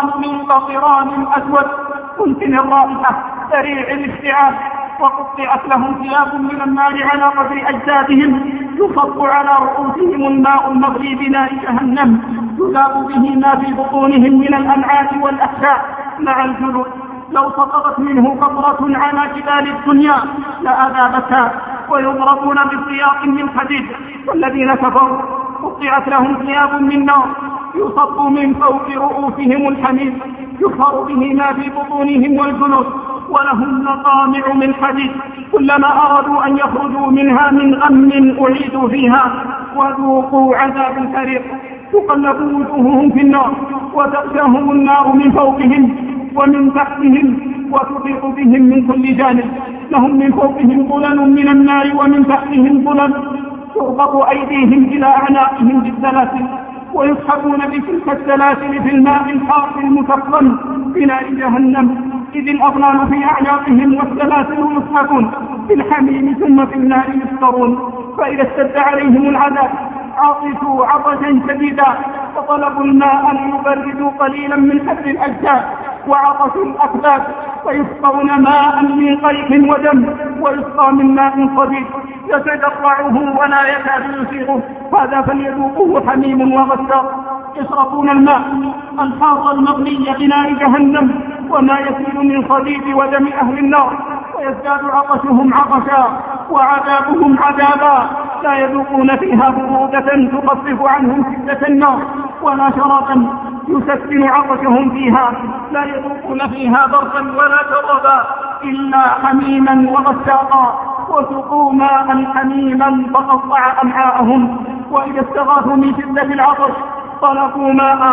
قطران أسود منتن الرائحة سريع الاشتعال، وقطعت لهم ثياب من النار على قدر أجسادهم، يصب على رؤوسهم الماء المغلي بنار جهنم، يذاب به ما في بطونهم من الأمعاء والأحشاء مع الجلود. لو سقطت منه قطرة على جبال الدنيا لأذابتها. ويضربون بسياق من حديد. والذين كفروا قطعت لهم ثياب من نار يصب من فوق رؤوسهم الحميم، يصهر به ما في بطونهم والجلود. ولهم مقامع من حديد، كلما أرادوا أن يخرجوا منها من غم أعيدوا فيها وذوقوا عذاب الحريق. تقلب وجوههم في النار وتغشاهم النار من فوقهم ومن تحتهم وتحيط بهم من كل جانب. لهم من فوقهم ظلل من النار ومن تحتهم ظلل، تربط أيديهم إلى أعناقهم بالسلاسل، ويسحبون بتلك السلاسل في الماء الحار المسخن بنار جهنم، إذ الأغلال في أعناقهم والسلاسل يسحبون في الحميم ثم في النار يسكرون. فإذا اشتد عليهم العذاب عطشوا عطشا شديدا فطلبوا الماء ليبردوا قليلا من حر الأجساد وعطش الأكباد، فيسقون ماء من قيح ودم ويسقى من ماء صديد يتجرعه ولا يكاد يسيغه. هذا فليذوقوه حميم وغساق. يشربون الماء الحار المغلي بنار جهنم وما يسيل من صديد ودم أهل النار، ويزداد عطشهم عطشا وعذابهم عذابا. لا يذوقون فيها برودة تخفف عنهم شدة النار ولا شرابا يسكن عطشهم فيها. لا يذوقون فيها بردا ولا شرابا إلا حميما وغساقا، وسقوا ماء حميما فقطع أمعاءهم. وإذا استغاثوا من شدة العطش طلبوا ماء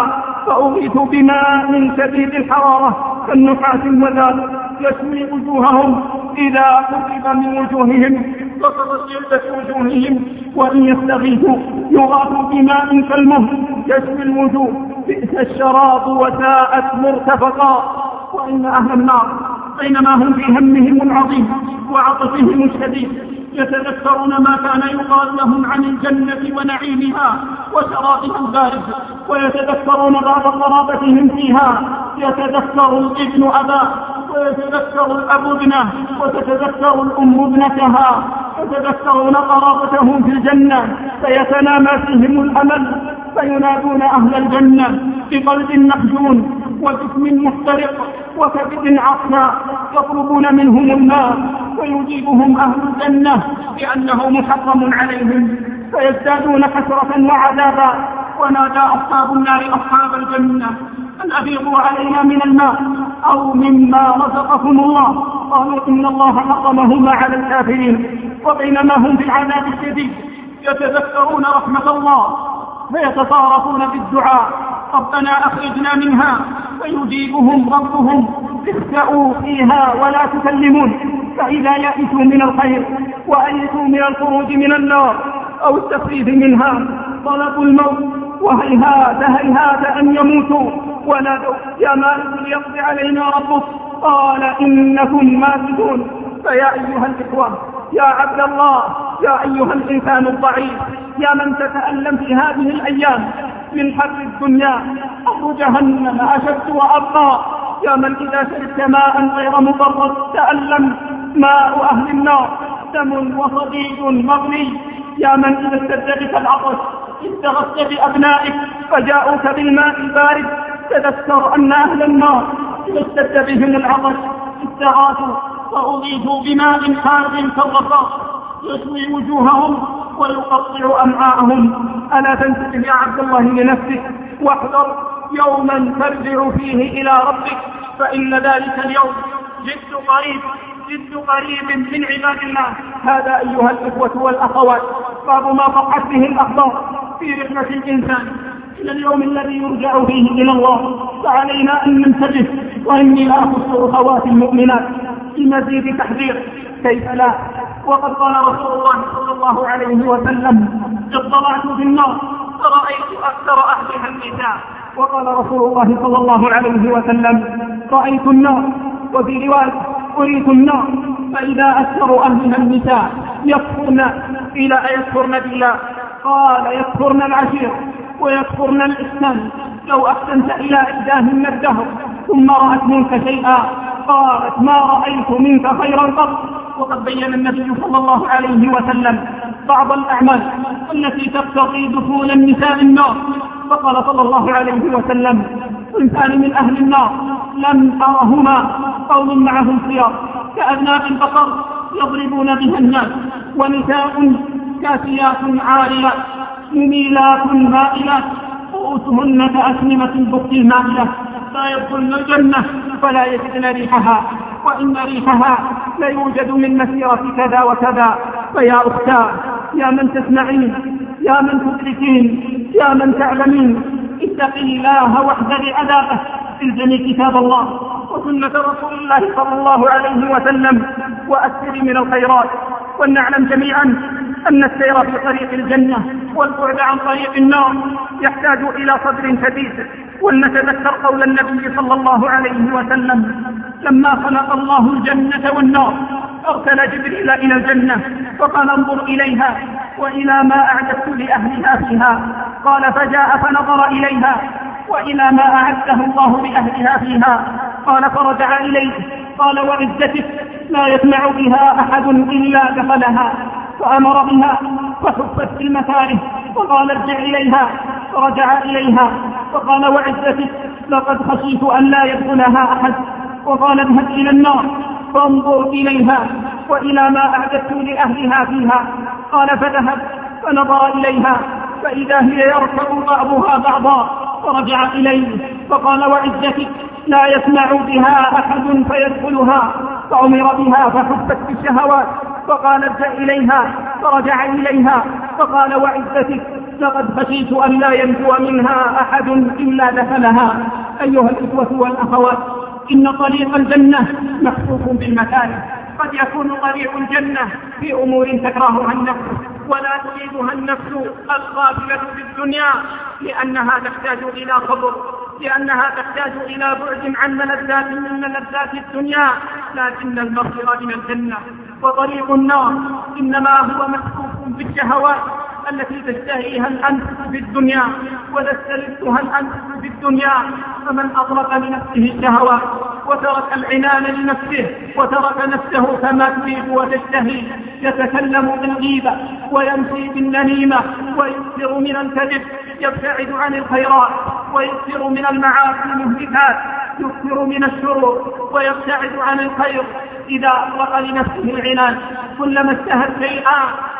فأغيثوا بماء شديد الحرارة كالنحاس الوذاب يشوي وجوههم إذا قرب من وجوههم وصلت جلدة وجوههم، وإن يستغيثوا يغاثوا بماء كالمهل يشوي الوجوه، بئس الشراب وساءت مرتفقا. وإن أهل النار بينما هم في همهم العظيم وعطفهم الشديد يتذكرون ما كان يقال لهم عن الجنة ونعيمها وشرابها البارد، ويتذكرون بعض قرابتهم فيها، يتذكر الابن أباه ويتذكر الأب ابنه وتتذكر الأم ابنتها، يتذكرون قرابتهم في الجنة فيتنامى فيهم الأمل، فينادون أهل الجنة بقلب محزون وجسم محترق وكبد عصا يطلبون منهم الماء، ويجيبهم أهل الجنة بأنه محرم عليهم، فيزدادون حسرة وعذابا. ونادى أصحاب النار أصحاب الجنة أن أفيضوا علينا من الماء أو مما رزقكم الله، قالوا إن الله حرمهما على الكافرين. وبينما هم في العذاب الشديد يتذكرون رحمة الله فيتصارفون بالدعاء ربنا أخرجنا منها، فيجيبهم ربهم اخسأوا فيها ولا تكلمون. فإذا يئسوا من الخير وأيسوا من الخروج من النار أو التخفيف منها طلبوا الموت، وهيهات هيهات أن يموتوا، ونادوا يا مالك ليقضي علينا ربك، قال إنكم ماكثون. فيا أيها الإخوة، يا عبد الله، يا أيها الإنسان الضعيف، يا من تتألم في هذه الأيام من حر الدنيا، أمر جهنم أشد وأبقى، يا من إذا شربت ماء غير مبرد تألم، ماء أهل النار دم وصديد مغلي، يا من إذا اشتد بك العطش استغثت بأبنائك فجاءوك بالماء البارد، تذكر أن أهل النار إذا اشتد بهم العطش استغاثوا وأضيفوا بماء حار كالرصاص يشوي وجوههم ويقطع أمعاءهم. ألا تنتبه يا عبد الله لنفسك واحذر يوما ترجع فيه إلى ربك، فإن ذلك اليوم جد قريب من عباد الله. هذا أيها الإخوة والأخوات بعض ما فقعت به الأخبار في رحلة الإنسان إلى اليوم الذي يرجع فيه إلى الله، فعلينا أن ننتبه. وإني لأخص أخوات المؤمنات بمزيد تحذير، كيف لا؟ وقد قال رسول الله صلى الله عليه وسلم اطلعت في النار فرأيت أكثر أهلها النساء. وقال رسول الله صلى الله عليه وسلم رأيت النار، وفي رواية أريت النار فإذا أكثر أهلها النساء يكفرن إلى يكفرن بالله، قال يكفرن العشير ويكفرن الإحسان، لو أحسنت إلى إحداهن الدهر ثم رأت منك شيئا قالت ما رأيت منك خيرا قط. وقد بين النبي صلى الله عليه وسلم بعض الأعمال التي تقتضي دخول النساء النار، فقال صلى الله عليه وسلم صنفان من أهل النار لم أرهما، قوم معهم خيار كأذناب البقر يضربون بها الناس، ونساء كاسيات عاريات مميلات مائلات رؤوسهن كأسنمة البخت المائلة، لا يدخلن الجنة فلا يجدن ريحها، وإن ريحها لا يوجد من مسيرة كذا وكذا. فيا أختاه، يا من تسمعين، يا من تدركين، يا من تعلمين، اتقي الله واحذري عذابه، الزمي كتاب الله وسنة رسول الله صلى الله عليه وسلم، وأكثري من الخيرات. ولنعلم جميعا أن السير في طريق الجنة والبعد عن طريق النار يحتاج إلى صبر شديد. ولنتذكر قول النبي صلى الله عليه وسلم لما خلق الله الجنة والنار أرسل جبريل إلى الجنة فقال انظر إليها وإلى ما أعددت لأهلها فيها، قال فجاء فنظر إليها وإلى ما أعده الله لأهلها فيها، قال فرجع إليه قال وعزتك لا يسمع بها أحد إلا دخلها، فأمر بها فحفت في المكاره وقال ارجع إليها، فرجع إليها فقال وعزتك لقد خشيت أن لا يدخلها أحد، وقال اذهب إلى النار فانظر إليها وإلى ما أعددت لأهلها فيها، قال فذهب فنظر إليها فإذا هي يركب بعضها بعضا، فرجع إليه فقال وعزتك لا يسمع بها أحد فيدخلها، فأمر بها فحفت بالشهوات، فقال ارجع إليها، فرجع إليها فقال وعزتك لقد خشيت أن لا ينجو منها أحد إلا دخلها. أيها الإخوة والأخوات، إن طريق الجنة محفوف بالمكاره. قد يكون طريق الجنة في أمور تكرهها النفس ولا تريدها النفس الغافلة في الدنيا، لأنها تحتاج إلى صبر، لأنها تحتاج إلى بعد عن ملذات الدنيا، لكن المصير إلى الجنة. وطريق النار إنما هو محفوف بالشهوات التي تشتهيها الأنف في الدنيا وتستلذها الأنف في الدنيا. فمن أطلق لنفسه الشهوات وترك العنان لنفسه وترك نفسه كما تريد وتشتهي، يتكلم بالغيبة ويمشي بالنميمة ويكثر من الكذب، يبتعد عن الخيرات ويكثر من المعاصي المهلكات، يكثر من الشرور ويبتعد عن الخير. إذا أطلق لنفسه العنان كلما اشتهت شيئا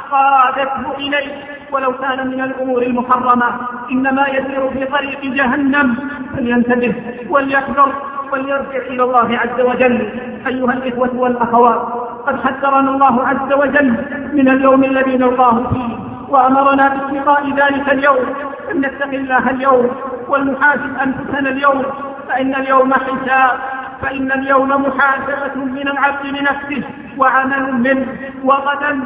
قادته إليه ولو كان من الأمور المحرمة، إنما يسير في طريق جهنم. فلينتبه وليحذر وليرجع إلى الله عز وجل. أيها الإخوة والأخوات، قد حذرنا الله عز وجل من اليوم الذي نلقاه فيه، وأمرنا باتقاء ذلك اليوم، أن نتق الله اليوم ولنحاسب أنفسنا اليوم، فإن اليوم حساب، فإن اليوم محاسبة من العبد لنفسه وعمل منه، وغدا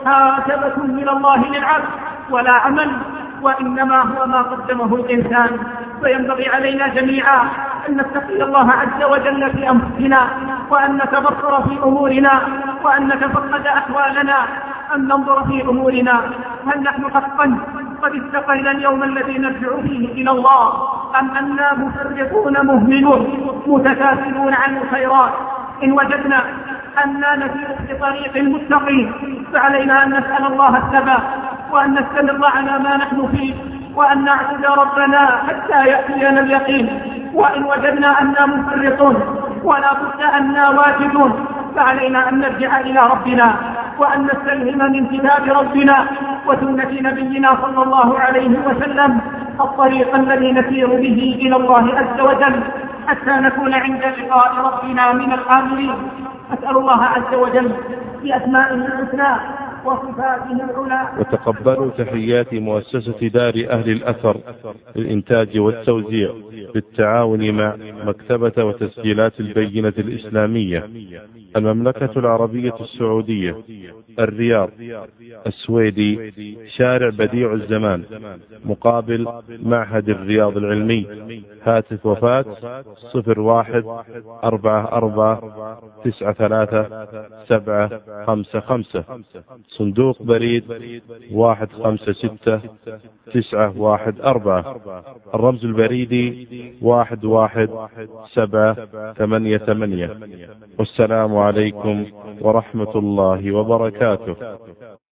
محاسبة من الله للعبد ولا عمل، وإنما هو ما قدمه الإنسان. فينبغي علينا جميعا أن نتقي الله عز وجل في أنفسنا، وأن نتبصر في أمورنا، وأن نتفقد أحوالنا، أن ننظر في أمورنا هل نحن حقا قد استقينا اليوم الذي نرجع فيه إلى الله، أم أننا مفرطون مهملون متكاسلون عن الخيرات. إن وجدنا أننا نسير في طريق المتقين فعلينا أن نسأل الله الثبات، وأن نستمر على ما نحن فيه، وأن نعبد ربنا حتى يأتينا اليقين. وإن وجدنا أننا مفرطون ولا بد أننا واجدون فعلينا أن نرجع إلى ربنا، وأن نستلهم من كتاب ربنا وسنة نبينا صلى الله عليه وسلم الطريق الذي نسير به إلى الله عز وجل حتى نكون عند لقاء ربنا من الآمنين. أسأل الله عز وجل بأسمائه الحسنى وصفاته العلى. وتقبلوا تحيات مؤسسة دار أهل الأثر للإنتاج والتوزيع بالتعاون مع مكتبة وتسجيلات البينة الإسلامية، المملكة العربية السعودية، الرياض، السويدي، شارع بديع الزمان مقابل معهد الرياض العلمي. هاتف وفاة 01-44-93-755. صندوق بريد 156-914. الرمز البريدي 11788. والسلام عليكم ورحمة الله وبركاته.